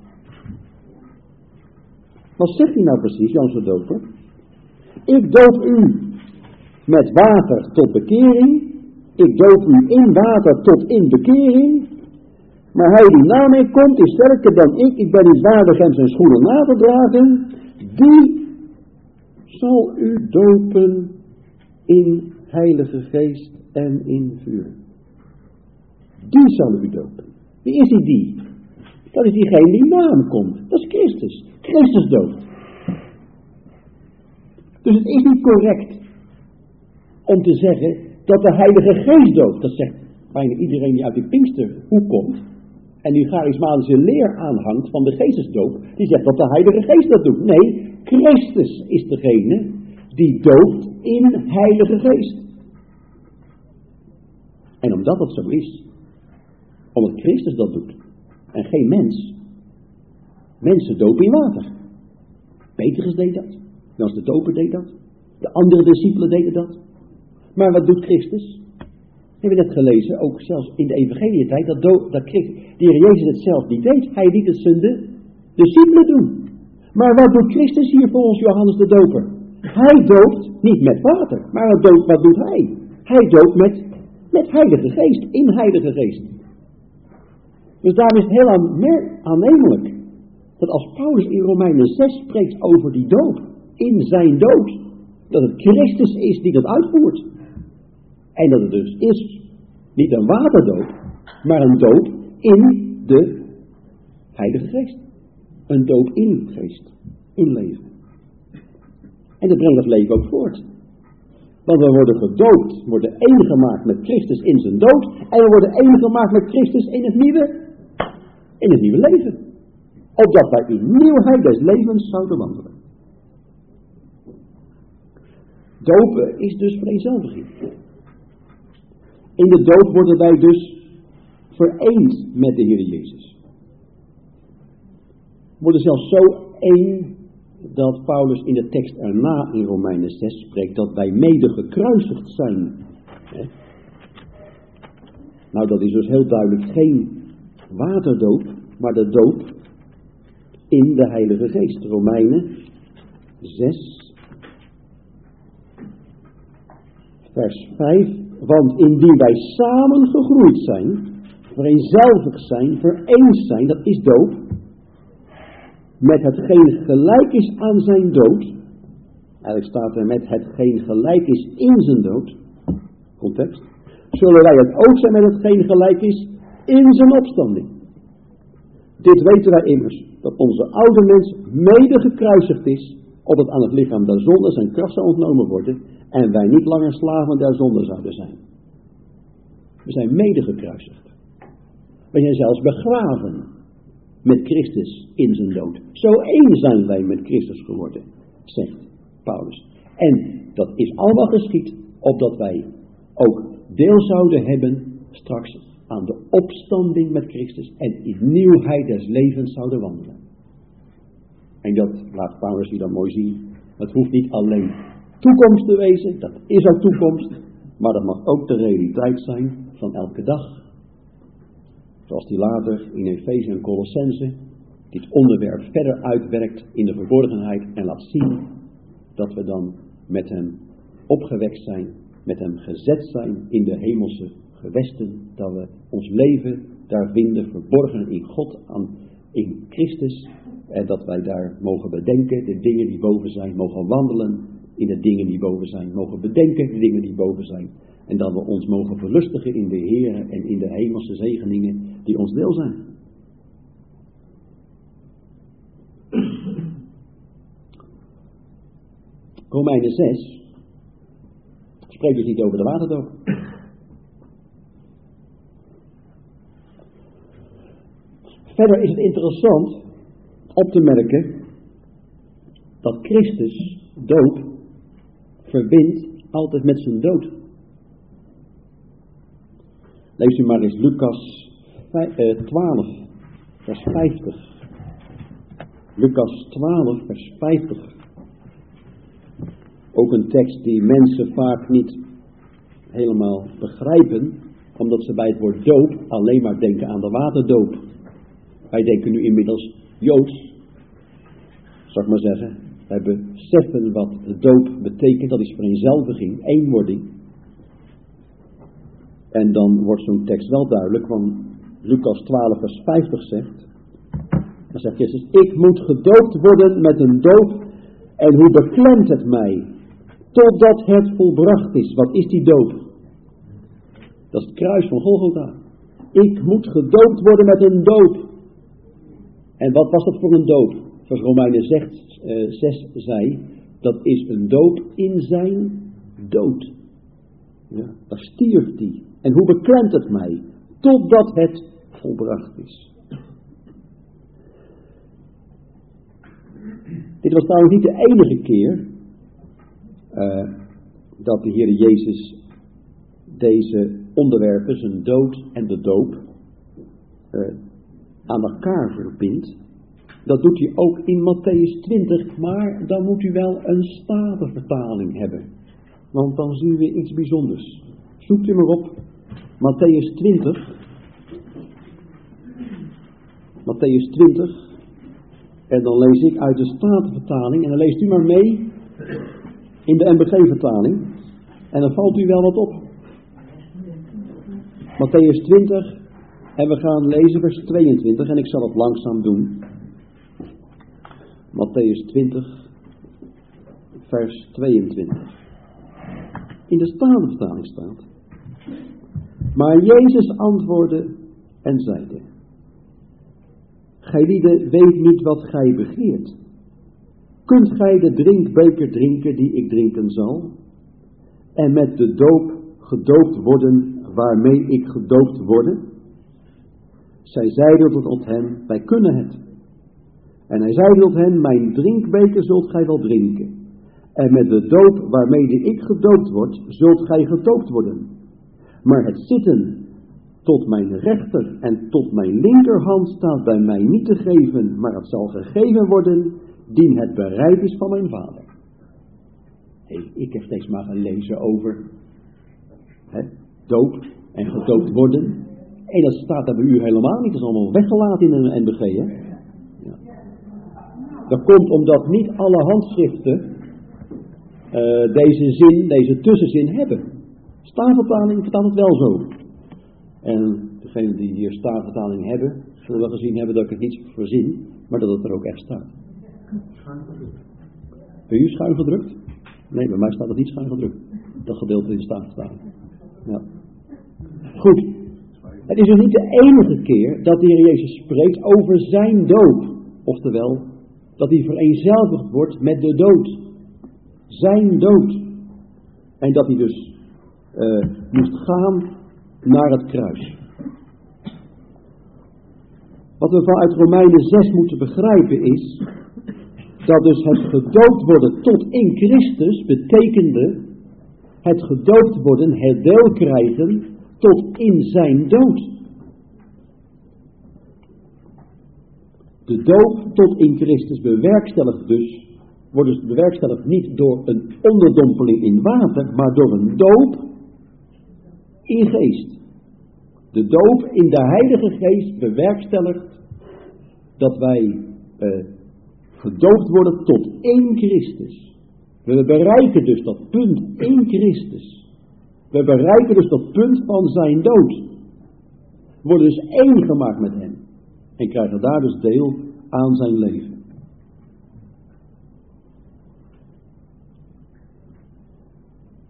Wat zegt hij nou precies, Johannes de Doper? Ik doop u met water tot bekering. Ik doop u in water tot in bekering. Maar hij die na mij komt is sterker dan ik. Ik ben niet waardig hem zijn schoenen na te dragen. Die zal u dopen in Heilige Geest en in vuur. Die zal u dopen. Wie is die? Dat is diegene die na hem komt. Dat is Christus. Christus doopt. Dus het is niet correct om te zeggen dat de Heilige Geest doopt. Dat zegt bijna iedereen die uit die Pinksterhoek komt en die charismatische leer aanhangt van de geestesdoop, die zegt dat de Heilige Geest dat doet. Nee, Christus is degene die doopt in Heilige Geest. En omdat dat zo is, omdat Christus dat doet en geen mens, mensen dopen in water. Petrus deed dat, Johannes de Doper deed dat, de andere discipelen deden dat. Maar wat doet Christus? We hebben net gelezen, ook zelfs in de evangelietijd, dat de Heer Jezus het zelf niet deed. Hij liet het zijn discipelen doen. Maar wat doet Christus hier volgens Johannes de Doper? Hij doopt niet met water, maar wat doet hij? Hij doopt met Heilige Geest, in Heilige Geest. Dus daarom is het heel aannemelijk dat als Paulus in Romeinen 6 spreekt over die doop, in zijn dood, dat het Christus is die dat uitvoert. En dat het dus is, niet een waterdoop, maar een doop in de Heilige Geest. Een doop in geest, in leven. En dat brengt dat leven ook voort. Want we worden gedoopt, worden één gemaakt met Christus in zijn dood, en we worden één gemaakt met Christus in het nieuwe leven. Opdat wij in nieuwheid des levens zouden wandelen. Dopen is dus vereenzelviging. In de doop worden wij dus vereend met de Heer Jezus. We worden zelfs zo één dat Paulus in de tekst erna in Romeinen 6 spreekt dat wij mede gekruisigd zijn. Nou, dat is dus heel duidelijk geen waterdoop, maar de doop in de Heilige Geest. Romeinen 6, vers 5. Want indien wij samen gegroeid zijn, vereenzelvigd zijn, vereend zijn, dat is doop, met hetgeen gelijk is aan zijn dood. Eigenlijk staat er met hetgeen gelijk is in zijn dood. Context. Zullen wij het ook zijn met hetgeen gelijk is in zijn opstanding. Dit weten wij immers, dat onze oude mens mede gekruisigd is, opdat aan het lichaam der zonde zijn kracht zou ontnomen worden, en wij niet langer slaven der zonde zouden zijn. We zijn mede gekruisigd. We zijn zelfs begraven met Christus in zijn dood. Zo één zijn wij met Christus geworden, zegt Paulus. En dat is allemaal geschied, opdat wij ook deel zouden hebben straks aan de opstanding met Christus en in nieuwheid des levens zouden wandelen. En dat laat Paulus hier dan mooi zien. Het hoeft niet alleen toekomst te wezen, dat is ook toekomst, maar dat mag ook de realiteit zijn van elke dag. Zoals die later in Efeze en Colossense dit onderwerp verder uitwerkt in de verborgenheid en laat zien dat we dan met hem opgewekt zijn, met hem gezet zijn in de hemelse gewesten, dat we ons leven daar vinden verborgen in God, in Christus, en dat wij daar mogen bedenken, de dingen die boven zijn, mogen wandelen in de dingen die boven zijn. Mogen bedenken de dingen die boven zijn. En dat we ons mogen verlustigen in de Heer en in de hemelse zegeningen die ons deel zijn. Romeinen 6 spreekt dus niet over de waterdoop. Verder is het interessant op te merken dat Christus doop verbindt altijd met zijn dood. Lees u maar eens Lucas 12, vers 50. Lucas 12, vers 50. Ook een tekst die mensen vaak niet helemaal begrijpen, omdat ze bij het woord doop alleen maar denken aan de waterdoop. Wij denken nu inmiddels Joods, zal ik maar zeggen. Wij beseffen wat de doop betekent, dat is vereenzelviging, eenwording. En dan wordt zo'n tekst wel duidelijk, want Lucas 12 vers 50 zegt, dan zegt Christus, ik moet gedoopt worden met een doop, en hoe beklemt het mij, totdat het volbracht is. Wat is die doop? Dat is het kruis van Golgotha. Ik moet gedoopt worden met een doop. En wat was dat voor een doop? Zoals Romeinen 6 zei, dat is een doop in zijn dood. Ja, daar stierf hij. En hoe beklemt het mij? Totdat het volbracht is. Dit was trouwens niet de enige keer dat de Heer Jezus deze onderwerpen, zijn dood en de doop, aan elkaar verbindt. Dat doet hij ook in Mattheüs 20, maar dan moet u wel een Statenvertaling hebben. Want dan zien we iets bijzonders. Zoekt u maar op, Mattheüs 20. Mattheüs 20. En dan lees ik uit de Statenvertaling. En dan leest u maar mee in de MBG-vertaling. En dan valt u wel wat op. Mattheüs 20. En we gaan lezen vers 22. En ik zal het langzaam doen. Mattheüs 20. Vers 22. In de Statenvertaling staat. Maar Jezus antwoordde en zeide. Gijlieden weet niet wat gij begeert. Kunt gij de drinkbeker drinken die ik drinken zal? En met de doop gedoopt worden waarmee ik gedoopt worde? Zij zeiden tot hem, wij kunnen het. En hij zei tot hen, mijn drinkbeker zult gij wel drinken. En met de doop waarmede ik gedoopt word, zult gij gedoopt worden. Maar het zitten tot mijn rechter en tot mijn linkerhand staat bij mij niet te geven, maar het zal gegeven worden, dien het bereid is van mijn vader. Ik heb steeds maar gelezen over doop en gedoopt worden. En dat staat daar bij u helemaal niet, dat is allemaal weggelaten in een NBG. Hè? Ja. Dat komt omdat niet alle handschriften deze zin, deze tussenzin hebben. Statenvertaling vertaalt het wel zo. En degenen die hier Statenvertaling hebben, zullen wel gezien hebben dat ik het niet verzin, maar dat het er ook echt staat. Bij u schuin gedrukt? Nee, bij mij staat het niet schuin gedrukt. Dat gedeelte in de Statenvertaling. Ja. Goed. Het is dus niet de enige keer dat de Heer Jezus spreekt over zijn doop. Oftewel, dat hij vereenzelvigd wordt met de dood. Zijn dood. En dat hij dus moest gaan naar het kruis. Wat we vanuit Romeinen 6 moeten begrijpen is, dat dus het gedoopt worden tot in Christus betekende het gedoopt worden, het deel krijgen tot in zijn dood. De doop tot in Christus bewerkstelligt dus, wordt dus bewerkstelligd niet door een onderdompeling in water, maar door een doop in geest. De doop in de Heilige Geest bewerkstelligt dat wij gedoopt worden tot één Christus. We bereiken dus dat punt in Christus. We bereiken dus dat punt van zijn dood. We worden dus één gemaakt met hem. En krijgen daar dus deel aan zijn leven.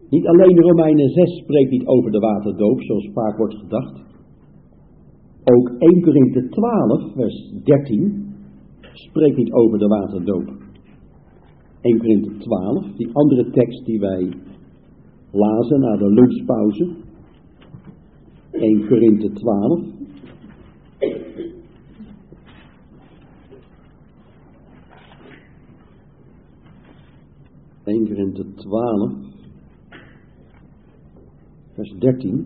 Niet alleen Romeinen 6 spreekt niet over de waterdoop, zoals vaak wordt gedacht. Ook 1 Korinthe 12, vers 13, spreekt niet over de waterdoop. 1 Korinthe 12, die andere tekst die wij lazen na de lunchpauze. 1 Korinthe 12. Korinthe 12, vers 13.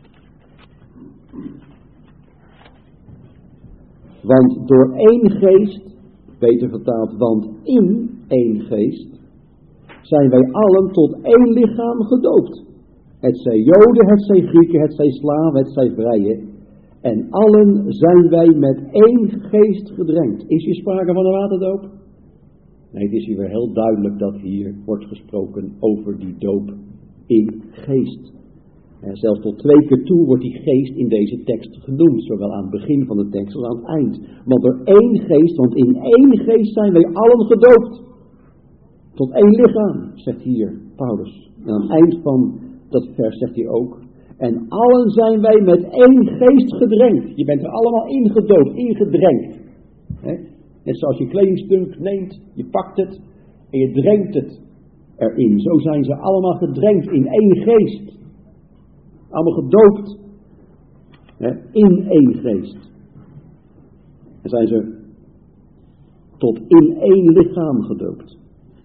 Want door één geest, beter vertaald, want in één geest, zijn wij allen tot één lichaam gedoopt. Het zij Joden, het zij Grieken, het zij slaven, het zij vrije. En allen zijn wij met één geest gedrenkt. Is hier sprake van een waterdoop? Nee, het is hier weer heel duidelijk dat hier wordt gesproken over die doop in geest. En zelfs tot 2 keer toe wordt die geest in deze tekst genoemd, zowel aan het begin van de tekst als aan het eind. Want door één geest, want in één geest zijn wij allen gedoopt. Tot één lichaam, zegt hier Paulus. En aan het eind van dat vers zegt hij ook, en allen zijn wij met één geest gedrenkt. Je bent er allemaal ingedoopt, ingedrenkt. Net zoals je kledingstuk neemt, je pakt het en je drenkt het erin. Zo zijn ze allemaal gedrenkt in één geest. Allemaal gedoopt in één geest. En zijn ze tot in één lichaam gedoopt.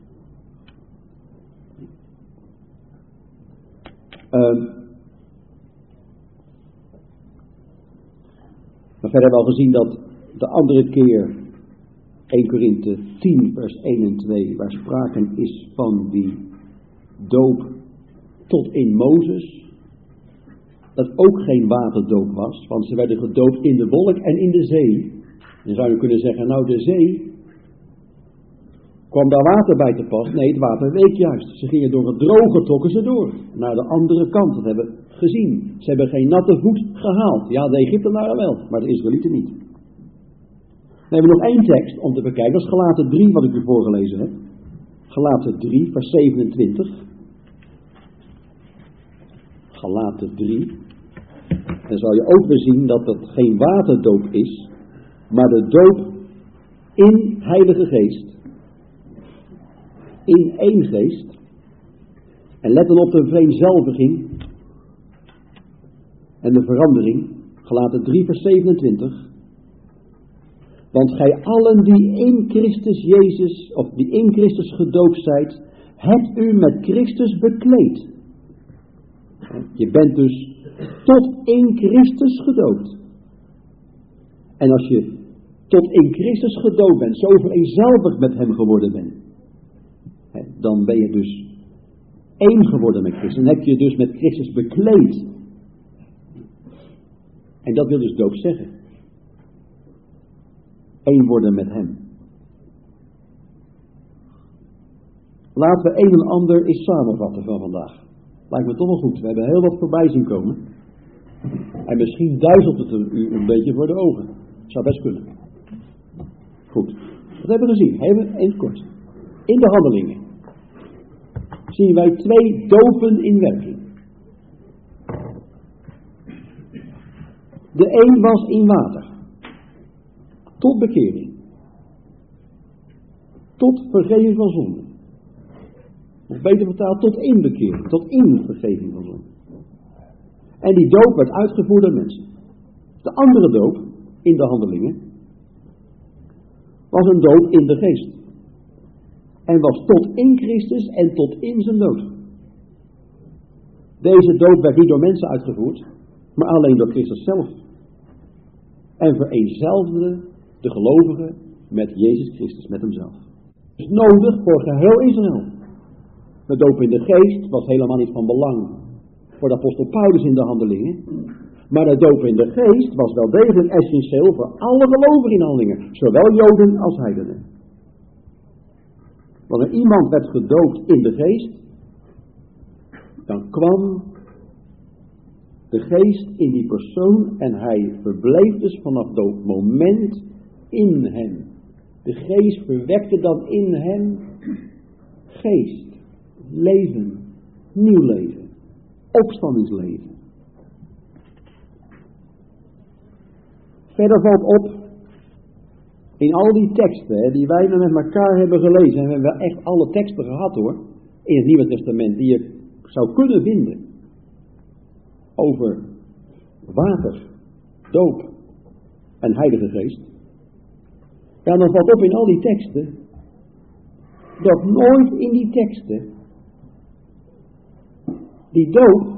Maar verder hebben we al gezien dat de andere keer 1 Korinthe 10 vers 1 en 2 waar sprake is van die doop tot in Mozes, dat ook geen waterdoop was, want ze werden gedoopt in de wolk en in de zee. Dan zou je kunnen zeggen, nou de zee, kwam daar water bij te pas? Nee, het water week juist. Ze gingen door het droge, trokken ze door, naar de andere kant, dat hebben we gezien. Ze hebben geen natte voet gehaald. Ja, de Egyptenaren wel, maar de Israëlieten niet. Dan hebben we nog 1 tekst om te bekijken, dat is Galaten 3, wat ik u voorgelezen heb. Galaten 3, vers 27. Galaten 3. Dan zal je ook weer zien dat het geen waterdoop is, maar de doop in Heilige Geest. In één geest. En let dan op de vereenzelviging en de verandering. Galaten 3 vers 27. Want gij allen die in Christus Jezus, of die in Christus gedoopt zijt, hebt u met Christus bekleed. Je bent dus tot in Christus gedoopt. En als je tot in Christus gedoopt bent, zo vereenzelvigd met hem geworden bent, dan ben je dus één geworden met Christus. Dan heb je dus met Christus bekleed. En dat wil dus doop zeggen. Eén worden met hem. Laten we een en ander eens samenvatten van vandaag. Lijkt me toch wel goed. We hebben heel wat voorbij zien komen. En misschien duizelt het u een beetje voor de ogen. Zou best kunnen. Goed. Wat hebben we gezien? Even in het kort. In de Handelingen zien wij 2 dopen in werking. De een was in water. Tot bekering. Tot vergeving van zonde. Of beter vertaald, tot in bekering. Tot in vergeving van zonde. En die doop werd uitgevoerd door mensen. De andere doop, in de Handelingen, was een doop in de geest. En was tot in Christus en tot in zijn dood. Deze doop werd niet door mensen uitgevoerd, maar alleen door Christus zelf. En vereenzelvigde de gelovigen met Jezus Christus, met hemzelf. Het is nodig voor geheel Israël. De doop in de geest was helemaal niet van belang voor de apostel Paulus in de Handelingen. Maar de doop in de geest was wel degelijk essentieel voor alle gelovigen in Handelingen. Zowel Joden als heidenen. Wanneer iemand werd gedoopt in de geest, dan kwam de geest in die persoon en hij verbleef dus vanaf dat moment in hem. De geest verwekte dan in hem geest, leven, nieuw leven. Opstandingsleven. Verder valt op, in al die teksten die wij met elkaar hebben gelezen, en we hebben echt alle teksten gehad hoor, in het Nieuwe Testament, die je zou kunnen vinden, over water, doop en Heilige Geest. Ja, dan valt op in al die teksten, dat nooit in die teksten die doop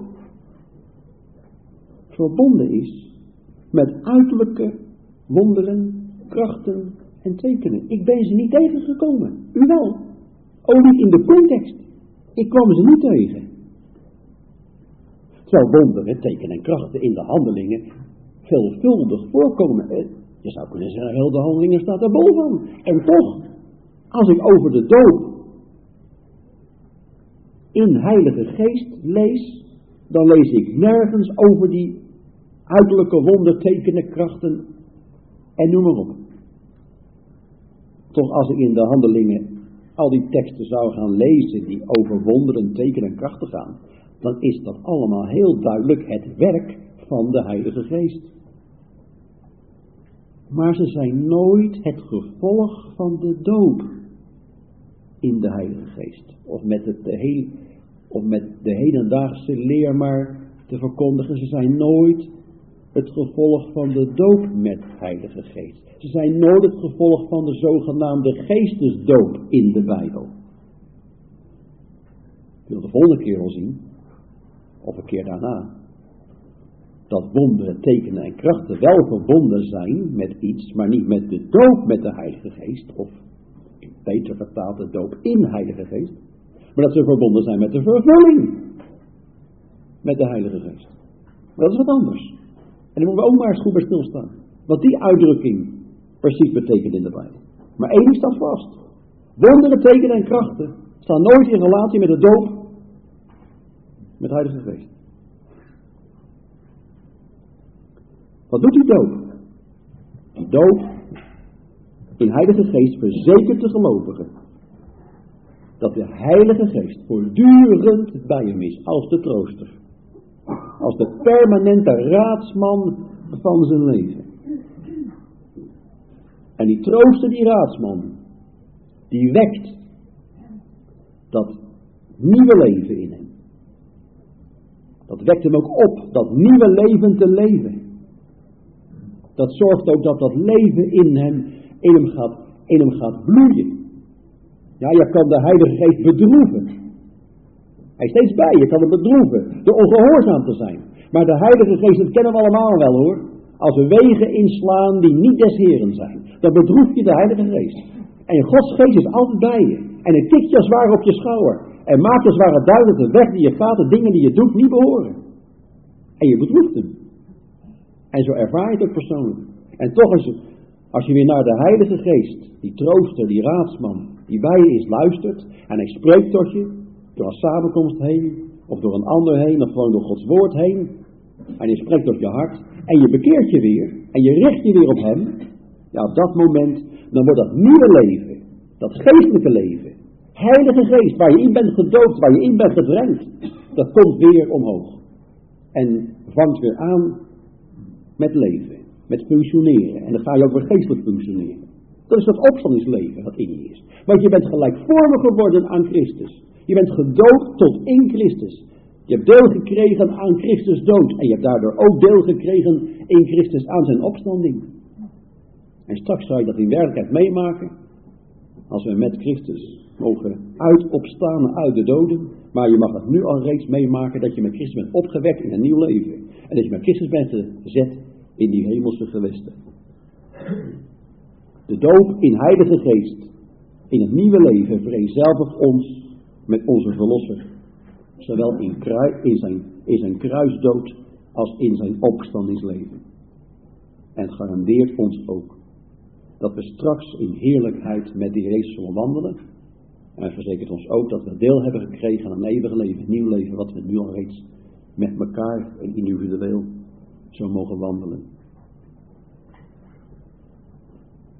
verbonden is met uiterlijke wonderen, krachten en tekenen. Ik ben ze niet tegengekomen. U wel. Ook niet in de context. Ik kwam ze niet tegen. Terwijl wonderen, tekenen en krachten in de handelingen veelvuldig voorkomen. Je zou kunnen zeggen, heel de handelingen staat er bol van. En toch, als ik over de doop in Heilige Geest lees, dan lees ik nergens over die uiterlijke wondertekenen, krachten en noem maar op. Toch als ik in de handelingen al die teksten zou gaan lezen die over wonderen, tekenen en krachten gaan, dan is dat allemaal heel duidelijk het werk van de Heilige Geest. Maar ze zijn nooit het gevolg van de doop in de Heilige Geest. Of met de hedendaagse leer maar te verkondigen. Ze zijn nooit het gevolg van de doop met Heilige Geest. Ze zijn nooit het gevolg van de zogenaamde geestesdoop in de Bijbel. Ik wil de volgende keer al zien, of een keer daarna, dat wonderen, tekenen en krachten wel verbonden zijn met iets, maar niet met de doop met de Heilige Geest, of beter vertaald de doop in Heilige Geest, maar dat ze verbonden zijn met de vervulling met de Heilige Geest. Maar dat is wat anders. En daar moeten we ook maar eens goed bij stilstaan. Wat die uitdrukking precies betekent in de Bijbel. Maar één staat vast. Wonderen, tekenen en krachten staan nooit in relatie met de doop met de Heilige Geest. Wat doet die doop? Die doop in Heilige Geest verzekert de gelovigen dat de Heilige Geest voortdurend bij hem is als de trooster. Als de permanente raadsman van zijn leven. En die trooster, die raadsman, die wekt dat nieuwe leven in hem. Dat wekt hem ook op, dat nieuwe leven te leven. Dat zorgt ook dat dat leven in hem gaat bloeien. Ja, je kan de Heilige Geest bedroeven. Hij is steeds bij, je kan hem bedroeven, door ongehoorzaam te zijn. Maar de Heilige Geest, dat kennen we allemaal wel hoor. Als we wegen inslaan die niet des Heren zijn, dan bedroef je de Heilige Geest. En Gods Geest is altijd bij je. En hij tikt je als het ware op je schouder. En maakt als het ware duidelijk de weg die je gaat, de dingen die je doet, niet behoren. En je bedroeft hem. En zo ervaar je het ook persoonlijk. En toch is het, als je weer naar de Heilige Geest, die trooster, die raadsman, die bij je is, luistert. En hij spreekt tot je, door een samenkomst heen, of door een ander heen, of gewoon door Gods woord heen. En hij spreekt tot je hart. En je bekeert je weer, en je richt je weer op hem. Ja, op dat moment, dan wordt dat nieuwe leven, dat geestelijke leven, Heilige Geest, waar je in bent gedoopt, waar je in bent gedrenkt, dat komt weer omhoog. En vangt weer aan met leven, met functioneren. En dan ga je ook weer geestelijk functioneren. Dat is dat opstandingsleven wat in je is. Want je bent gelijkvormig geworden aan Christus. Je bent gedoopt tot in Christus. Je hebt deel gekregen aan Christus dood. En je hebt daardoor ook deel gekregen in Christus aan zijn opstanding. En straks zal je dat in werkelijkheid meemaken. Als we met Christus mogen opstaan uit de doden. Maar je mag het nu al reeds meemaken dat je met Christus bent opgewekt in een nieuw leven. En dat je met Christus bent gezet in die hemelse gewesten. De doop in Heilige Geest, in het nieuwe leven, vereenzelvigt ons met onze Verlosser. Zowel in zijn kruisdood als in zijn opstandingsleven. En het garandeert ons ook dat we straks in heerlijkheid met die Jezus zullen wandelen. En het verzekert ons ook dat we deel hebben gekregen aan een eeuwig leven, een nieuw leven, wat we nu al reeds met elkaar en individueel zo mogen wandelen.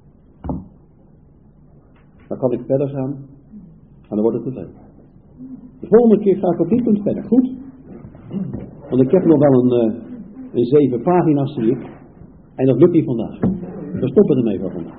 Dan kan ik verder gaan, en dan wordt het te veel. De volgende keer ga ik op die punt verder. Goed? Want ik heb nog wel een 7 pagina's zie ik. En dat lukt niet vandaag. We stoppen ermee voor vandaag.